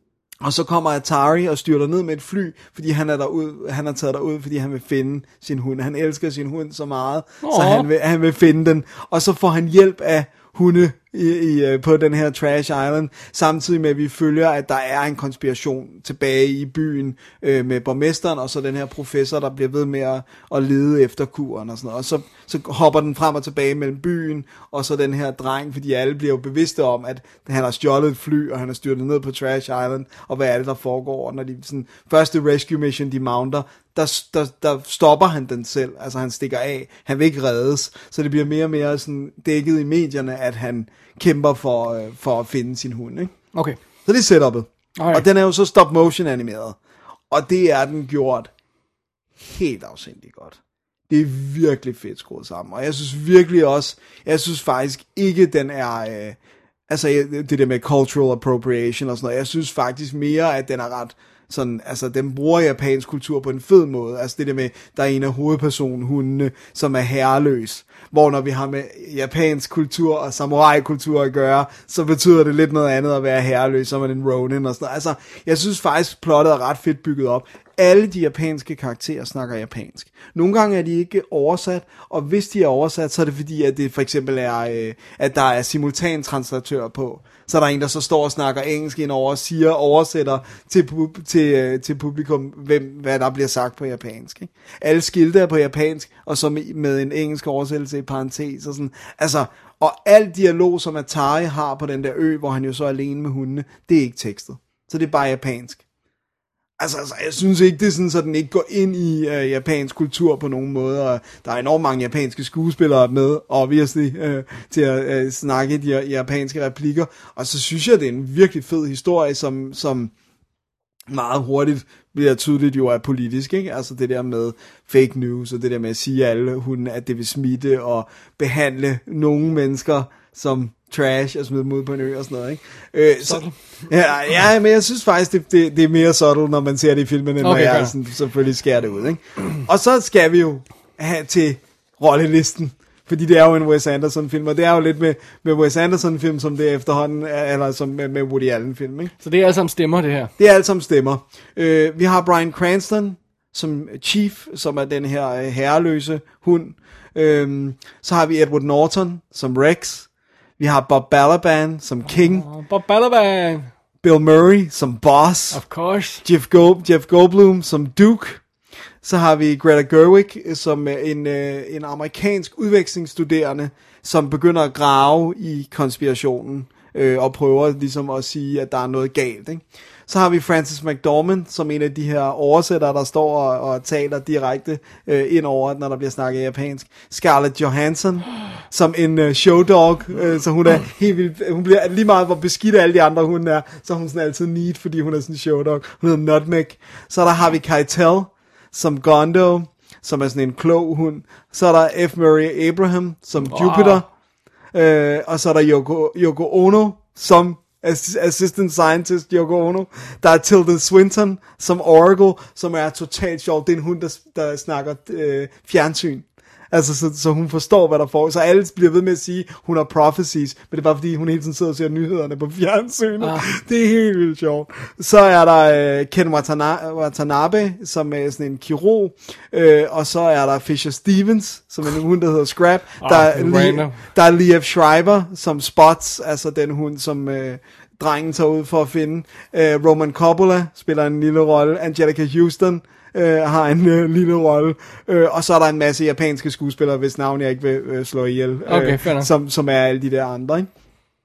Og så kommer Atari og styrter ned med et fly, fordi han er derud, han er taget derud, fordi han vil finde sin hund. Han elsker sin hund så meget, oh. så han vil, han vil finde den. Og så får han hjælp af hunde i, i, på den her Trash Island, samtidig med at vi følger, at der er en konspiration tilbage i byen øh, med borgmesteren, og så den her professor, der bliver ved med at, at lede efter kuren og sådan noget. Og så, så hopper den frem og tilbage mellem byen, og så den her dreng, fordi alle bliver jo bevidste om, at han har stjålet et fly, og han har styrtet ned på Trash Island, og hvad er det, der foregår. Og når de sådan, første rescue mission, de mounter, Der, der, der stopper han den selv, altså han stikker af, han vil ikke reddes, så det bliver mere og mere sådan dækket i medierne, at han kæmper for, øh, for at finde sin hund, ikke? Okay. Så det er setupet, okay. Og den er jo så stop motion animeret, og det er den gjort helt afsindigt godt. Det er virkelig fedt skruet sammen, og jeg synes virkelig også, jeg synes faktisk ikke, den er, øh, altså det der med cultural appropriation og sådan noget, jeg synes faktisk mere, at den er ret, sådan, altså den bruger japansk kultur på en fed måde, altså det der med, der er en af hovedpersonhundene, som er herreløs, hvor når vi har med japansk kultur og samurai-kultur at gøre, så betyder det lidt noget andet at være herreløs, som er en ronin og sådan noget. Altså, jeg synes faktisk, plottet er ret fedt bygget op. Alle de japanske karakterer snakker japansk. Nogle gange er de ikke oversat, og hvis de er oversat, så er det fordi, at det for eksempel er, øh, at der er simultantranslator på. Så er der en, der så står og snakker engelsk indover og siger, oversætter til, pub- til, øh, til publikum, hvem, hvad der bliver sagt på japansk. Ikke? Alle skilte er på japansk, og så med, med en engelsk oversættelse i parentes. Og sådan. Altså, og al dialog, som Atari har på den der ø, hvor han jo så er alene med hundene, det er ikke tekstet. Så det er bare japansk. Altså, altså, jeg synes ikke, det er sådan, så den ikke går ind i øh, japansk kultur på nogen måde, og der er enormt mange japanske skuespillere med, obviously, øh, til at øh, snakke de japanske replikker, og så synes jeg, det er en virkelig fed historie, som, som meget hurtigt bliver tydeligt jo er politisk, ikke? Altså det der med fake news, og det der med at sige alle hunde, at det vil smitte, og behandle nogle mennesker som trash og smide dem ud på en ø og sådan noget, ikke? Øh, så, ja, ja, men jeg synes faktisk, det, det, det er mere subtle, når man ser det i filmen, end okay, når jeg sådan, selvfølgelig skærer det ud, ikke? Og så skal vi jo have til rollelisten, fordi det er jo en Wes Anderson film, og det er jo lidt med, med Wes Anderson film, som det er efterhånden, eller som med, med Woody Allen film, ikke? Så det er alle sammen stemmer, det her? Det er alle sammen stemmer. Øh, vi har Bryan Cranston som Chief, som er den her øh, herreløse hund. Øh, så har vi Edward Norton som Rex. Vi har Bob Balaban som King. Oh, Bob Balaban. Bill Murray som Boss. Of course. Jeff, Go- Jeff Goldblum som Duke. Så har vi Greta Gerwig som en, øh, en amerikansk udvekslingsstuderende, som begynder at grave i konspirationen, øh, og prøver ligesom at sige, at der er noget galt, ikke? Så har vi Frances McDormand, som en af de her oversættere, der står og, og taler direkte øh, ind over, når der bliver snakket japansk. Scarlett Johansson, som en øh, showdog, øh, så hun er helt vildt, hun bliver lige meget, hvor beskidt alle de andre hun er, så er hun sådan altid neat, fordi hun er sådan en showdog. Hun hedder Nutmeg. Så der har vi Keitel, som Gondo, som er sådan en klog hund. Så er der F. Murray Abraham, som wow. Jupiter. Øh, og så er der Yoko, Yoko Ono, som Assistant Scientist Yoko Ono. Der er Tilda Swinton som Oracle, som er totalt sjov. Det er en hund, der, der snakker øh, fjernsyn. Altså, så, så hun forstår, hvad der får. Så alle bliver ved med at sige, hun har prophecies, men det er bare fordi, hun hele tiden sidder og ser nyhederne på fjernsynet. Ah. Det er helt vildt sjovt. Så er der øh, Ken Watanabe, Watanabe, som er sådan en kirurg. Øh, og så er der Fisher Stevens, som er en hund, der hedder Scrap. Ah, der, er Lee, der er Liev Schreiber, som Spots, altså den hund, som... Øh, drengen tager ud for at finde. Øh, Roman Coppola spiller en lille rolle. Angelica Houston øh, har en øh, lille rolle. Øh, og så er der en masse japanske skuespillere, hvis navn jeg ikke vil øh, slå ihjel. Øh, okay, som, som er alle de der andre, ikke?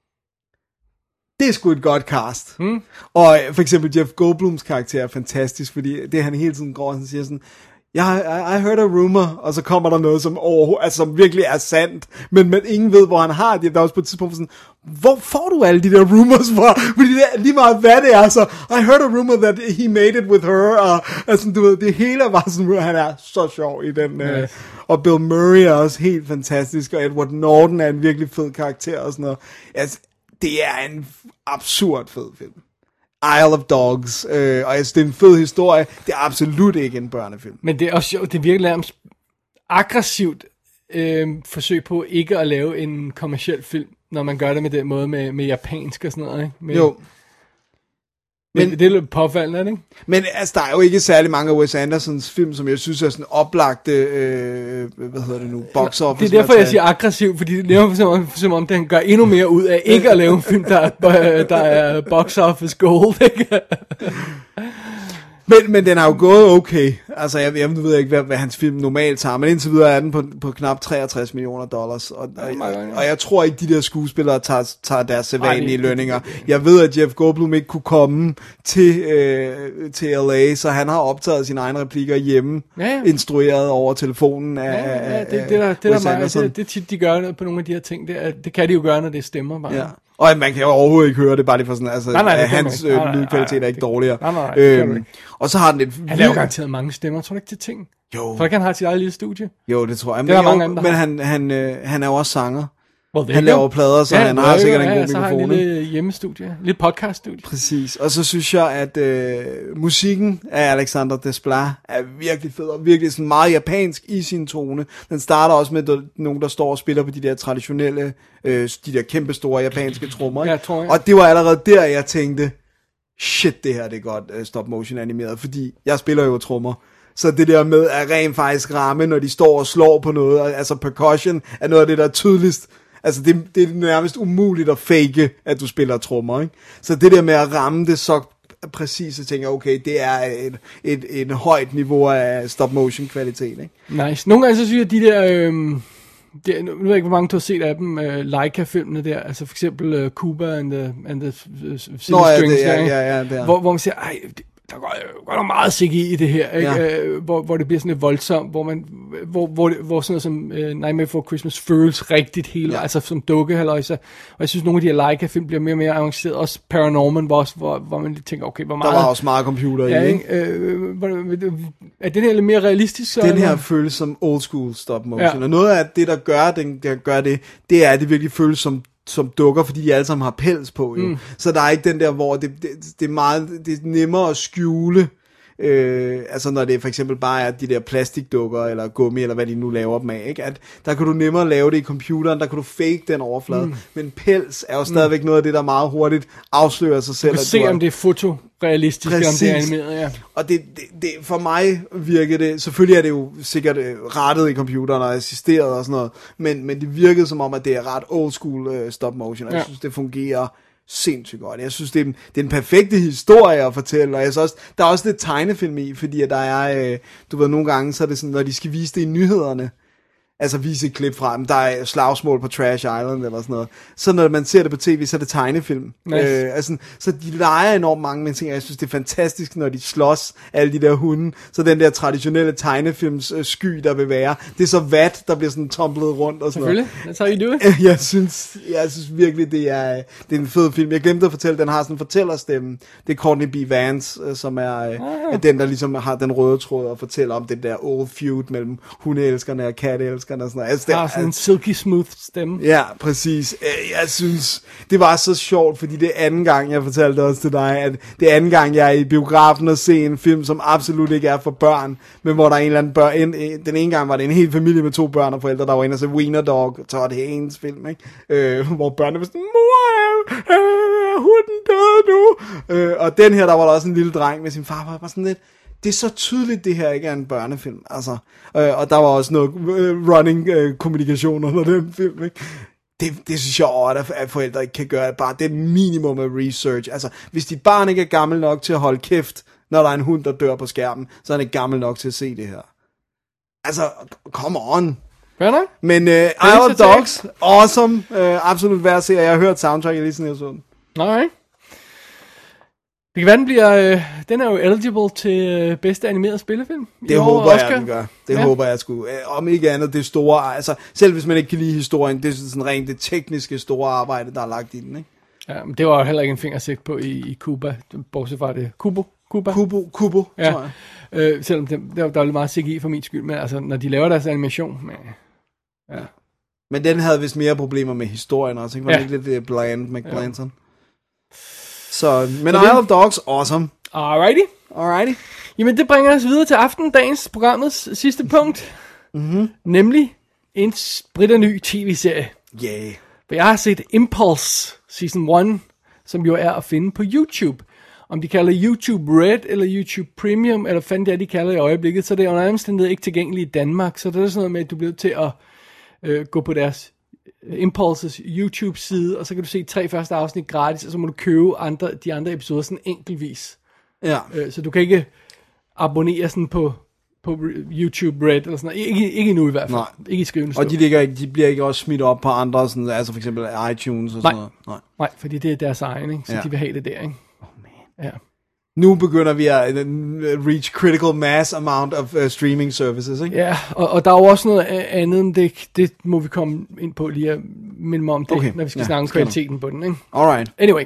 Det er sgu et godt cast. Hmm. Og øh, for eksempel Jeff Goldblums karakter er fantastisk, fordi det han hele tiden går og siger sådan... Jeg yeah, I, I heard a rumor, og så kommer der noget, som overhovedet, altså, som virkelig er sandt, men, men ingen ved, hvor han har det. Der er også på et tidspunkt sådan, hvor får du alle de der rumors fra? Fordi det er lige meget, hvad det er, så I heard a rumor that he made it with her, og altså, du ved, det hele er bare sådan, han er så sjov i den, yes. øh, og Bill Murray er også helt fantastisk, og Edward Norton er en virkelig fed karakter, og sådan noget. Altså, det er en absurd fed film. Isle of Dogs, øh, og altså, det er en fed historie. Det er absolut ikke en børnefilm. Men det er også sjovt, det er virkelig nærmest aggressivt øh, forsøg på ikke at lave en kommerciel film, når man gør det med den måde med, med japansk og sådan noget, ikke? Med, jo. Men, det er lidt påfaldende, ikke? Men altså, der er jo ikke særlig mange af Wes Andersons film, som jeg synes er sådan oplagte, øh, hvad hedder det nu, box office. Det er derfor, jeg siger aggressiv, fordi det er som, som om, den gør endnu mere ud af ikke at lave en film, der er, der er box office gold, ikke? Men, men den har jo gået okay. Altså, jeg, jeg ved ikke, hvad, hvad hans film normalt tager, men indtil videre er den på, på knap treogtres millioner dollars. Og, og, og, og jeg tror ikke, de der skuespillere tager, tager deres sædvanlige lønninger. Jeg ved, at Jeff Goldblum ikke kunne komme til, øh, til L A, så han har optaget sine egne replikker hjemme, ja, ja. Instrueret over telefonen af, ja, ja, det, det, der, det, der meget, det, det tit, de gør på nogle af de her ting. Det, er, det kan de jo gøre, når det stemmer bare. Ja. Og man kan jo overhovedet ikke høre det, bare lige for sådan, altså, nej, nej, hans øh, lydkvalitet er ikke dårligere. Nej, nej, øhm, og så har den et... Han laver garanteret mange stemmer, tror du ikke til ting? Jo. For kan han have sit eget lille studie? Jo, det tror jeg. Men, men, mange jo, men han, han, øh, han er jo også sanger. Well, han laver plader, så ja, han har sikkert ja, en god mikrofon. Så har han en lille hjemmestudie, en lille podcaststudie. Præcis. Og så synes jeg, at øh, musikken af Alexander Desplat er virkelig fed, og virkelig sådan meget japansk i sin tone. Den starter også med der, nogen, der står og spiller på de der traditionelle, øh, de der kæmpe store japanske trommer. Ja, tror jeg. Og det var allerede der, jeg tænkte, shit, det her det er godt uh, stop motion animeret, fordi jeg spiller jo trommer. Så det der med at rent faktisk ramme, når de står og slår på noget, altså percussion er noget af det, der er tydeligst. Altså, det, det er nærmest umuligt at fake, at du spiller trommer, ikke? Så det der med at ramme det så præcis, så tænker jeg, okay, det er et, et, et højt niveau af stop-motion-kvalitet, ikke? Nice. Nogle gange så synes jeg, at de der... Øh, det, nu ved jeg ikke, hvor mange du har set af dem, uh, Leica-filmene der, altså for eksempel uh, Cuba and the, and the uh, Silly Nå, ja, Strings, det, ja, der, ja, ja, der. Hvor, hvor man siger, ej... Det, der går, går der meget C G I i det her, ikke? Ja. Øh, hvor, hvor det bliver sådan lidt voldsomt, hvor man, hvor, hvor, hvor sådan noget som uh, Nightmare Before Christmas føles rigtigt hele, ja. Altså som dukke, halløjsa. Og jeg synes, nogle af de her Leica-film bliver mere og mere avanceret, også Paranorman, hvor, også, hvor, hvor man lige tænker, okay, hvor meget... Der var også meget computer ja, i, ikke? Øh, er den her lidt mere realistisk? Så, den her eller? føles som old school stop motion, ja. Og noget af det, der gør, den, der gør det, det er, at det virkelig føles som som dukker, fordi de alle sammen har pels på, jo. Mm. Så der er ikke den der, hvor det, det, det er meget, det er nemmere at skjule, øh, altså når det for eksempel bare er de der plastikdukker, eller gummi, eller hvad de nu laver dem af, ikke? At der kan du nemmere lave det i computeren, der kan du fake den overflade, mm. men pels er jo stadigvæk mm. noget af det, der meget hurtigt afslører sig selv. Du kan se, er, om det er fotorealistisk, om det er animeret, ja. Og det, det, det, for mig virker det, selvfølgelig er det jo sikkert rettet i computeren og assisteret og sådan noget, men, men det virkede som om, at det er ret old school uh, stop motion, og ja. Jeg synes, det fungerer sindssygt godt. Jeg synes, det er en, det er en perfekte historie at fortælle, og jeg synes også, der er også lidt tegnefilm i, fordi at der er, øh, du ved, nogle gange, så er det sådan, når de skal vise det i nyhederne, altså vise et klip fra dem. Der er slagsmål på Trash Island eller sådan noget. Så når man ser det på tv, så er det tegnefilm. Nice. Øh, altså, så de leger enormt mange med ting, og jeg synes, det er fantastisk, når de slås, alle de der hunde. Så den der traditionelle tegnefilms øh, sky, der vil være, det er så vat, der bliver sådan tumblet rundt og sådan noget. Selvfølgelig, that's how you do it. Jeg synes, jeg synes virkelig, det er, det er en fed film. Jeg glemte at fortælle, den har sådan en fortællerstemme. Det er Courtney B. Vance, øh, som er, øh, er den, der ligesom har den røde tråd og fortæller om den der old feud mellem hundeelskerne og katteelskerne og sådan noget. Altså, det, Har sådan en silky smooth stemme. Ja, præcis. Jeg synes, det var så sjovt, fordi det er anden gang, jeg fortalte også til dig, at det er anden gang, jeg er i biografen og se en film, som absolut ikke er for børn, men hvor der er en eller anden børn. En, den ene gang var det en hel familie med to børn og forældre, der var inde og se Wiener Dog, Todd Haynes film, ikke? Øh, hvor børnene var sådan, mor, øh, hunden døde nu. Øh, og den her, der var der også en lille dreng med sin far, var sådan lidt, det er så tydeligt, det her ikke er en børnefilm, altså. Øh, og der var også noget øh, running øh, kommunikation under den film, ikke? Det, det synes jeg også, at forældre ikke kan gøre. Bare det minimum af research. Altså, hvis dit barn ikke er gammel nok til at holde kæft, når der er en hund, der dør på skærmen, så er han ikke gammel nok til at se det her. Altså, come on. Hvad nok? Men uh, Isle of Dogs, awesome. Uh, absolut værd at se, og jeg har hørt soundtracket lige sådan her sådan. Alright. Det kan være, den bliver... Øh, den er jo eligible til øh, bedste animeret spillefilm. Det håber jeg, den gør. Det ja. håber jeg sgu. Om ikke andet, det store... Altså, selv hvis man ikke kan lide historien, det er sådan rent det tekniske store arbejde, der er lagt i den, ikke? Ja, men det var jo heller ikke en fingersigt på i, i Cuba. Bortset fra det. Kubo? Kuba? Kubo, Kubo, ja. tror jeg. Øh, selvom det, der, der var lidt meget C G I for min skyld, men altså, når de laver deres animation... Men, ja. Men den havde vist mere problemer med historien også, ikke? Var ja. ikke lidt uh, bland, McBlanton? Ja. Så, men Isle of Dogs, awesome. Alrighty. Alrighty. Jamen, det bringer os videre til aftendagens programmets sidste punkt. Mm-hmm. Nemlig en spritterny tv-serie. Yeah. For jeg har set Impulse Season et, som jo er at finde på YouTube. Om de kalder YouTube Red eller YouTube Premium, eller fanden det er, de kalder i øjeblikket, så det er under omstændighed ikke tilgængeligt i Danmark. Så det er sådan noget med, at du bliver til at øh, gå på deres Impulses YouTube-side, og så kan du se tre første afsnit gratis, og så må du købe andre, de andre episoder sådan enkeltvis. Ja. Øh, så du kan ikke abonnere sådan på, på YouTube Red, eller sådan noget. Ikke, ikke endnu i hvert fald. Nej. Ikke i skrivende Og de, ligger, de bliver ikke også smidt op på andre, sådan, altså for eksempel iTunes og Nej. sådan noget? Nej. Nej, fordi det er deres egen, ikke? Så ja. de vil have det der, ikke? Oh man. Ja. Nu begynder vi at reach critical mass amount of uh, streaming services, ikke? Ja, og, og der er jo også noget andet, men det, det må vi komme ind på lige at minde mig om det, okay. når vi skal ja, snakke om kvaliteten på den, ikke? Alright. Anyway.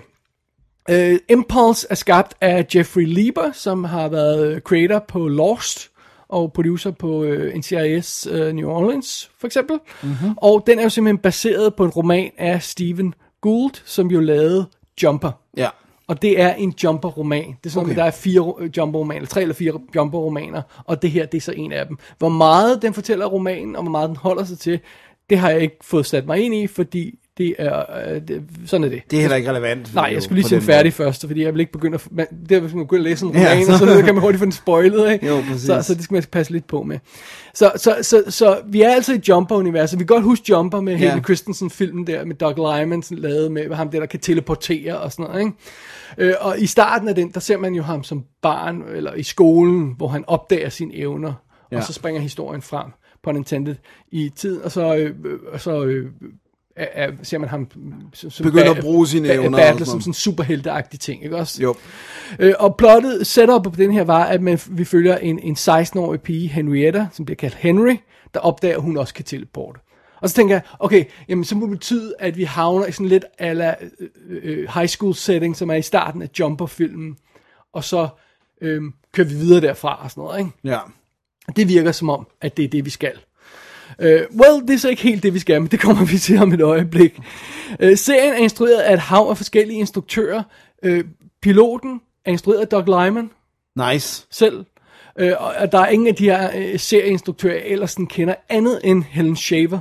Uh, Impulse er skabt af Jeffrey Lieber, som har været creator på Lost, og producer på uh, N C I S uh, New Orleans, for eksempel. Mm-hmm. Og den er jo simpelthen baseret på en roman af Stephen Gould, som jo lavede Jumper. Ja. Og det er en Jumper-roman. Det er sådan, okay. at der er fire Jumper-romaner, tre eller fire Jumper-romaner, og det her, det er så en af dem. Hvor meget den fortæller romanen, og hvor meget den holder sig til, det har jeg ikke fået sat mig ind i, fordi det er, øh, det, sådan er det. Det er heller ikke relevant. Nej, jeg skulle lige se den færdig først, fordi jeg vil ikke begynde at, man, det er, hvis man begynder at læse en roman, ja, så, og så kan man hurtigt få den spoilet, ikke? Jo, præcis. Så, så det skal man passe lidt på med. Så, så, så, så vi er altså i Jumper-universet. Vi kan godt huske Jumper med ja. Hayden Christensen-filmen der, med Doug Liman, lavet med ham der, der kan teleportere og sådan noget, ikke? Øh, og i starten af den, der ser man jo ham som barn, eller i skolen, hvor han opdager sine evner, ja. Og så springer historien frem, pun intended, i tid, og så, øh, og så øh, er, er, ser man ham som, som begynder ba- at bruge sine ba- evner battle som sådan en superhelteagtig ting, ikke også? Jo. Øh, og plottet, setup på den her var, at man, vi følger en, en seksten-årig pige, Henrietta, som bliver kaldt Henry, der opdager, at hun også kan teleporte. Og så tænker jeg, okay, jamen så må det betyde, at vi havner i sådan lidt ala øh, high school setting, som er i starten af Jumper-filmen, og så øh, kører vi videre derfra og sådan noget, ikke? Ja. Det virker som om, at det er det, vi skal. Uh, well, det er så ikke helt det, vi skal, men det kommer vi til om et øjeblik. Uh, serien er instrueret af et hav af forskellige instruktører. Uh, piloten er instrueret af Doug Liman. Nice. Selv. Uh, og der er ingen af de her uh, serieinstruktører, jeg ellers den kender, andet end Helen Shaver,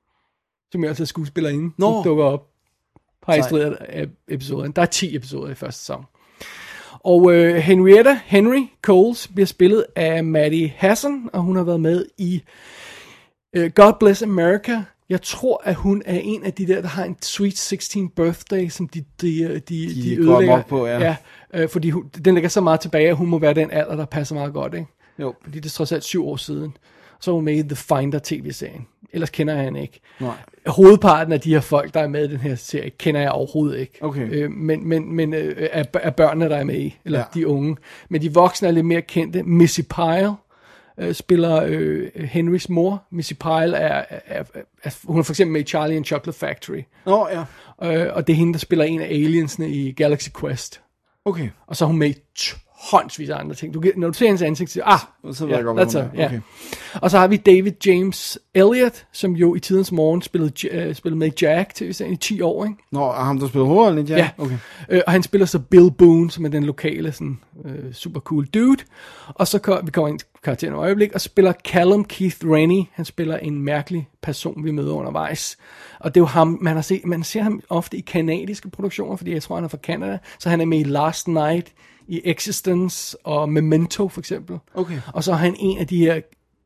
som jo altså er skuespillerinde, Nå. som dukker op. Har instrueret af episoden. Der er ti episoder i første sæson. Og uh, Henrietta, Henry Coles, bliver spillet af Maddie Hasson, og hun har været med i uh, God Bless America. Jeg tror, at hun er en af de der, der har en Sweet sixteen birthday, som de, de, de, de, de ødelægger. På, ja. Ja, øh, fordi hun, den ligger så meget tilbage, at hun må være den alder, der passer meget godt, ikke? Jo. Fordi det er trods alt syv år siden. Så er hun med i The Finder tv-serien. Ellers kender jeg hende ikke. Nej. Hovedparten af de her folk, der er med i den her serie, kender jeg overhovedet ikke. Okay. Øh, men men, men øh, er, er børnene, der er med i, eller Ja. de unge. Men de voksne er lidt mere kendte. Missy Pyle øh, spiller øh, Henrys mor. Missy Pyle er, er, er, er, hun er for eksempel med i Charlie and Chocolate Factory. Nå, ja. Øh, og det er hende, der spiller en af aliensene i Galaxy Quest. Okay. Og så er hun med i tonsvis af andre ting. Du, når du ser hendes ansigt, så siger ah, Så ved jeg ja, godt, hvad that's hun her, er. ja. Okay. Og så har vi David James Elliott, som jo i tidens morgen spillede, uh, spillede med i Jack tv-serien i ti år, ikke? Nå, er ham, der spiller hovedrollen i Jack? Ja, Okay. øh, og han spiller så Bill Boone, som er den lokale, sådan, øh, super cool dude. Og så kommer vi kommer ind til karakteren i øjeblik, og spiller Callum Keith Rennie. Han spiller en mærkelig person, vi møder undervejs. Og det er jo ham, man, har set, man ser ham ofte i kanadiske produktioner, fordi jeg tror, han er fra Canada. Så han er med i Last Night, i Existence og Memento for eksempel. Okay. Og så er han en af de her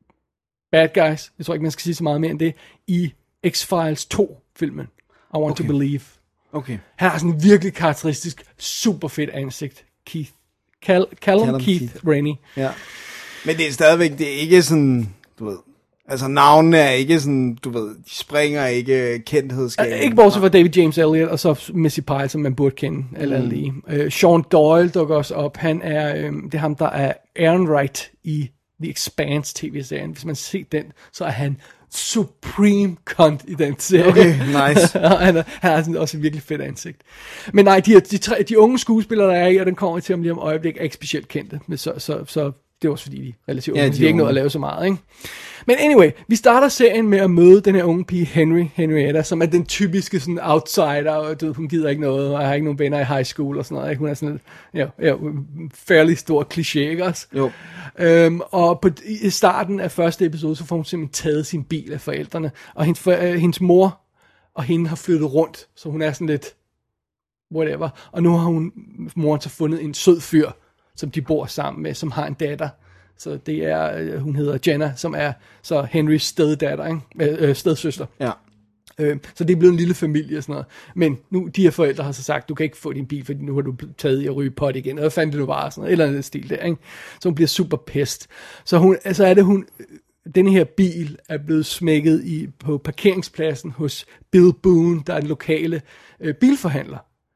bad guys, jeg tror ikke, man skal sige så meget mere end det, i X-Files to-filmen. I Want Okay. to Believe. Okay. Han har sådan en virkelig karakteristisk, super fedt ansigt. Keith. Cal- Callum, Callum Keith, Keith. Rennie. Ja. Men det er stadigvæk, det er ikke sådan, du ved, altså navnene er ikke sådan, du ved, de springer ikke kenthedsskabet. Ikke bortset fra David James Elliott, og så Missy Pyle, som man burde kende, eller mm. lige. Uh, Sean Doyle dukker også op. Han er, um, det er ham, der er Ehrenreich i The Expanse tv-serien. Hvis man ser den, så er han supreme cunt i den serie. Okay, nice. Og han, er, han har sådan også et virkelig fedt ansigt. Men nej, de, de, tre, de unge skuespillere, der er i, og den kommer til om lige om øjeblik, er ikke specielt kendte. Men så, så, så det er også fordi, de er relativt Ja, unge. de De har ikke unge. noget at lave så meget, ikke? Men anyway, vi starter serien med at møde den her unge pige, Henry, Henrietta, som er den typiske sådan outsider, og du ved, hun gider ikke noget, og har ikke nogen venner i high school og sådan noget, ikke? Hun er sådan lidt, ja, ja, fairly stor kliché, ikke også? Jo. Øhm, og på, i starten af første episode, så får hun simpelthen taget sin bil af forældrene, og hendes, for, øh, hendes mor og hende har flyttet rundt, så hun er sådan lidt, whatever, og nu har hun, moren så fundet en sød fyr, som de bor sammen med, som har en datter. Så det er, øh, hun hedder Jenna, som er så Henrys steddatter, ikke? Øh, øh, stedsøster. Ja. Øh, så det er blevet en lille familie og sådan noget. Men nu, de her forældre har så sagt, du kan ikke få din bil, fordi nu har du taget i at ryge pot igen. Og hvad fanden det nu var, sådan noget, eller andet stil der, ikke? Så hun bliver super pissed. Så, hun, så er det hun, denne her bil er blevet smækket i, på parkeringspladsen hos Bill Boone, der er den lokale øh, bilforhandler.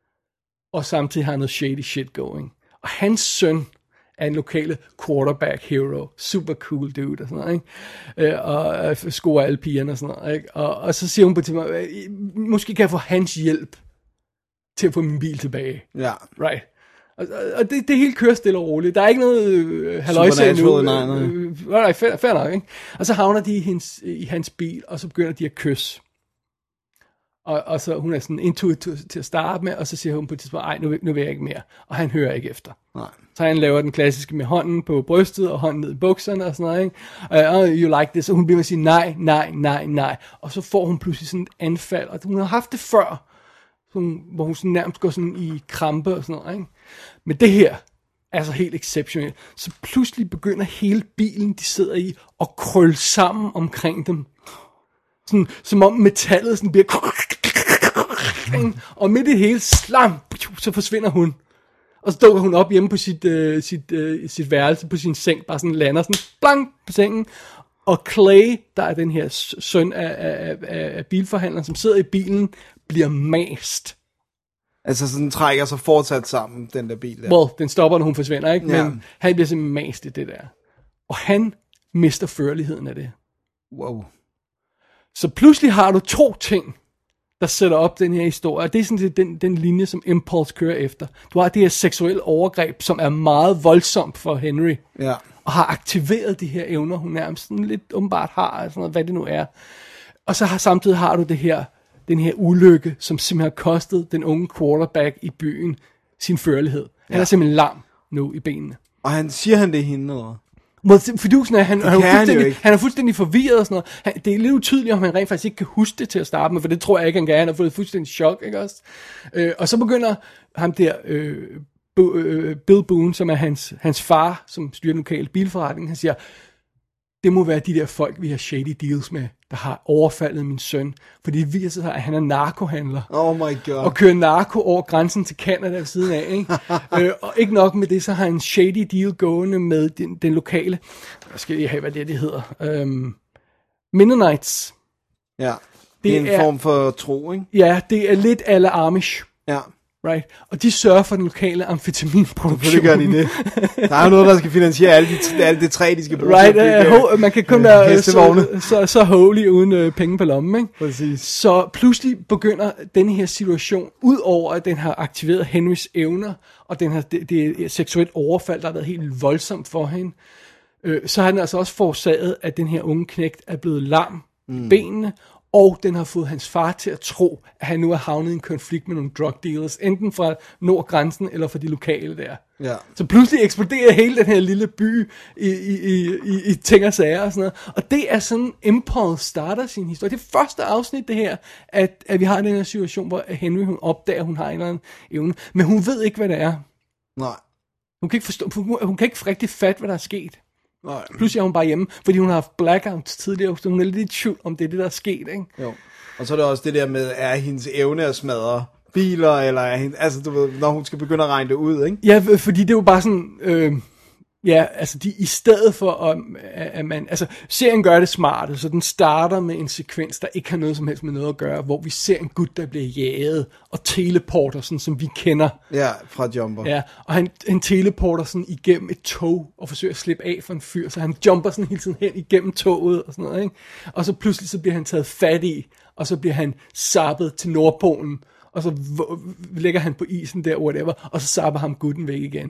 Og samtidig har noget shady shit going. Og hans søn er en lokale quarterback hero, super cool dude og sådan noget, ikke? Øh, og øh, scorer alle pigerne og sådan noget, ikke? Og, og så siger hun på til mig, øh, måske kan jeg få hans hjælp til at få min bil tilbage. Ja. Right. Og, og det, det hele kører stille og roligt. Der er ikke noget øh, halløjse endnu. Supernatural, nej, nej. Øh, øh, nej, fair, fair nok, ikke? Og så havner de i hans, i hans bil, og så begynder de at kysse. Og, og så hun er sådan intuitiv til at starte med, og så siger hun på et tidspunkt, ej, nu, vil- nu vil jeg ikke mere. Og han hører ikke efter. Nej. Så han laver den klassiske med hånden på brystet, og hånden ned i bukserne og sådan noget, ikke? Og oh, you like this, og hun bliver med at sige nej, nej, nej, nej. Og så får hun pludselig sådan et anfald, og hun har haft det før, sådan, hvor hun sådan nærmest går sådan i krampe og sådan noget, ikke? Men det her er så helt exceptionelt. Så pludselig begynder hele bilen, de sidder i, at krølle sammen omkring dem. Sådan, som om metallet sådan bliver... Og midt i det hele, slam, så forsvinder hun. Og så dukker hun op hjemme på sit, uh, sit, uh, sit værelse, på sin seng, bare sådan lander sådan, blank på sengen. Og Clay, der er den her søn af, af, af, af bilforhandleren, som sidder i bilen, bliver mast. Altså sådan trækker sig fortsat sammen, den der bil der. Well, den stopper, når hun forsvinder, ikke? Men Ja. han bliver simpelthen mast i det der. Og han mister førligheden af det. Wow. Så pludselig har du to ting, der sætter op den her historie. Og det er sådan set den, den linje, som Impulse kører efter. Du har det her seksuelle overgreb, som er meget voldsomt for Henry. Ja. Og har aktiveret de her evner, hun nærmest sådan lidt åbenbart har, sådan noget, hvad det nu er. Og så har samtidig har du det her, den her ulykke, som simpelthen har kostet den unge quarterback i byen sin førlighed. Han Ja. er simpelthen lam nu i benene. Og han siger han det er hende, eller? Well, fidusen er, han, han, er jo kan han jo fuldstændig, ikke. han er fuldstændig forvirret og sådan noget. Han, det er lidt utydeligt, om han rent faktisk ikke kan huske det til at starte med, for det tror jeg ikke, han kan. Han har fået et fuldstændig chok, ikke også? Øh, og så begynder ham der, øh, Bo, øh, Bill Boone, som er hans, hans far, som styrer den lokale bilforretning, han siger, det må være de der folk, vi har shady deals med, der har overfaldet min søn. Fordi det viser sig, at han er narkohandler. Oh my god. Og kører narko over grænsen til Canada ved siden af, ikke? øh, og ikke nok med det, så har han en shady deal gående med den, den lokale, hvad skal jeg have, hvad det, det hedder? Øhm, Mennonites. Ja, det er en er, form for tro, ikke? Ja, det er lidt alle Amish. Ja. Right? Og de sørger for den lokale amfetaminproduktion. Det gør de det. Der er jo noget, der skal finansiere alt det, alt det træ, de skal bruge. Right, uh, man kan kun uh, være så, så, så holy uden uh, penge på lommen, ikke? Præcis. Så pludselig begynder den her situation, ud over at den har aktiveret Henrys evner, og den har, det, det er seksuelt overfald, der har været helt voldsomt for hende, øh, så har den altså også forårsaget, at den her unge knægt er blevet lam mm. i benene, og den har fået hans far til at tro, at han nu er havnet i en konflikt med nogle drug dealers, enten fra nordgrænsen eller fra de lokale der. Ja. Så pludselig eksploderer hele den her lille by i, i, i, i, i ting og sager og sådan noget. Og det er sådan, Impulse starter sin historie. Det er første afsnit det her, at, at vi har den her situation, hvor Henry hun opdager, at hun har en eller anden evne, men hun ved ikke, hvad det er. Nej. Hun kan ikke forstå, hun, hun kan ikke rigtig fatte, hvad der er sket. Nej. Pludselig er hun bare hjemme, fordi hun har haft blackouts tidligere, så hun er lidt i tvivl om det er det, der er sket, ikke? Jo. Og så er det også det der med, er hendes evne at smadre biler, eller er hende, altså du ved, når hun skal begynde at regne det ud, ikke? Ja, fordi det er jo bare sådan, øh, ja, altså de, i stedet for, at, at man, altså serien gør det smarte, så den starter med en sekvens, der ikke har noget som helst med noget at gøre, hvor vi ser en gut, der bliver jaget, og teleporter, sådan som vi kender. Ja, fra Jumper. Ja, og han, han teleporter sådan igennem et tog, og forsøger at slippe af for en fyr, så han jumper sådan hele tiden hen igennem toget, og sådan noget, ikke? Og så pludselig så bliver han taget fat i, og så bliver han zappet til Nordpolen, og så v- ligger han på isen der, whatever, og så zapper ham gutten væk igen.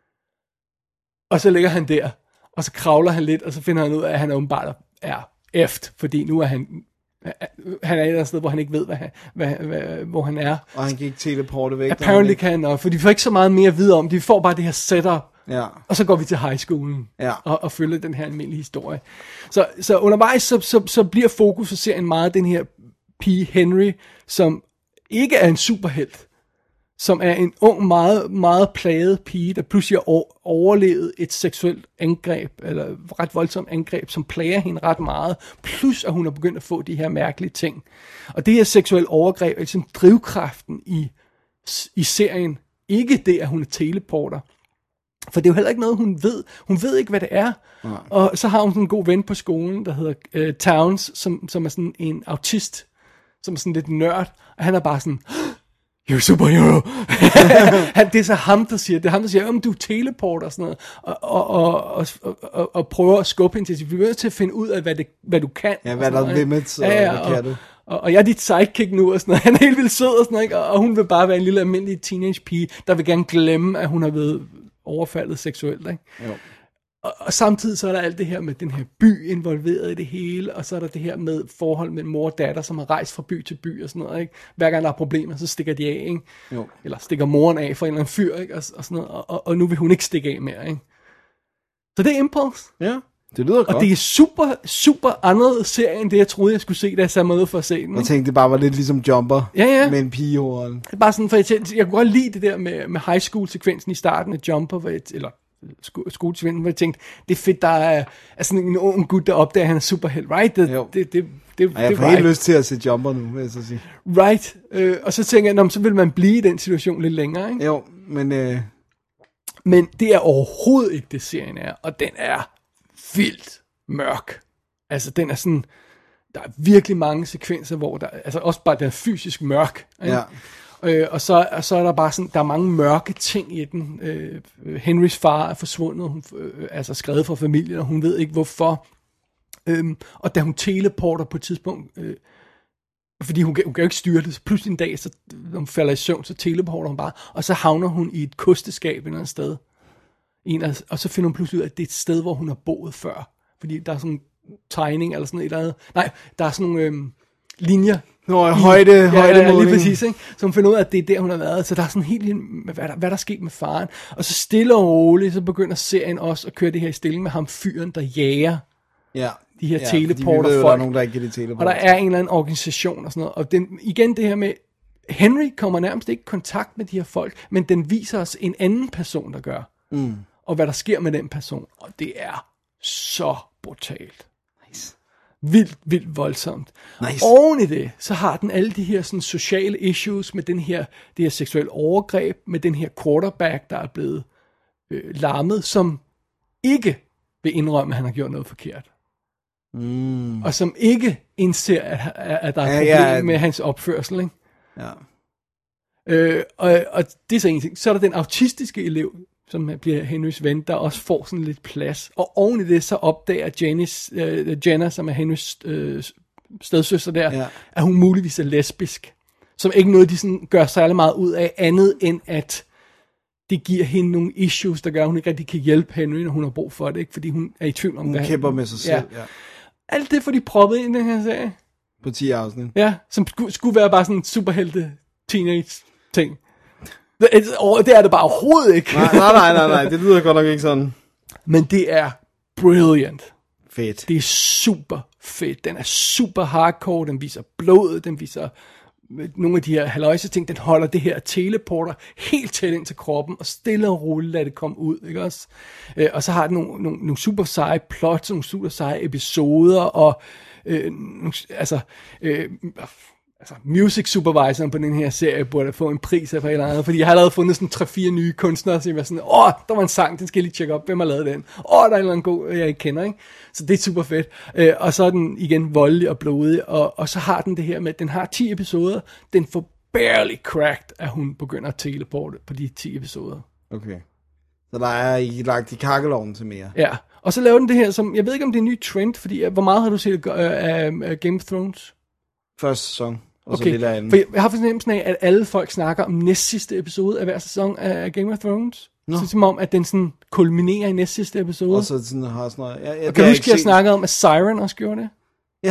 Og så ligger han der, og så kravler han lidt, og så finder han ud af, at han åbenbart er eft, fordi nu er han, han er et eller andet sted, hvor han ikke ved, hvad han, hvad, hvad, hvor han er. Og han kan ikke teleporte væk. Apparently kan han nok, for de får ikke så meget mere at vide om, de får bare det her setup, ja. Og så går vi til high schoolen, ja. og, og følger den her almindelige historie. Så, så undervejs, så, så, så bliver fokus for serien meget den her pige Henry, som ikke er en superhelt, som er en ung, meget, meget plaget pige, der pludselig har overlevet et seksuelt angreb, eller ret voldsomt angreb, som plager hende ret meget, plus at hun er begyndt at få de her mærkelige ting. Og det her seksuelle overgreb er ligesom drivkraften i, i serien, ikke det, at hun er teleporter. For det er jo heller ikke noget, hun ved. Hun ved ikke, hvad det er. Nej. Og så har hun sådan en god ven på skolen, der hedder uh, Towns, som, som er sådan en autist, som er sådan lidt nørd, og han er bare sådan, you're superhero. han, det er så ham, der siger, det er ham, der siger, om du teleporter og sådan noget, og, og, og, og, og, og prøver at skubbe hende til, vi bliver nødt til at finde ud af, hvad, det, hvad du kan. Ja, hvad der er limits, og ja, ja, hvad og, kan du? Og, og jeg er dit sidekick nu, og sådan noget. Han er helt vildt sød og sådan noget, ikke? Og hun vil bare være en lille almindelig teenage pige, der vil gerne glemme, at hun har været overfaldet seksuelt, ikke? Jo. Og, og samtidig så er der alt det her med den her by involveret i det hele, og så er der det her med forhold mellem mor og datter, som har rejst fra by til by og sådan noget, ikke? Hver gang der er problemer, så stikker de af, ikke? Jo. Eller stikker moren af for en eller anden fyr, ikke? Og, og sådan noget, og, og nu vil hun ikke stikke af mere, ikke? Så det er Impulse. Ja, det lyder godt. Og det er super, super anderledes serie, end det jeg troede, jeg skulle se, da jeg satte mig ud for at se den. Jeg tænkte, det bare var lidt ligesom Jumper, ja, ja. med en pigehovedet. Det er bare sådan, for jeg, tænkte, jeg kunne godt lide det der med, med high school-sekvensen i starten af Jumper, hvor jeg, eller skolesekvensen, hvor jeg tænkte, det er fedt, der er, er sådan en ung gut, der opdager, at han er superhelt, right? Det, jo. det, det, det, og jeg får det helt lyst til at se Jumper nu, vil jeg så sige. Right, øh, og så tænker jeg, nå, så vil man blive i den situation lidt længere, ikke? Jo, men... Øh... Men det er overhovedet ikke det, serien er, og den er vildt mørk. Altså, den er sådan, der er virkelig mange sekvenser, hvor der, altså også bare, den er fysisk mørk, ikke? Ja. Øh, og, så, og så er der bare sådan, der er mange mørke ting i den. Øh, Henrys far er forsvundet, hun øh, altså skrevet fra familien, og hun ved ikke hvorfor. Øhm, og da hun teleporter på et tidspunkt, øh, fordi hun, hun kan jo ikke styre det, så pludselig en dag, så, når hun falder i søvn, så teleporter hun bare, og så havner hun i et kosteskab et eller andet sted. En af, og så finder hun pludselig ud af, at det er et sted, hvor hun har boet før. Fordi der er sådan en tegning, eller sådan et eller andet. Nej, der er sådan nogle øh, linjer. Nå, højde, ja, højde ja, lige præcis, ikke? Så hun finder ud af, at det er der, hun har været. Så der er sådan helt lille, hvad der, hvad der er sket med faren. Og så stille og roligt, så begynder serien også at køre det her i stilling med ham fyren, der jager ja. de her ja, teleporter folk. Der er nogen, der ikke kan lide teleporter. Og der er en eller anden organisation og sådan noget. Og den, igen det her med, Henry kommer nærmest ikke i kontakt med de her folk, men den viser os en anden person, der gør. Mm. Og hvad der sker med den person. Og det er så brutalt. Nice. Vildt, vildt voldsomt. Nice. Oven i det, så har den alle de her sådan, sociale issues med den her, det her seksuelle overgreb, med den her quarterback, der er blevet øh, lammet, som ikke vil indrømme, at han har gjort noget forkert. Mm. Og som ikke indser, at, at der er et ja, problem ja. med hans opførsel. Ikke? Ja. Øh, og, og det er så en ting. Så er der den autistiske elev, som bliver Henrys ven, der også får sådan lidt plads. Og oven i det, så opdager Janice, øh, Jenna, som er Henrys øh, stedsøster der, ja. at hun muligvis er lesbisk. Som ikke noget, de sådan gør særlig meget ud af, andet end at det giver hende nogle issues, der gør, at hun ikke rigtig kan hjælpe Henry, når hun har brug for det, ikke? Fordi hun er i tvivl om, hun hvad hun kæmper med sig selv, ja. ja. Alt det får de proppet ind i den her serie. På ti afsnit. Ja, som skulle, skulle være bare sådan en superhelte teenage ting. Det, det er det bare overhovedet ikke. nej, nej, nej, nej, nej, det lyder godt nok ikke sådan. Men det er brilliant. Fedt. Det er super fedt. Den er super hardcore, den viser blodet, den viser nogle af de her haløjse ting, den holder det her teleporter helt tæt ind til kroppen, og stille og roligt lader det komme ud, ikke også? Øh, og så har den nogle, nogle, nogle super seje plots, nogle super seje episoder, og øh, altså, øh, altså music supervisoren på den her serie burde få en pris af for et eller andet, fordi jeg har allerede fundet sådan tre fire nye kunstnere, så jeg var sådan, åh, der var en sang, den skal jeg lige tjekke op, hvem har lavet den? Åh, der er en eller anden god, jeg ikke kender, ikke? Så det er super fedt. Øh, og så er den igen voldelig og blodig, og, og så har den det her med, at den har ti episoder, den får barely cracked, at hun begynder at teleporte på de ti episoder. Okay. Så der er ikke lagt i kakkeloven til mere. Ja, og så laver den det her, som, jeg ved ikke om det er en ny trend, fordi hvor meget har du set af uh, uh, Game of Thrones? Første sæson. Og okay, for jeg, jeg har fornemmelsen af, at alle folk snakker om næst sidste episode af hver sæson af Game of Thrones. No. Så som om, at den sådan kulminerer i næst sidste episode. Og så sådan har sådan noget. Ja, ja, og kan du huske, at jeg snakkede om, at Siren også gjorde det? Ja.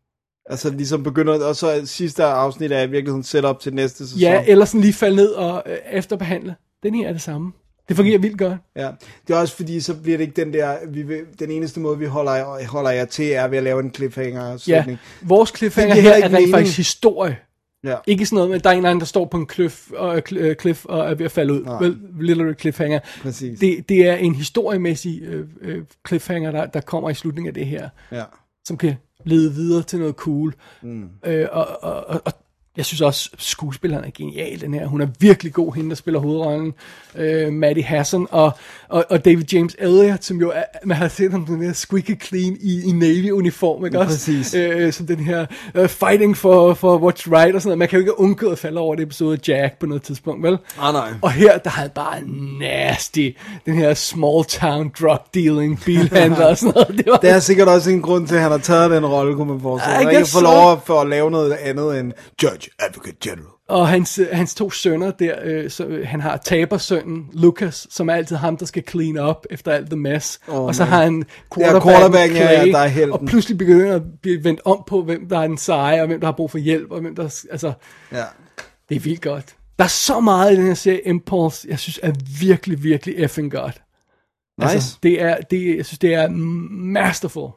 Altså ligesom begynder, og så sidste afsnit er i virkeligheden set op til næste sæson. Ja, eller sådan lige falde ned og øh, efterbehandle. Den her er det samme. Det fungerer vildt godt. Ja, det er også fordi, så bliver det ikke den der, vi vil, den eneste måde, vi holder, holder jer til, er ved at lave en cliffhanger-slutning. Ja, vores cliffhanger her er rent faktisk historie. Ja. Ikke sådan noget med, at der er en eller anden, der står på en cliff og, uh, cliff og er ved at falde ud. Well, literally cliffhanger. Præcis. Det, det er en historiemæssig uh, uh, cliffhanger, der, der kommer i slutningen af det her. Ja. Som kan lede videre til noget cool. Mm. Uh, og, og, og, og jeg synes også, skuespilleren er genial, den her. Hun er virkelig god, hende der spiller hovedrollen. Uh, Maddie Hasson og, og, og David James Elliott, som jo er, man har set ham den her squeaky clean i, i Navy-uniform, ikke ja, også? Præcis. Uh, som den her uh, fighting for, for what's right og sådan noget. Man kan jo ikke undgå at falde over det episode af Jack på noget tidspunkt, vel? Ah, nej. Og her, der havde bare nasty, den her small town drug dealing, bilhandler og sådan noget. Det, var... det er sikkert også en grund til, at han har taget den rolle, kunne man forestille. Han ikke få lov for at lave noget andet end Judge Advocate General. Og hans, hans to sønner der, øh, så, øh, han har tabersønnen Lucas, som er altid ham, der skal clean up efter alt the mess. Oh, og så man. har han quarterback, ja, quarterback Clay, ja, der er helten. Og pludselig begynder at blive vendt om på, hvem der er den seje, og hvem der har brug for hjælp, og hvem der, altså, ja. det er vildt godt. Der er så meget i den her serie Impulse, jeg synes er virkelig, virkelig effing godt. Nice. Altså, det er, det, jeg synes, det er masterful.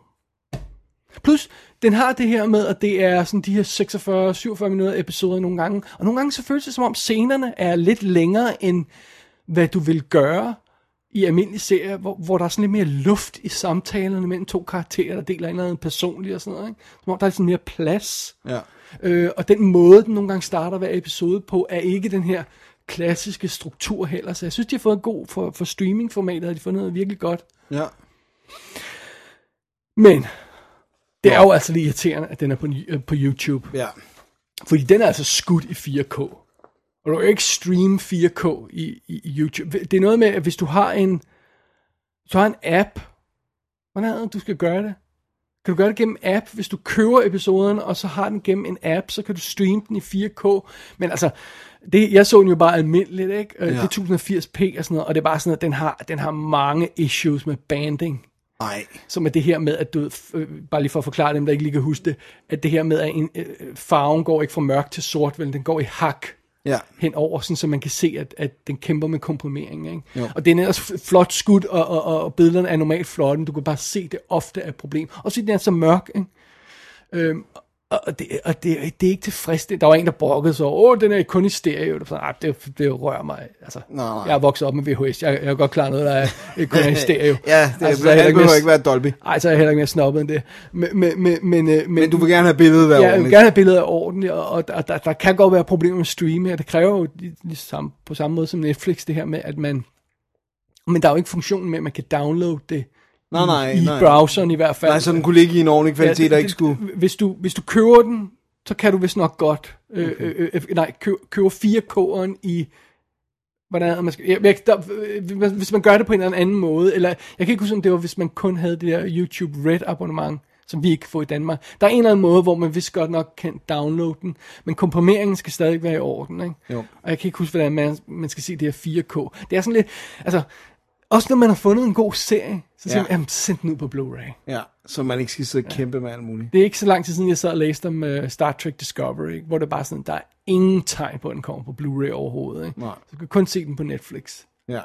Plus, den har det her med, at det er sådan de her seksogfyrre syvogfyrre minutter episoder nogle gange. Og nogle gange så føles det som om scenerne er lidt længere end hvad du vil gøre i almindelige serier, hvor, hvor der er sådan lidt mere luft i samtalerne mellem to karakterer, der deler en eller anden personligt og sådan noget. Ikke? Som om der er sådan mere plads. Ja. Øh, og den måde, den nogle gange starter hver episode på, er ikke den her klassiske struktur heller. Så jeg synes, de har fået en god for, for streamingformatet, har de fundet noget virkelig godt. Ja. Men det er jo altså lige irriterende, at den er på, på YouTube. Ja. Fordi den er altså skudt i fire K. Og du kan jo ikke streame fire K i, i, i YouTube. Det er noget med, at hvis du har en, hvis du har en app, hvordan er det, du skal gøre det? Kan du gøre det gennem app? Hvis du køber episoden, og så har den gennem en app, så kan du streame den i fire K. Men altså, det, jeg så den jo bare almindeligt, ikke? Ja. Det er tusind og firs p og sådan noget, og det er bare sådan, at den har, den har mange issues med banding. Nej. Som er det her med, at du, øh, bare lige for at forklare dem, der ikke lige kan huske det, at det her med, at en, øh, farven går ikke fra mørk til sort, vel, den går i hak ja. henover, sådan, så man kan se, at, at den kæmper med komprimering. Ikke? Og det er ellers flot skud, og, og, og billederne er normalt flotte, du kan bare se, det ofte er et problem. Og så den er så mørk, ikke? Øhm, Og, det, og det, det er ikke tilfredsstillende. Der var en, der brokkede sig over, åh, den er kun i stereo. Det, sådan, det, det rører mig. Altså, nej, nej. Jeg er vokset op med V H S. Jeg, jeg er godt klar noget, der er kun er i stereo. Ja, det altså, er, det behøver ikke være Dolby. Nej, så er jeg heller ikke mere snobbet end det. Men, men, men, men, men du vil gerne have billedet der ordentligt. Ja, jeg vil gerne have billedet af ordentligt, og, og der, der, der kan godt være problemer med stream her. Det kræver jo ligesom, på samme måde som Netflix, det her med, at man... Men der er jo ikke funktionen med, at man kan downloade det. Nej, nej, i nej. browseren i hvert fald. Nej, så den kunne ligge i en ordentlig kvalitet, ja, det, der ikke skulle... Hvis du, hvis du køber den, så kan du vist nok godt... Øh, okay. øh, øh, nej, kø, køber fire K'eren i... Hvordan er man skal... Jeg, der, hvis man gør det på en eller anden måde, eller... Jeg kan ikke huske, om det var, hvis man kun havde det der YouTube Red abonnement, som vi ikke får i Danmark. Der er en eller anden måde, hvor man vist godt nok kan downloade den, men komprimeringen skal stadig være i orden, ikke? Jo. Og jeg kan ikke huske, hvordan man, man skal se det her fire K. Det er sådan lidt... Altså... Også når man har fundet en god serie, så siger ja. man, send den ud på Blu-ray. Ja, så man ikke skal sidde og kæmpe ja. med alt muligt. Det er ikke så lang tid siden, jeg sad og læste om uh, Star Trek Discovery, hvor det bare sådan, der er ingen tegn på, at den kommer på Blu-ray overhovedet. Ikke? Så du kan kun se den på Netflix. Ja.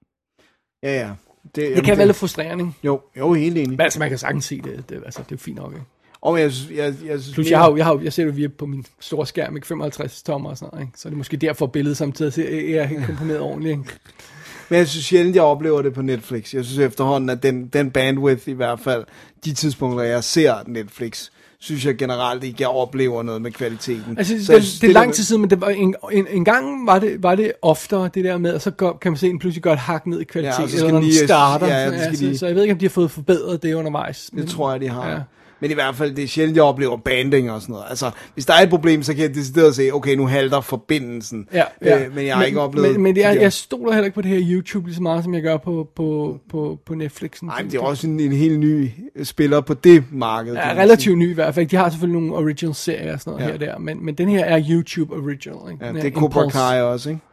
Ja, ja. Det, det jamen, kan det... være lidt frustrerende. Jo, jo, helt enig. Men altså, man kan sagtens se det. Det, altså, det er jo fint nok, ikke? Og jeg, jeg, jeg, synes, Plus, jeg, har, jeg, har, jeg ser det via på min store skærm, ikke femoghalvtreds tommer og sådan noget, ikke? Så er det måske derfor billedet samtidig ser, at jeg er helt komponeret ordentligt, ikke? Men jeg synes sjældent, jeg oplever det på Netflix. Jeg synes efterhånden, at den, den bandwidth i hvert fald, de tidspunkter, jeg ser Netflix, synes jeg generelt ikke, jeg oplever noget med kvaliteten. Altså, så det, synes, det er lang tid siden, men det var en, en, en gang var det, var det oftere, det der med, og så går, kan man se, at den pludselig går et hak ned i kvalitet, ja, eller når den starter. Ja, ja, ja, så, lige... så jeg ved ikke, om de har fået forbedret det undervejs. Det tror jeg, de har. Ja. Men i hvert fald, det er sjældent, jeg oplever banding og sådan noget. Altså, hvis der er et problem, så kan jeg decideret se, okay, nu halter forbindelsen. Ja, ja. Øh, men jeg har men, ikke oplevet... Men, men det er, jeg stoler heller ikke på det her YouTube lige så meget, som jeg gør på, på, på, på Netflix. Nej, det er også en, en helt ny spiller på det marked. Ja, relativt ny i hvert fald. De har selvfølgelig nogle original serier og sådan noget ja. her og der, men, men den her er YouTube original. Ikke? Ja, den det er Cobra Kai også, ikke?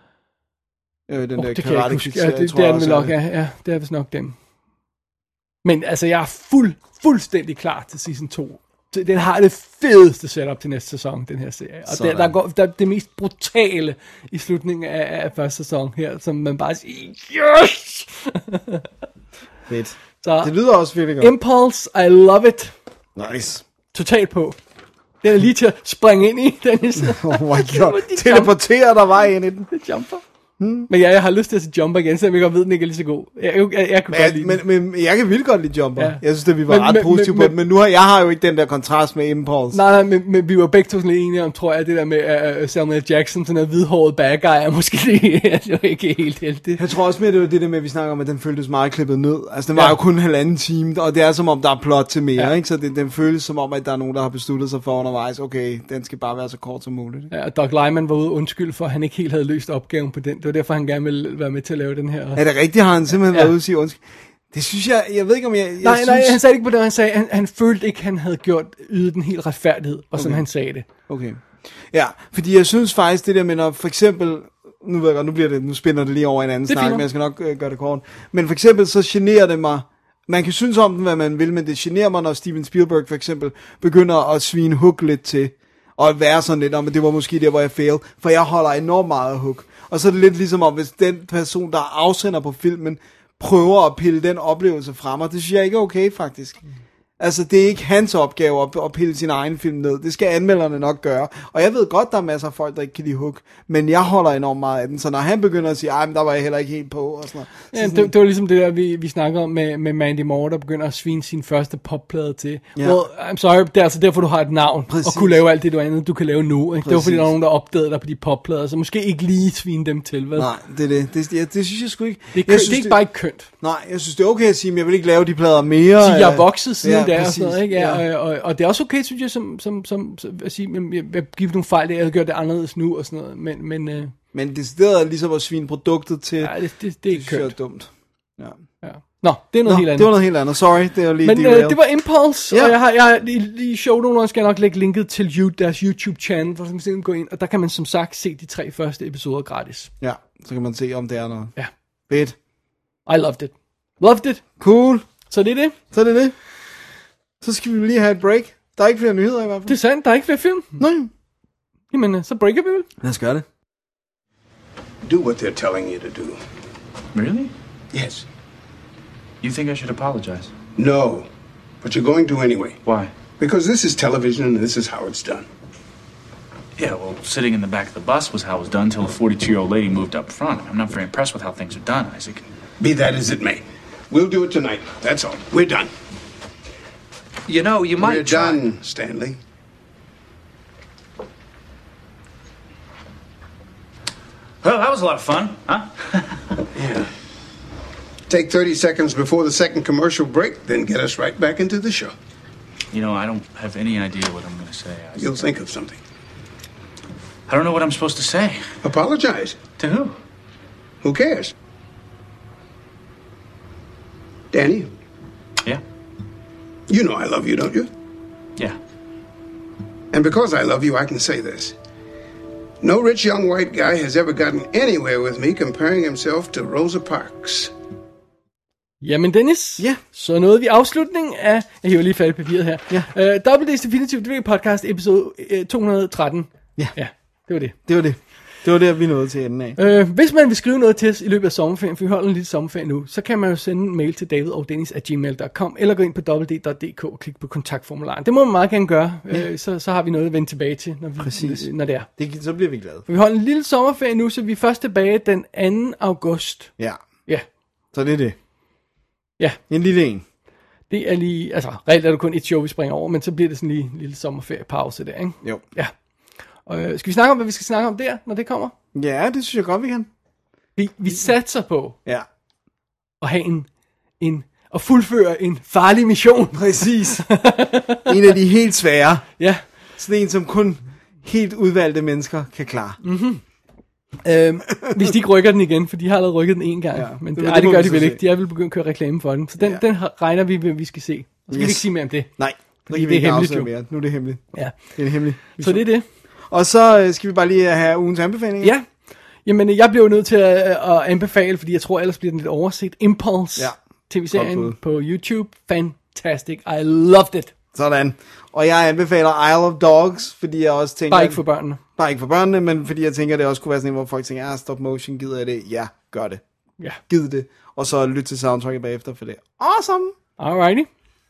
Øh, den oh, der det kan jeg ikke huske. Ja, det, det, det er den nok, ja, ja. Det er vist nok dem. Men altså, jeg er fuld, fuldstændig klar til season to. Den har det fedeste setup til næste sæson, den her serie. Og der, der, går, der er det mest brutale i slutningen af, af første sæson her, som man bare siger, yes! Fedt. Så, det lyder også virkelig godt. Impulse, I love it. Nice. Totalt på. Den er lige til at springe ind i, Dennis. Oh my god. Teleportere der vej ind i den. Det jumper. Hmm. Men ja, jeg har lyst til at se Jumper igen, selvom jeg godt ved, den ikke er lige så god. Jeg, jeg, jeg, jeg kan men, godt lide men, men jeg kan vildt godt lide Jumper. Ja. Jeg synes, at vi var men, ret men, positive men, på det, men nu har jeg har jo ikke den der kontrast med Impulse. Nej, nej, men, men vi var begge to sådan lidt enige om, tror jeg, det der med uh, Samuel Jackson, sådan en hvidhåret bad guy, er måske det, det var ikke helt heldigt. Jeg tror også med, det var det der med, at vi snakker om, at den føltes meget klippet ned. Altså, den var ja. jo kun en halvanden time, og det er som om, der er plot til mere, ja. ikke? Så det, den føles som om, at der er nogen, der har besluttet sig for undervejs, okay, den skal bare være så kort som muligt. Ikke? Ja, og Doug Liman var ude undskyld for, at han ikke helt havde løst opgaven på den. Det var derfor, han gerne ville være med til at lave den her. Er det rigtigt? Har han simpelthen ja. været ude og sige undskyld? Det synes jeg, jeg ved ikke om jeg... jeg nej, synes... nej, han sagde ikke på det, han sagde, han, han følte ikke, han havde gjort, ydet den helt retfærdighed, og okay. som han sagde det. Okay. Ja, fordi jeg synes faktisk, det der med, når for eksempel, nu ved jeg godt, nu bliver det, nu spænder det lige over en anden snak, men jeg skal nok øh, gøre det kort. Men for eksempel, så generer det mig, man kan synes om den, hvad man vil, men det generer mig, når Steven Spielberg for eksempel begynder at svine Hook lidt til, og at være sådan lidt om, at det var måske der, hvor jeg failede, for jeg holder enormt meget af Hook. Og så er det lidt ligesom om, hvis den person, der afsender på filmen, prøver at pille den oplevelse fra mig. Det synes jeg ikke er okay, faktisk. Altså, det er ikke hans opgave at, at pille sin egen film ned. Det skal anmelderne nok gøre. Og jeg ved godt, der er masser af folk, der ikke kan lide Hook. Men jeg holder enormt meget af den. Så når han begynder at sige, ej, men der var jeg heller ikke helt på. Og sådan noget. Ja, det, det var ligesom det der, vi, vi snakkede om med, med Mandy Moore, der begynder at svine sin første popplade til. Ja. Well, I'm sorry, det er altså derfor, du har et navn. Præcis. Og kunne lave alt det, du andet, du kan lave nu. Ikke? Det var fordi, der var nogen, der opdagede dig på de popplader. Så måske ikke lige svine dem til, vel? Nej, det er det. Det, det, det synes jeg sgu ikke. Det er, kønt, synes, det er ikke bare ikke kønt. Nej, jeg synes, det er okay at sige, men jeg vil ikke lave de plader mere. Så jeg er vokset siden ja, der og sådan noget, ikke? Ja, ja. Og, og, og det er også okay, synes jeg, som, som, som, som at sige, jeg, jeg giver nogle fejl, jeg havde gjort det anderledes nu og sådan noget, men... Men, øh, men det stedet er ligesom at svine produktet til... Ja, det, det, det er ikke kønt. Det er dumt. Ja. Ja. Nå, det er noget Nå, helt andet. det var noget helt andet, sorry, det var lige... Men øh, det var Impulse, ja. Og jeg har, jeg har i, i shownoten skal jeg nok lægge linket til you, deres YouTube-channel, hvor man kan gå ind, og der kan man som sagt se de tre første episoder gratis. Ja, så kan man se, om det er noget. Ja. Fedt. I loved it. Loved it. Cool. Så det er det. Så det er det. Så skal vi lige have et break. Der er ikke flere nyheder i hvert fald. Det er sandt, der er ikke flere film. Nej. Jamen, så breaker vi vel. Lad os gøre det. Do what they're telling you to do. Really? Yes. You think I should apologize? No, but you're going to anyway. Why? Because this is television and this is how it's done. Yeah, well, sitting in the back of the bus was how it was done until a forty-two-year-old lady moved up front. I'm not very impressed with how things are done, Isaac. Be that as it may. We'll do it tonight. That's all. We're done. You know, you might We're try. done, Stanley. Well, that was a lot of fun, huh? Yeah. Take thirty seconds before the second commercial break, then get us right back into the show. You know, I don't have any idea what I'm going to say, Isaac. You'll think of something. I don't know what I'm supposed to say. Apologize. To who? Who cares? Danny, Yeah? you know I love you, don't you? Yeah. And because I love you, I can say this. No rich young white guy has ever gotten anywhere with me comparing himself to Rosa Parks. Jamen Dennis, Ja. så nåede vi afslutningen af, jeg hiver lige fat i papiret her, Ja. uh, Double D's Definitive D V D Podcast episode uh, to hundrede og tretten. Ja. Ja, det var det. Det var det. Det var der, vi nåede til enden af. Uh, hvis man vil skrive noget til os i løbet af sommerferien, for vi holder en lille sommerferie nu, så kan man jo sende en mail til david og dennis at gmail punktum com, eller gå ind på w w w punktum d k og klik på kontaktformularen. Det må man meget gerne gøre, ja. uh, så, så har vi noget at vende tilbage til, når, vi, Præcis. når det er. Det, så bliver vi glade. For vi holder en lille sommerferie nu, så vi er først tilbage den anden august. Ja, Ja, så det er det. ja. En lille en. Det er lige, altså reelt er det kun et show, vi springer over, men så bliver det sådan lige en lille sommerferiepause der, ikke? Jo. Ja. Og øh, skal vi snakke om, hvad vi skal snakke om der, når det kommer? Ja, det synes jeg godt, vi kan. Vi, vi satser på Ja. at have en, en, at fuldføre en farlig mission. Præcis. En af de helt svære. Ja. Sådan en, som kun helt udvalgte mennesker kan klare. Mm-hmm. Øhm, hvis de ikke rykker den igen, for de har allerede rykket den en gang. Ja, Men det- det, ej, det det må gør vi de så vel se. ikke. De er vel begyndt at køre reklame for den. Så den, Ja. den regner vi, hvad vi skal se. Så skal yes. vi Yes. ikke sige mere om det. Nej, Fordi det, det er ikke hemmeligt afsløre jo. mere. Nu er det hemmeligt. Ja. Det er hemmeligt. Så det er det. Og så øh, skal vi bare lige have ugens anbefalinger. Ja. Jamen, jeg bliver jo nødt til at, at anbefale, fordi jeg tror ellers bliver den lidt overset. Impulse. Ja. Godt tv-serien bud. på YouTube. Fantastic. I loved it. Sådan. Og jeg anbefaler Isle of Dogs, fordi jeg også tænker... Bare ikke for børnene. Bare ikke for børnene, men fordi jeg tænker, at det også kunne være sådan en, hvor folk tænker, ah, stop motion, gider jeg det? Ja, gør det. Ja. Gid det. Og så lyt til soundtracket bagefter, for det er awesome. Alrighty.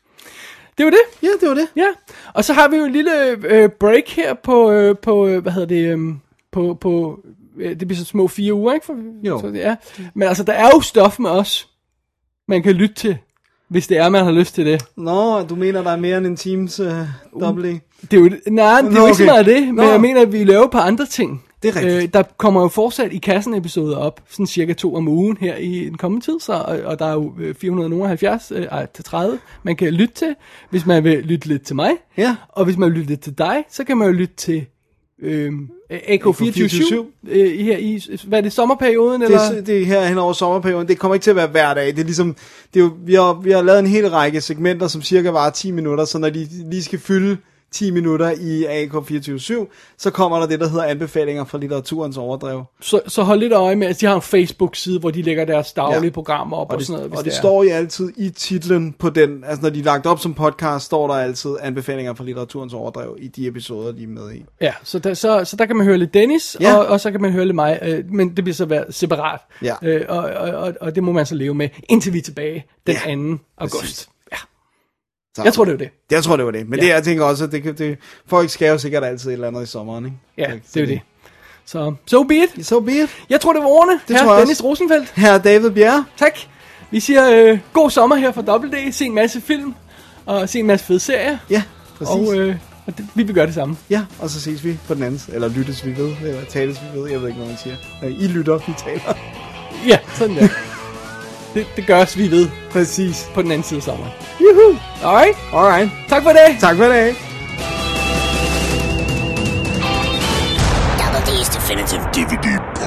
Det var det. Ja, det var det. Ja. Og så har vi jo en lille øh, break her på, øh, på øh, hvad hedder det, øh, på, på øh, det bliver så små fire uger, ikke? For, Jo. Så det er. Men altså, der er jo stof med os, man kan lytte til, hvis det er, man har lyst til det. Nå, du mener, der er mere end en Teams uh, dobbelt E? Det er jo, nej, det er Nå, jo ikke så okay. meget af det, men Nå. jeg mener, at vi laver på andre ting. Det er rigtigt. Øh, der kommer jo fortsat i kassen episoder op, sådan cirka to om ugen her i den kommende tid, så, og, og der er jo øh, fire hundrede og halvfjerds øh, til tredive, man kan lytte til, hvis man vil lytte lidt til mig. Ja. Og hvis man vil lytte lidt til dig, så kan man jo lytte til øh, A K fireogtyve syv øh, her i, hvad er det, sommerperioden? Det Eller? er, det er her hen over sommerperioden. Det kommer ikke til at være hver dag. Det er ligesom, det er jo, vi, har, vi har lavet en hel række segmenter, som cirka varer ti minutter, så når de lige skal fylde ti minutter i A K fireogtyve syv, så kommer der det, der hedder anbefalinger fra litteraturens overdrev. Så, så hold lidt øje med, at de har en Facebook-side, hvor de lægger deres daglige Ja. programmer op og, Og og det, sådan noget. hvis og det er. står jo altid i titlen på den, altså når de er lagt op som podcast, står der altid anbefalinger fra litteraturens overdrev i de episoder, de er med i. Ja, så der, så, så der kan man høre lidt Dennis, Ja. og, og så kan man høre lidt mig, øh, men det bliver så været separat. Ja. Øh, og, og, og, og det må man så leve med, indtil vi er tilbage den Ja, anden august. præcis. Ja. Så, Jeg tror, det var det. Jeg tror, det var det. Men Ja. det, jeg tænker også, at det, kan- det, folk skal jo sikkert altid et eller andet i sommeren, ikke? Ja, Så- det er jo det. Så, so be it. So be it. Jeg tror, det var ordene. Det Her tror jeg Dennis også. Rosenfeldt. Her er David Bjerre. Tak. Vi siger øh, god sommer her fra Double D. Se en masse film, og se en masse fede serier. Ja, præcis. Og, øh, og det, vi vil gøre det samme. Ja, og så ses vi på den anden side. Eller lyttes vi ved, eller tales vi ved. Jeg ved ikke, hvad man siger. Øh, I lytter, vi taler. Ja, sådan der. det, det gør os, vi ved, Præcis. på den anden side af sommeren. Juhu. Alright. Alright. Tak for i dag. Tak for i dag. Double D's Definitive D V D